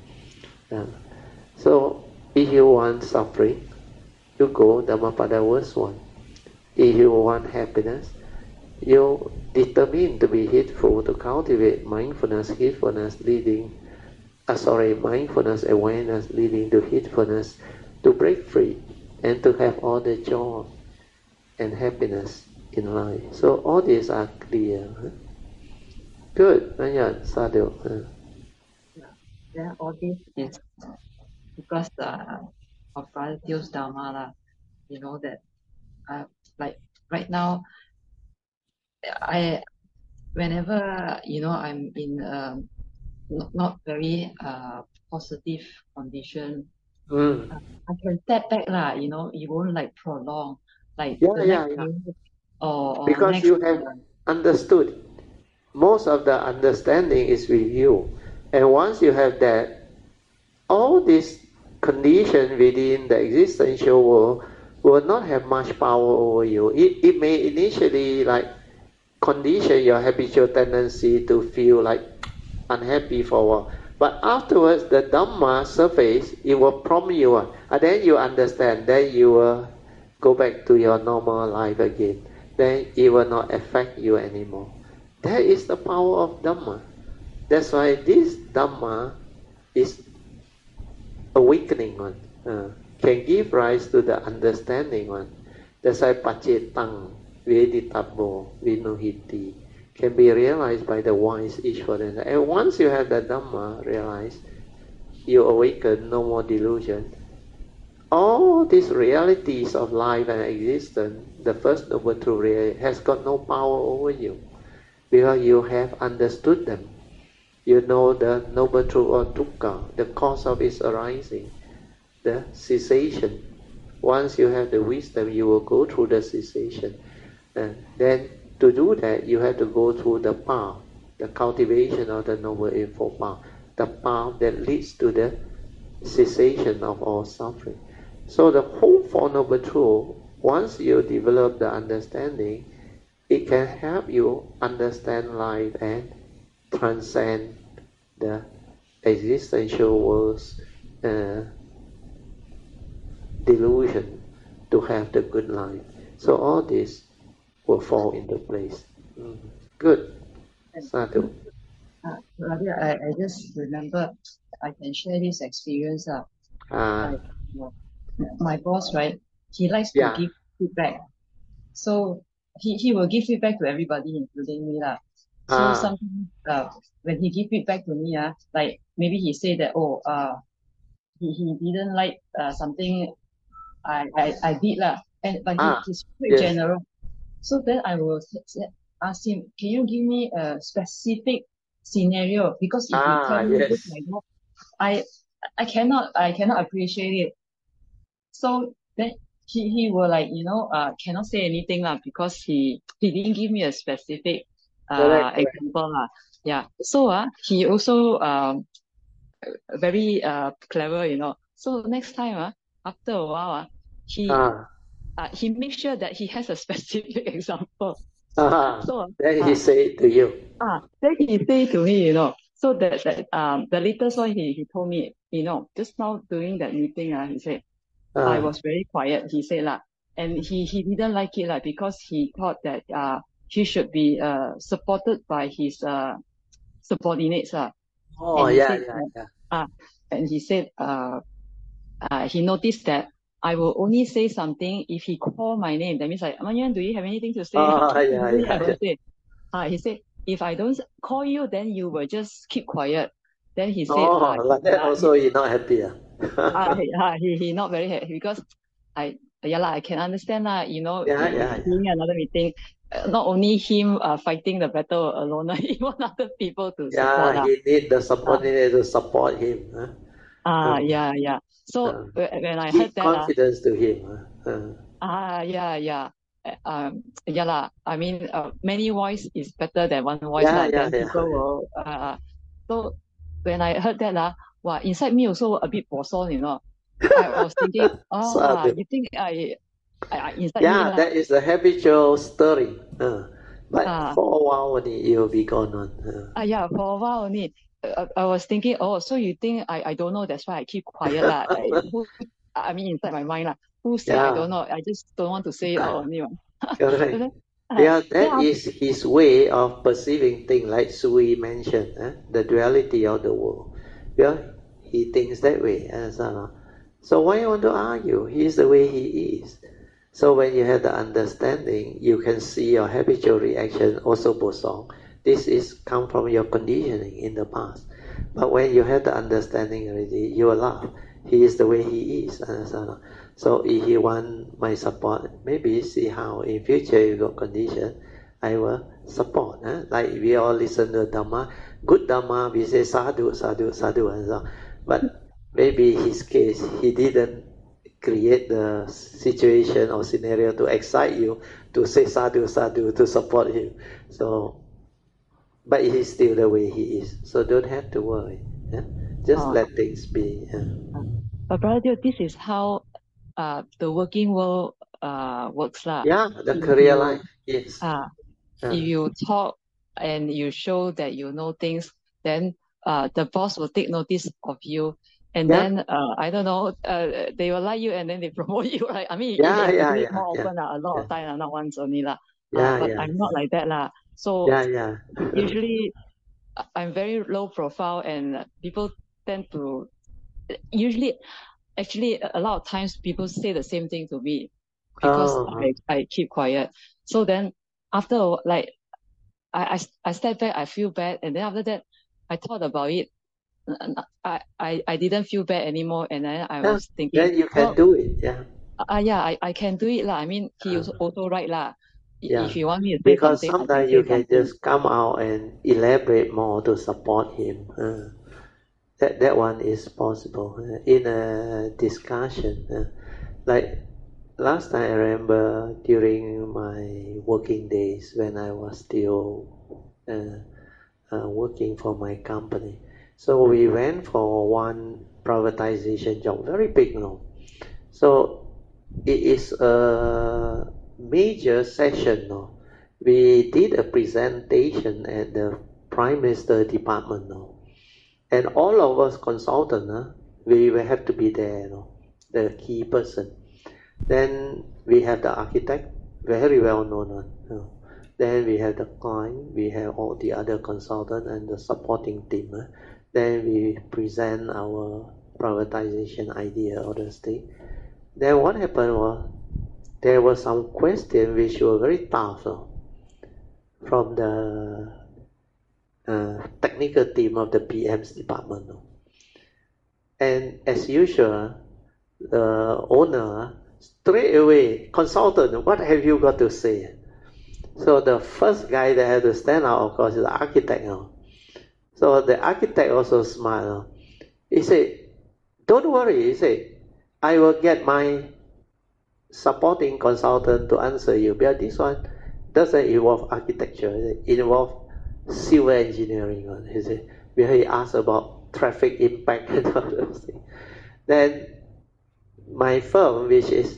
So if you want suffering, you go Dhammapada verse 1. If you want happiness, you determine to be heedful, to cultivate mindfulness, heedfulness leading, mindfulness, awareness leading to heedfulness, to break free and to have all the joy and happiness in life. So all these are clear. Good, Nayan, Sadhu. Yeah, all this is because of Brother Teo's Dharma lah. You know that like right now, whenever I'm in not very positive condition, I can step back lah. You won't like prolong like the next day or because next. you have understood. Most of the understanding is with you, and once you have that, all these conditions within the existential world will not have much power over you. It may initially like condition your habitual tendency to feel like unhappy for a while. But afterwards, the Dhamma surface, it will prompt you. And then you understand. Then you will go back to your normal life again. Then it will not affect you anymore. That is the power of Dhamma. That's why this Dhamma is awakening one. Can give rise to the understanding one. That's why Pacetang, Veditabo, Vinuhiti can be realized by the wise each for themselves. And once you have the Dhamma realized, you awaken, no more delusion. All these realities of life and existence, the first noble truth reality, has got no power over you because you have understood them. You know the noble truth or dukkha, the cause of its arising, the cessation. Once you have the wisdom, you will go through the cessation. And then to do that, you have to go through the path, the cultivation of the Noble Eightfold Path, the path that leads to the cessation of all suffering. So the whole Four Noble Truths, once you develop the understanding, it can help you understand life and transcend the existential world's delusion to have the good life. So all this will fall into place. Good. Sadhu. Ravi, I just remember I can share this experience. Like, my boss, right? He likes to give feedback. So he will give feedback to everybody, including me lah. So sometimes when he give feedback to me, like maybe he say that he didn't like something I did lah, but he's quite general. So then I will ask him, can you give me a specific scenario? Because if you tell me just Yes. like that, I cannot appreciate it. So then he will like, cannot say anything lah because he didn't give me a specific Correct. example lah. Yeah. So he also very clever, So next time after a while he makes sure that he has a specific example. So Then he say it to you. then he say to me, so that the latest one he told me, just now during that meeting, he said, I was very quiet, he said lah. And he didn't like it like because he thought that he should be supported by his subordinates. Oh, and he yeah, said, yeah. And he said he noticed that I will only say something if he call my name. That means like, Manyan, do you have anything to say? Yeah. I will say. He said, if I don't call you, then you will just keep quiet. Then he said, like that also he not happy. he not very happy because I can understand Yeah. Doing another meeting, not only him fighting the battle alone, he want other people to support. Yeah, he need the subordinate to support him. Yeah. So when I Give heard that, confidence to him. Yeah. I mean, many voice is better than one voice. Then people will. So when I heard that, inside me also a bit boson, I was thinking, you think I inside me lah. That is a habitual stirring. But for a while only, it will be gone on. Yeah, for a while only. I was thinking, so you think I don't know, that's why I keep quiet lah. I mean, inside my mind lah. Who said I don't know? I just don't want to say it out only. Correct. That is his way of perceiving things, like Sui mentioned, the duality of the world. He thinks that way. So why you want to argue? He's the way he is. So when you have the understanding, you can see your habitual reaction also bosong. This is come from your conditioning in the past. But when you have the understanding already, you will laugh. He is the way he is. So if he want my support, maybe see how in future you got condition, I will support. Like we all listen to Dhamma, good Dhamma, we say sadhu, sadhu, sadhu, and so. But maybe his case, he didn't create the situation or scenario to excite you to say sadhu, sadhu, to support him. So, but he's still the way he is. So don't have to worry. Just let things be. But brother, this is how the working world works lah. Yeah, the career life. Yes. If you talk and you show that you know things, then the boss will take notice of you. And then I don't know, they will like you and then they promote you, right? I mean, you have to do it more often, a lot of time, not once only lah. But I'm not like that lah. So usually I'm very low profile and people tend to actually a lot of times people say the same thing to me because I keep quiet. So then after like I step back, I feel bad, and then after that I thought about it. I didn't feel bad anymore, and then I was thinking, then you can do it. I can do it lah. I mean, he was also right lah. If you want me to say because something, sometimes you can just come out and elaborate more to support him. That one is possible in a discussion. Like last time, I remember during my working days when I was still working for my company. So we went for one privatization job, very big now. So it is a major session now. We did a presentation at the Prime Minister Department now. And all of us consultants, we will have to be there, the key person. Then we have the architect, very well known. Then we have the client, we have all the other consultants and the supporting team. Then we present our privatization idea or the state. Then what happened was, there were some questions which were very tough from the technical team of the PM's department. And as usual, the owner straight away, consultant, what have you got to say? So the first guy that had to stand out, of course, is the architect. So the architect also smiled. He said, don't worry, he said, I will get my supporting consultant to answer you, because this one doesn't involve architecture, it involves civil engineering. He said, where he asked about traffic impact and all those things. Then my firm, which is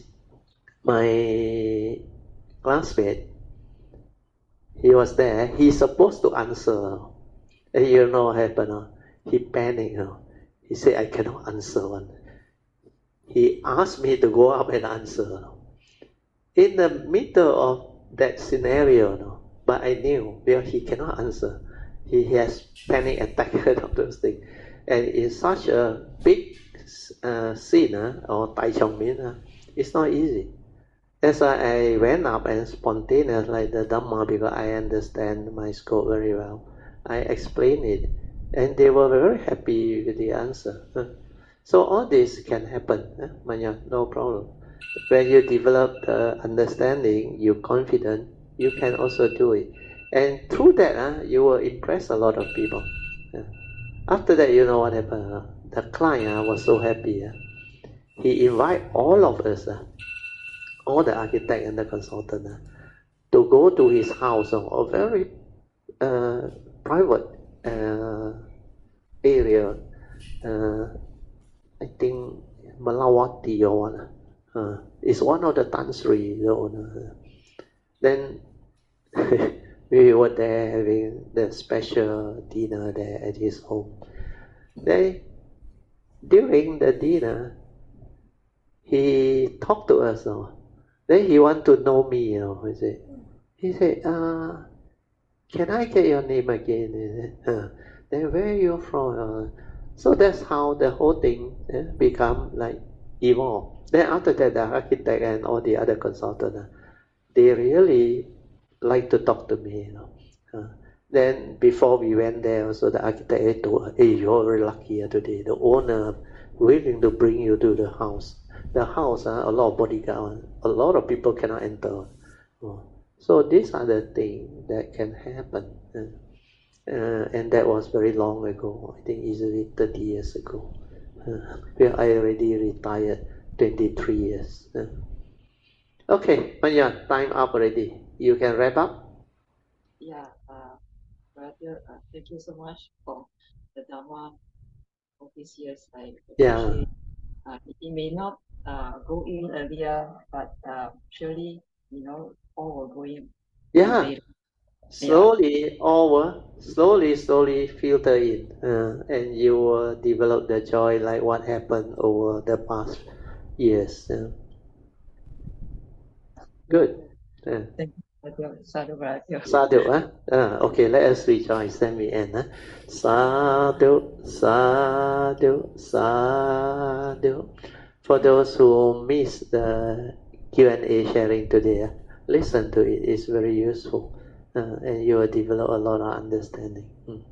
my classmate, he was there, he's supposed to answer. And you know what happened? He panicked. He said, I cannot answer one. He asked me to go up and answer. In the middle of that scenario, but I knew because he cannot answer. He has panic attack of those things. And it's such a big scene, or Tai Chong Min, it's not easy. That's why I went up and spontaneous like the Dhamma, because I understand my scope very well. I explained it, and they were very happy with the answer. So all this can happen, Manya, no problem. When you develop the understanding, you're confident, you can also do it. And through that, you will impress a lot of people. After that, you know what happened? The client was so happy. He invited all of us, all the architect and the consultant, to go to his house, a very private area. I think Malawati or one. It's one of the Tan Sri, the owner. Then we were there having the special dinner there at his home. During the dinner, he talked to us. Then he want to know me. He said, can I get your name again? Then where are you from? So that's how the whole thing become like evolved. Then after that, the architect and all the other consultants, they really like to talk to me. Then before we went there, also the architect told us, hey, you're very lucky today. The owner willing to bring you to the house. The house, a lot of bodyguard, a lot of people cannot enter. So these are the things that can happen. And that was very long ago, I think easily 30 years ago. Where I already retired 23 years. Okay, Manya, time up already. You can wrap up? Yeah, brother, thank you so much for the Dhamma of these years. I appreciate. It may not go in earlier, but surely, all will go in. Yeah. Slowly, all will slowly filter in, and you will develop the joy like what happened over the past years. Good. Thank you, Sadhu, brother. Sadhu, okay, let us rejoice. Then we end. Sadhu, sadhu, sadhu. For those who missed the Q&A sharing today, listen to it. It's very useful. And you will develop a lot of understanding.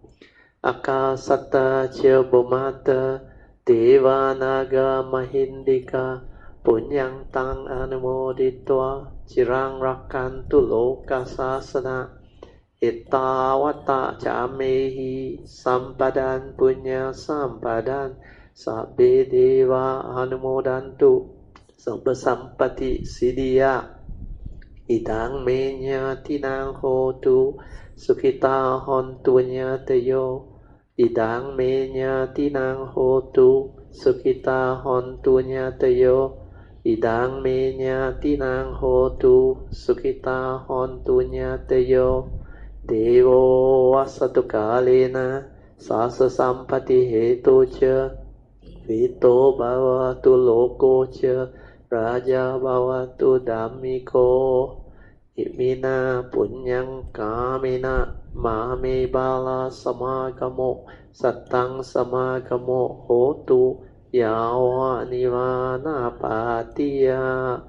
Akasata Chya Bhumata Devanaga Mahindika Punyang Tang Anumoditwa Chirang Rakantu Loka Sasana Ittawata Chamehi Sampadan Punya Sampadan Sabbe Deva Anumodantu Sabba Sampati Siddhya Idang menya tinang hotu Sukita hontunya teyo Idang menya tinang hotu Sukita hontunya teyo Idang menya tinang hotu Sukita hontunya teyo Devo asatu kalena Sasa sampati hetu cha Vito bhavatu loko cha Raja bhavatu dhammiko Imina punyang kamina Mame bala samagamo Satang samagamo hotu Yawa nivana patiya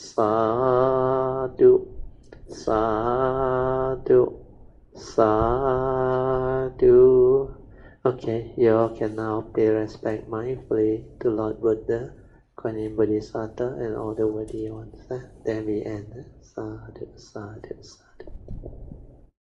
Sadhu Sadhu Sadhu. Okay, you all can now pay respect mindfully to Lord Buddha, Kuan Yin Bodhisattva, and all the worthy ones. Then we end. Sadhu, sadhu, sadhu.